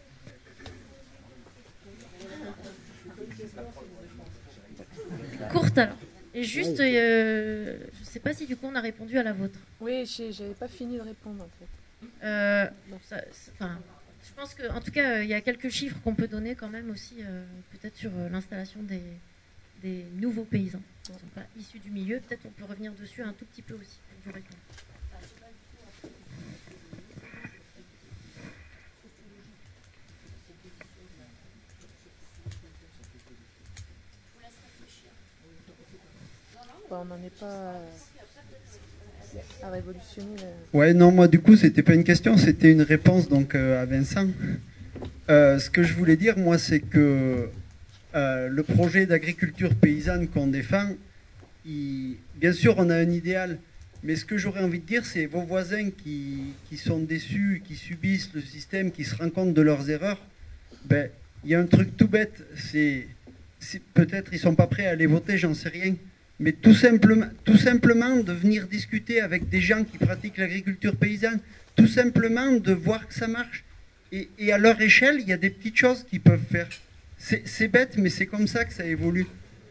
Courte alors. Et juste, euh, je ne sais pas si du coup on a répondu à la vôtre. Oui, j'avais pas fini de répondre en fait. Euh, bon, ça, enfin, je pense qu'en tout cas, il y a quelques chiffres qu'on peut donner quand même aussi, euh, peut-être sur euh, l'installation des, des nouveaux paysans qui ne sont pas issus du milieu. Peut-être on peut revenir dessus un tout petit peu aussi pour vous répondre. On n'en est pas à révolutionner. Ouais, non, moi du coup, c'était pas une question, c'était une réponse donc euh, à Vincent. Euh, ce que je voulais dire, moi, c'est que euh, le projet d'agriculture paysanne qu'on défend, il, bien sûr, on a un idéal, Mais ce que j'aurais envie de dire, c'est vos voisins qui, qui sont déçus, qui subissent le système, qui se rendent compte de leurs erreurs. Ben, il y a un truc tout bête, c'est, c'est peut-être ils sont pas prêts à aller voter, j'en sais rien. Mais tout simplement, tout simplement de venir discuter avec des gens qui pratiquent l'agriculture paysanne, tout simplement de voir que ça marche. Et, et à leur échelle, il y a des petites choses qu'ils peuvent faire. C'est, c'est bête, mais c'est comme ça que ça évolue.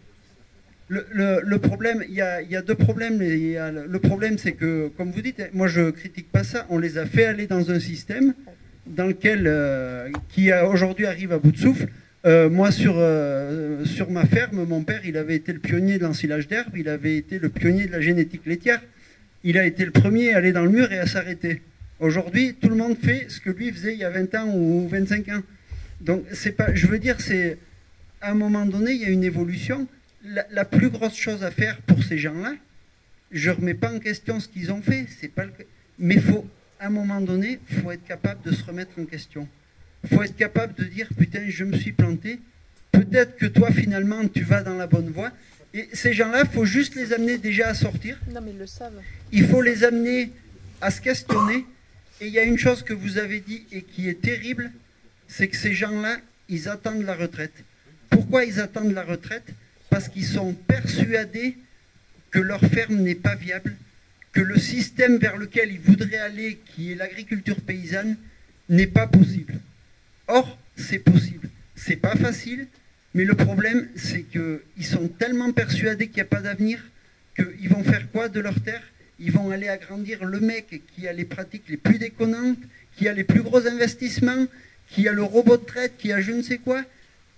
Le, le, le problème, il y, a, il y a deux problèmes. Il y a, le problème, c'est que, comme vous dites, moi je critique pas ça, on les a fait aller dans un système dans lequel, euh, qui a, aujourd'hui arrive à bout de souffle. Euh, moi, sur, euh, sur ma ferme, mon père, il avait été le pionnier de l'ensilage d'herbe, il avait été le pionnier de la génétique laitière. Il a été le premier à aller dans le mur et à s'arrêter. Aujourd'hui, tout le monde fait ce que lui faisait il y a vingt ans ou vingt-cinq ans. Donc, c'est pas, je veux dire, c'est à un moment donné, il y a une évolution. La, la plus grosse chose à faire pour ces gens-là, je ne remets pas en question ce qu'ils ont fait, c'est pas le... mais faut, à un moment donné, il faut être capable de se remettre en question. Il faut être capable de dire, putain, je me suis planté, peut-être que toi, finalement, tu vas dans la bonne voie. Et ces gens-là, il faut juste les amener déjà à sortir. Non, mais ils le savent. Il faut les amener à se questionner. Et il y a une chose que vous avez dit et qui est terrible, c'est que ces gens-là, ils attendent la retraite. Pourquoi ils attendent la retraite ? Parce qu'ils sont persuadés que leur ferme n'est pas viable, que le système vers lequel ils voudraient aller, qui est l'agriculture paysanne, n'est pas possible. Or, c'est possible. C'est pas facile, mais le problème, c'est qu'ils sont tellement persuadés qu'il n'y a pas d'avenir, qu'ils vont faire quoi de leur terre ? Ils vont aller agrandir le mec qui a les pratiques les plus déconnantes, qui a les plus gros investissements, qui a le robot de traite, qui a je ne sais quoi. Pourquoi ?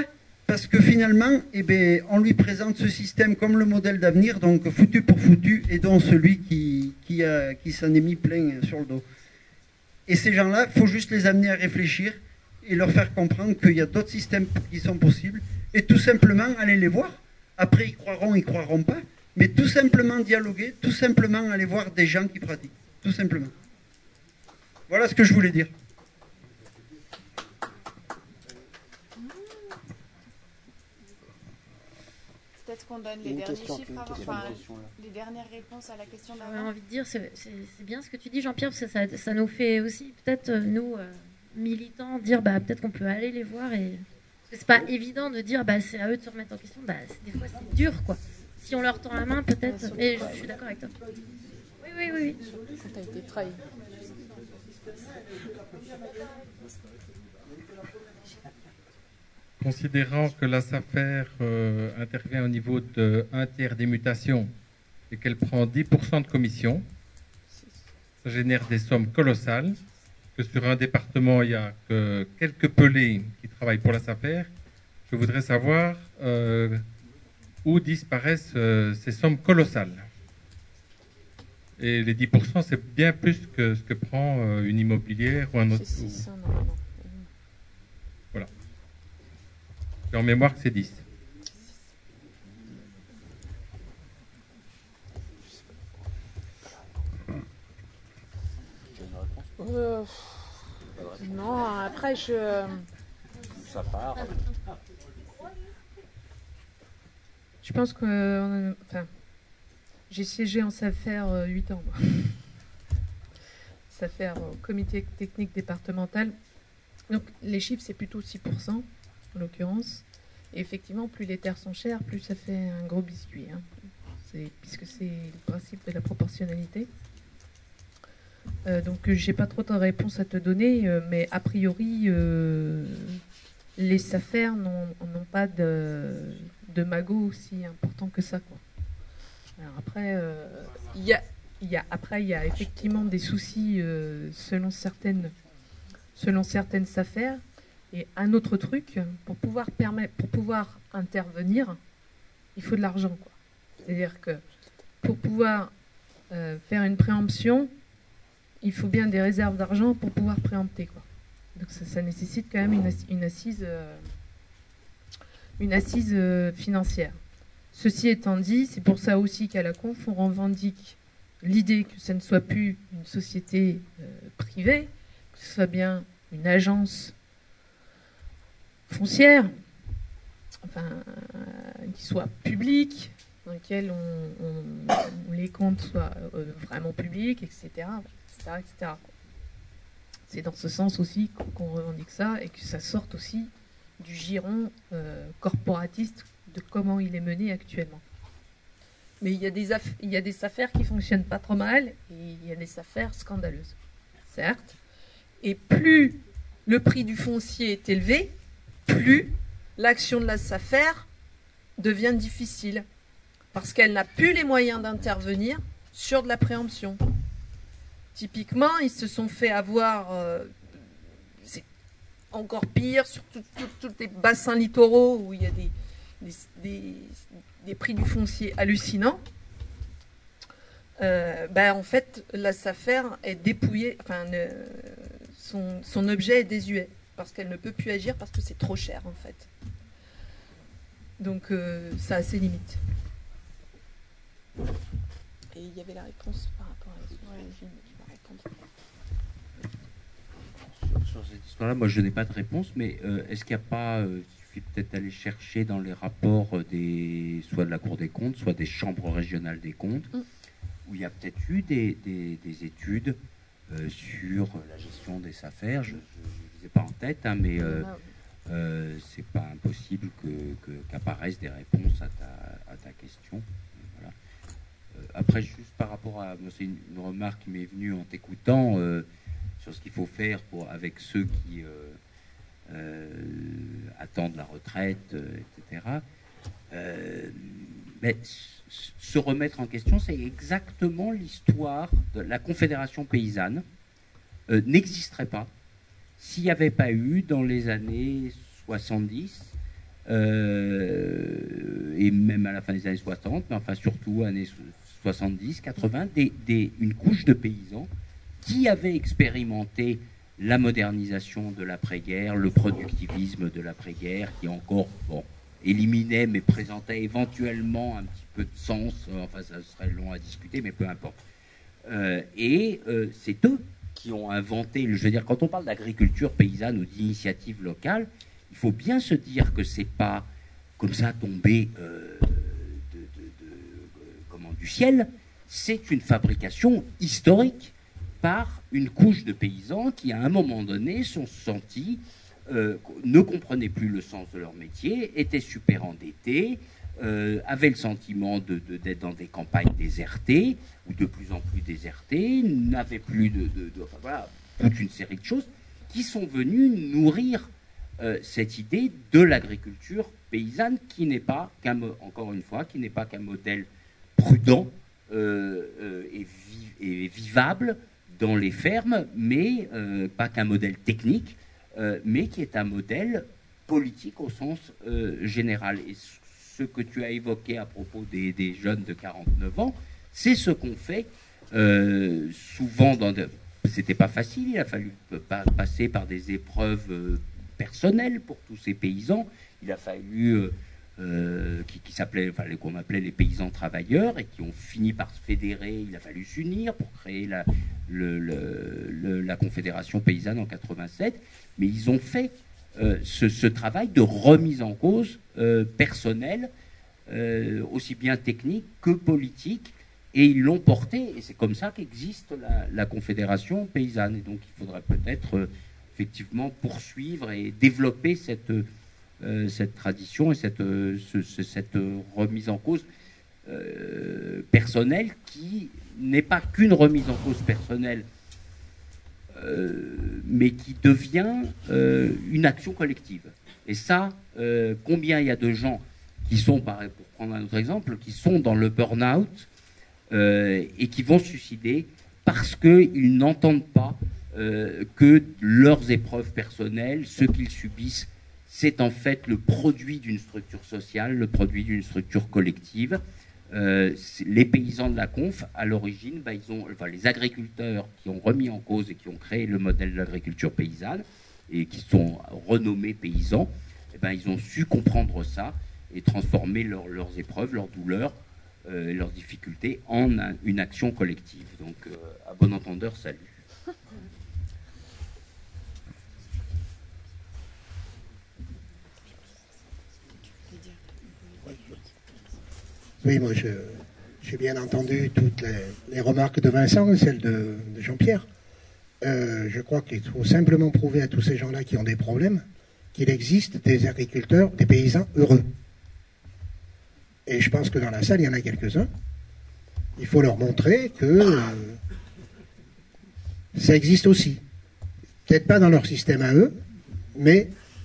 Parce que finalement, eh bien, on lui présente ce système comme le modèle d'avenir, donc foutu pour foutu, et dont celui qui, qui, a, qui s'en est mis plein sur le dos. Et ces gens-là, il faut juste les amener à réfléchir et leur faire comprendre qu'il y a d'autres systèmes qui sont possibles, et tout simplement aller les voir. Après, ils croiront, ils croiront pas, mais tout simplement dialoguer, tout simplement aller voir des gens qui pratiquent, tout simplement. Voilà ce que je voulais dire. Peut-être qu'on donne les derniers chiffres, avant, enfin, les dernières réponses à la question d'avant. J'aurais envie de dire, c'est, c'est, c'est bien ce que tu dis, Jean-Pierre, parce que ça, ça nous fait aussi, peut-être, euh, nous, euh, militants, dire, bah, peut-être qu'on peut aller les voir. Et... Parce que c'est pas évident de dire, bah, c'est à eux de se remettre en question. Bah, c'est, des fois, c'est dur, quoi. Si on leur tend la main, peut-être. Mais je, je suis d'accord avec toi. Oui, oui, oui. oui. Quand t'as été trahi. Considérant que la SAFER euh, intervient au niveau de un tiers des mutations et qu'elle prend dix pour cent de commission, ça génère des sommes colossales, que sur un département, il n'y a que quelques pelés qui travaillent pour la SAFER. Je voudrais savoir euh, où disparaissent euh, ces sommes colossales. Et les dix pour cent, c'est bien plus que ce que prend euh, une immobilière ou un autre. C'est six, non, non, non. Voilà. J'ai en mémoire que c'est dix. Euh, non, après je... Ça part. Je pense que... euh, Enfin, j'ai siégé en SAFER euh, huit ans, moi. SAFER au comité technique départemental. Donc les chiffres, c'est plutôt six pour cent, en l'occurrence. Et effectivement, plus les terres sont chères, plus ça fait un gros biscuit. Hein. C'est, puisque c'est le principe de la proportionnalité. Euh, donc j'ai pas trop de réponses à te donner, euh, mais a priori, euh, les SAFER n'ont, n'ont pas de, de magot aussi important que ça, quoi. Alors après, euh, il y a, il y a, après, il y a effectivement des soucis euh, selon certaines, selon certaines SAFER. Et un autre truc, pour pouvoir permettre, pour pouvoir intervenir, il faut de l'argent, quoi. C'est-à-dire que pour pouvoir euh, faire une préemption, il faut bien des réserves d'argent pour pouvoir préempter, quoi. Donc ça, ça nécessite quand même une, assi- une assise, euh, une assise euh, financière. Ceci étant dit, c'est pour ça aussi qu'à la Conf, on revendique l'idée que ça ne soit plus une société euh, privée, que ce soit bien une agence foncière, enfin, euh, qui soit publique, dans lequel on, on- où les comptes soient euh, vraiment publics, et cetera, et cetera, et cetera. C'est dans ce sens aussi qu'on qu'on revendique ça et que ça sorte aussi du giron euh, corporatiste de comment il est mené actuellement. Mais il y a des, aff- il y a des affaires qui fonctionnent pas trop mal et il y a des affaires scandaleuses, certes. Et plus le prix du foncier est élevé, plus l'action de la SAFER devient difficile parce qu'elle n'a plus les moyens d'intervenir sur de la préemption. Typiquement, ils se sont fait avoir, euh, c'est encore pire, sur tous les bassins littoraux où il y a des, des, des, des prix du foncier hallucinants. Euh, ben, en fait, la SAFER est dépouillée, enfin, ne, son, son objet est désuet parce qu'elle ne peut plus agir parce que c'est trop cher en fait. Donc euh, ça a ses limites. Et il y avait la réponse par rapport à la Gilles, tu vas répondre. Sur, sur cette histoire-là, moi je n'ai pas de réponse, mais euh, est-ce qu'il n'y a pas, euh, il suffit peut-être d'aller chercher dans les rapports euh, des, soit de la Cour des comptes, soit des chambres régionales des comptes, mm. où il y a peut-être eu des, des, des études euh, sur la gestion des SAFER. Je ne les ai pas en tête, hein, mais euh, euh, c'est pas impossible que, que, qu'apparaissent des réponses à ta, à ta question. Voilà. Euh, après, juste par rapport à, moi, c'est une, une remarque qui m'est venue en t'écoutant euh, sur ce qu'il faut faire pour, avec ceux qui euh, euh, attendent la retraite, euh, et cetera. Euh, mais se remettre en question, c'est exactement l'histoire de la Confédération paysanne. Euh, n'existerait pas s'il n'y avait pas eu dans les années soixante-dix euh, et même à la fin des années soixante, mais enfin surtout années soixante-dix, quatre-vingts, des, des, une couche de paysans qui avaient expérimenté la modernisation de l'après-guerre, le productivisme de l'après-guerre, qui encore bon, éliminait mais présentait éventuellement un petit peu de sens, enfin ça serait long à discuter, mais peu importe. Euh, et euh, c'est eux qui ont inventé, je veux dire, quand on parle d'agriculture paysanne ou d'initiative locale, il faut bien se dire que c'est pas comme ça tombé euh, de, de, de, comment, du ciel, c'est une fabrication historique par une couche de paysans qui, à un moment donné, sont sentis, euh, ne comprenaient plus le sens de leur métier, étaient super endettés, euh, avaient le sentiment de, de, d'être dans des campagnes désertées, ou de plus en plus désertées, n'avaient plus de... de, de enfin, voilà, toute une série de choses qui sont venues nourrir euh, cette idée de l'agriculture paysanne qui n'est pas, qu'un, encore une fois, qui n'est pas qu'un modèle prudent euh, euh, et, vi- et vivable dans les fermes, mais euh, pas qu'un modèle technique, euh, mais qui est un modèle politique au sens euh, général. Et ce que tu as évoqué à propos des, des jeunes de quarante-neuf ans, c'est ce qu'on fait euh, souvent dans de... C'était pas facile, il a fallu pa- passer par des épreuves euh, personnelles pour tous ces paysans. Il a fallu... Euh, Euh, qui, qui s'appelait, enfin, qu'on appelait les paysans travailleurs et qui ont fini par se fédérer. Il a fallu s'unir pour créer la, le, le, le, la Confédération paysanne en quatre-vingt-sept. Mais ils ont fait euh, ce, ce travail de remise en cause euh, personnelle, euh, aussi bien technique que politique, et ils l'ont porté. Et c'est comme ça qu'existe la, la Confédération paysanne. Et donc il faudrait peut-être euh, effectivement poursuivre et développer cette Euh, cette tradition et cette, euh, ce, ce, cette remise en cause euh, personnelle qui n'est pas qu'une remise en cause personnelle, euh, mais qui devient euh, une action collective. Et ça, euh, combien il y a de gens qui sont, pour prendre un autre exemple, qui sont dans le burn-out euh, et qui vont se suicider parce qu'ils n'entendent pas euh, que leurs épreuves personnelles, ce qu'ils subissent, c'est en fait le produit d'une structure sociale, le produit d'une structure collective. Euh, les paysans de la Conf, à l'origine, bah, ils ont, enfin, les agriculteurs qui ont remis en cause et qui ont créé le modèle de l'agriculture paysanne et qui sont renommés paysans, eh ben, ils ont su comprendre ça et transformer leur, leurs épreuves, leurs douleurs, euh, leurs difficultés en un, une action collective. Donc, euh, à bon entendeur, salut. Oui, moi, je, j'ai bien entendu toutes les, les remarques de Vincent et celles de, de Jean-Pierre. Euh, je crois qu'il faut simplement prouver à tous ces gens-là qui ont des problèmes qu'il existe des agriculteurs, des paysans heureux. Et je pense que dans la salle, il y en a quelques-uns. Il faut leur montrer que euh, ça existe aussi. Peut-être pas dans leur système à eux, mais...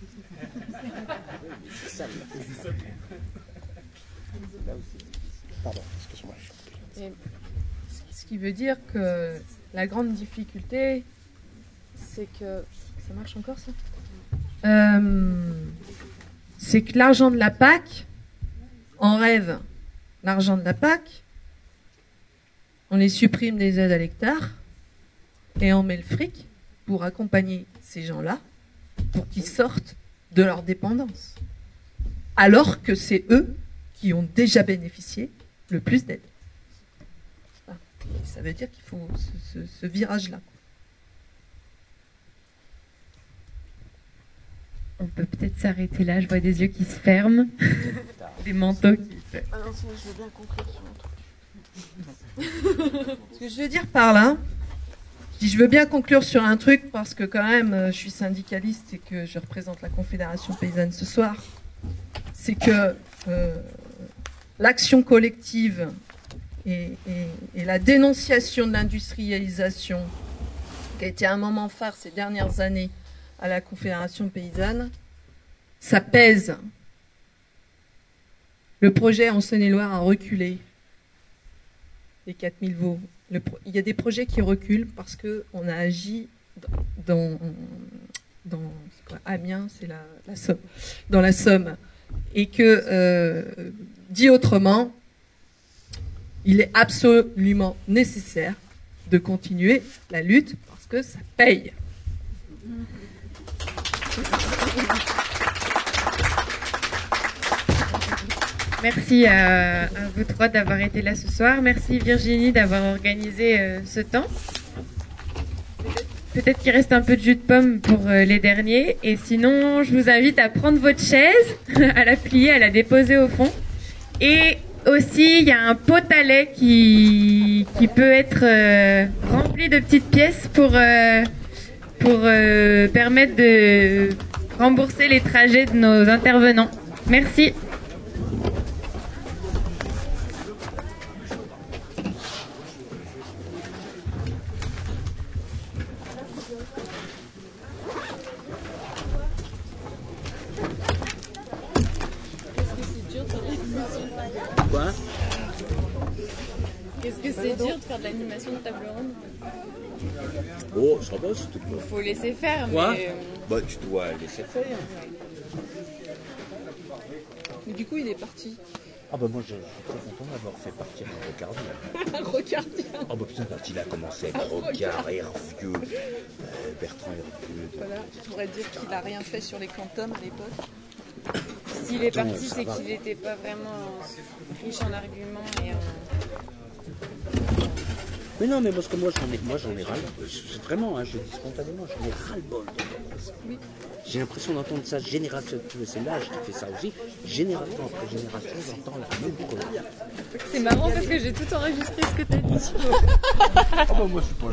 Pardon, excuse-moi. Et ce qui veut dire que la grande difficulté, c'est que... Ça marche encore, ça euh, C'est que l'argent de la P A C, on rêve l'argent de la P A C, on les supprime des aides à l'hectare, et on met le fric pour accompagner ces gens-là, pour qu'ils sortent de leur dépendance. Alors que c'est eux qui ont déjà bénéficié le plus d'aide. Ça veut dire qu'il faut ce, ce, ce virage-là. On peut peut-être s'arrêter là, je vois des yeux qui se ferment, des manteaux qui se... Ah non, sinon je veux bien conclure sur un truc. Ce que je veux dire par là, je dis je veux bien conclure sur un truc parce que quand même je suis syndicaliste et que je représente la Confédération paysanne ce soir, c'est que euh, l'action collective et, et, et la dénonciation de l'industrialisation qui a été un moment phare ces dernières années à la Confédération paysanne, ça pèse. Le projet en Saône-et-Loire a reculé. Les quatre mille veaux. Le pro... Il y a des projets qui reculent parce qu'on a agi dans, dans c'est quoi, Amiens, c'est la, la Somme, dans la Somme. Et que, euh, dit autrement, il est absolument nécessaire de continuer la lutte parce que ça paye. Merci à, à vous trois d'avoir été là ce soir. Merci Virginie d'avoir organisé euh, ce temps. Peut-être qu'il reste un peu de jus de pomme pour euh, les derniers. Et sinon, je vous invite à prendre votre chaise, à la plier, à la déposer au fond. Et aussi, il y a un pot à lait qui, qui peut être euh, rempli de petites pièces pour, euh, pour euh, permettre de rembourser les trajets de nos intervenants. Merci. Quoi? Qu'est-ce que c'est dur de faire de l'animation de table ronde? Oh, ça va, c'est tout. Il faut laisser faire, Quoi? mais... Bah, tu dois laisser faire. Mais du coup, il est parti. Ah bah moi, je suis très content d'avoir fait partir un Rocardien. Un Rocardien. Ah bah putain, quand il a commencé avec Rocard, Hervieux, euh, Bertrand Hervieux... De... Voilà, tu pourrais dire qu'il a rien fait sur les quantums à l'époque. S'il est Attends, parti, ça c'est va. qu'il n'était pas vraiment riche en arguments et en... Mais non, mais parce que moi j'en ai, moi j'en ai ras le c'est vraiment, hein, je dis spontanément, j'en ai ras le bol d'entendre ça. Oui. J'ai l'impression d'entendre ça génération, c'est l'âge qui fait ça aussi, génération après génération, j'entends la même chose. C'est marrant parce que j'ai tout enregistré ce que tu as dit. Ah bah moi je suis pas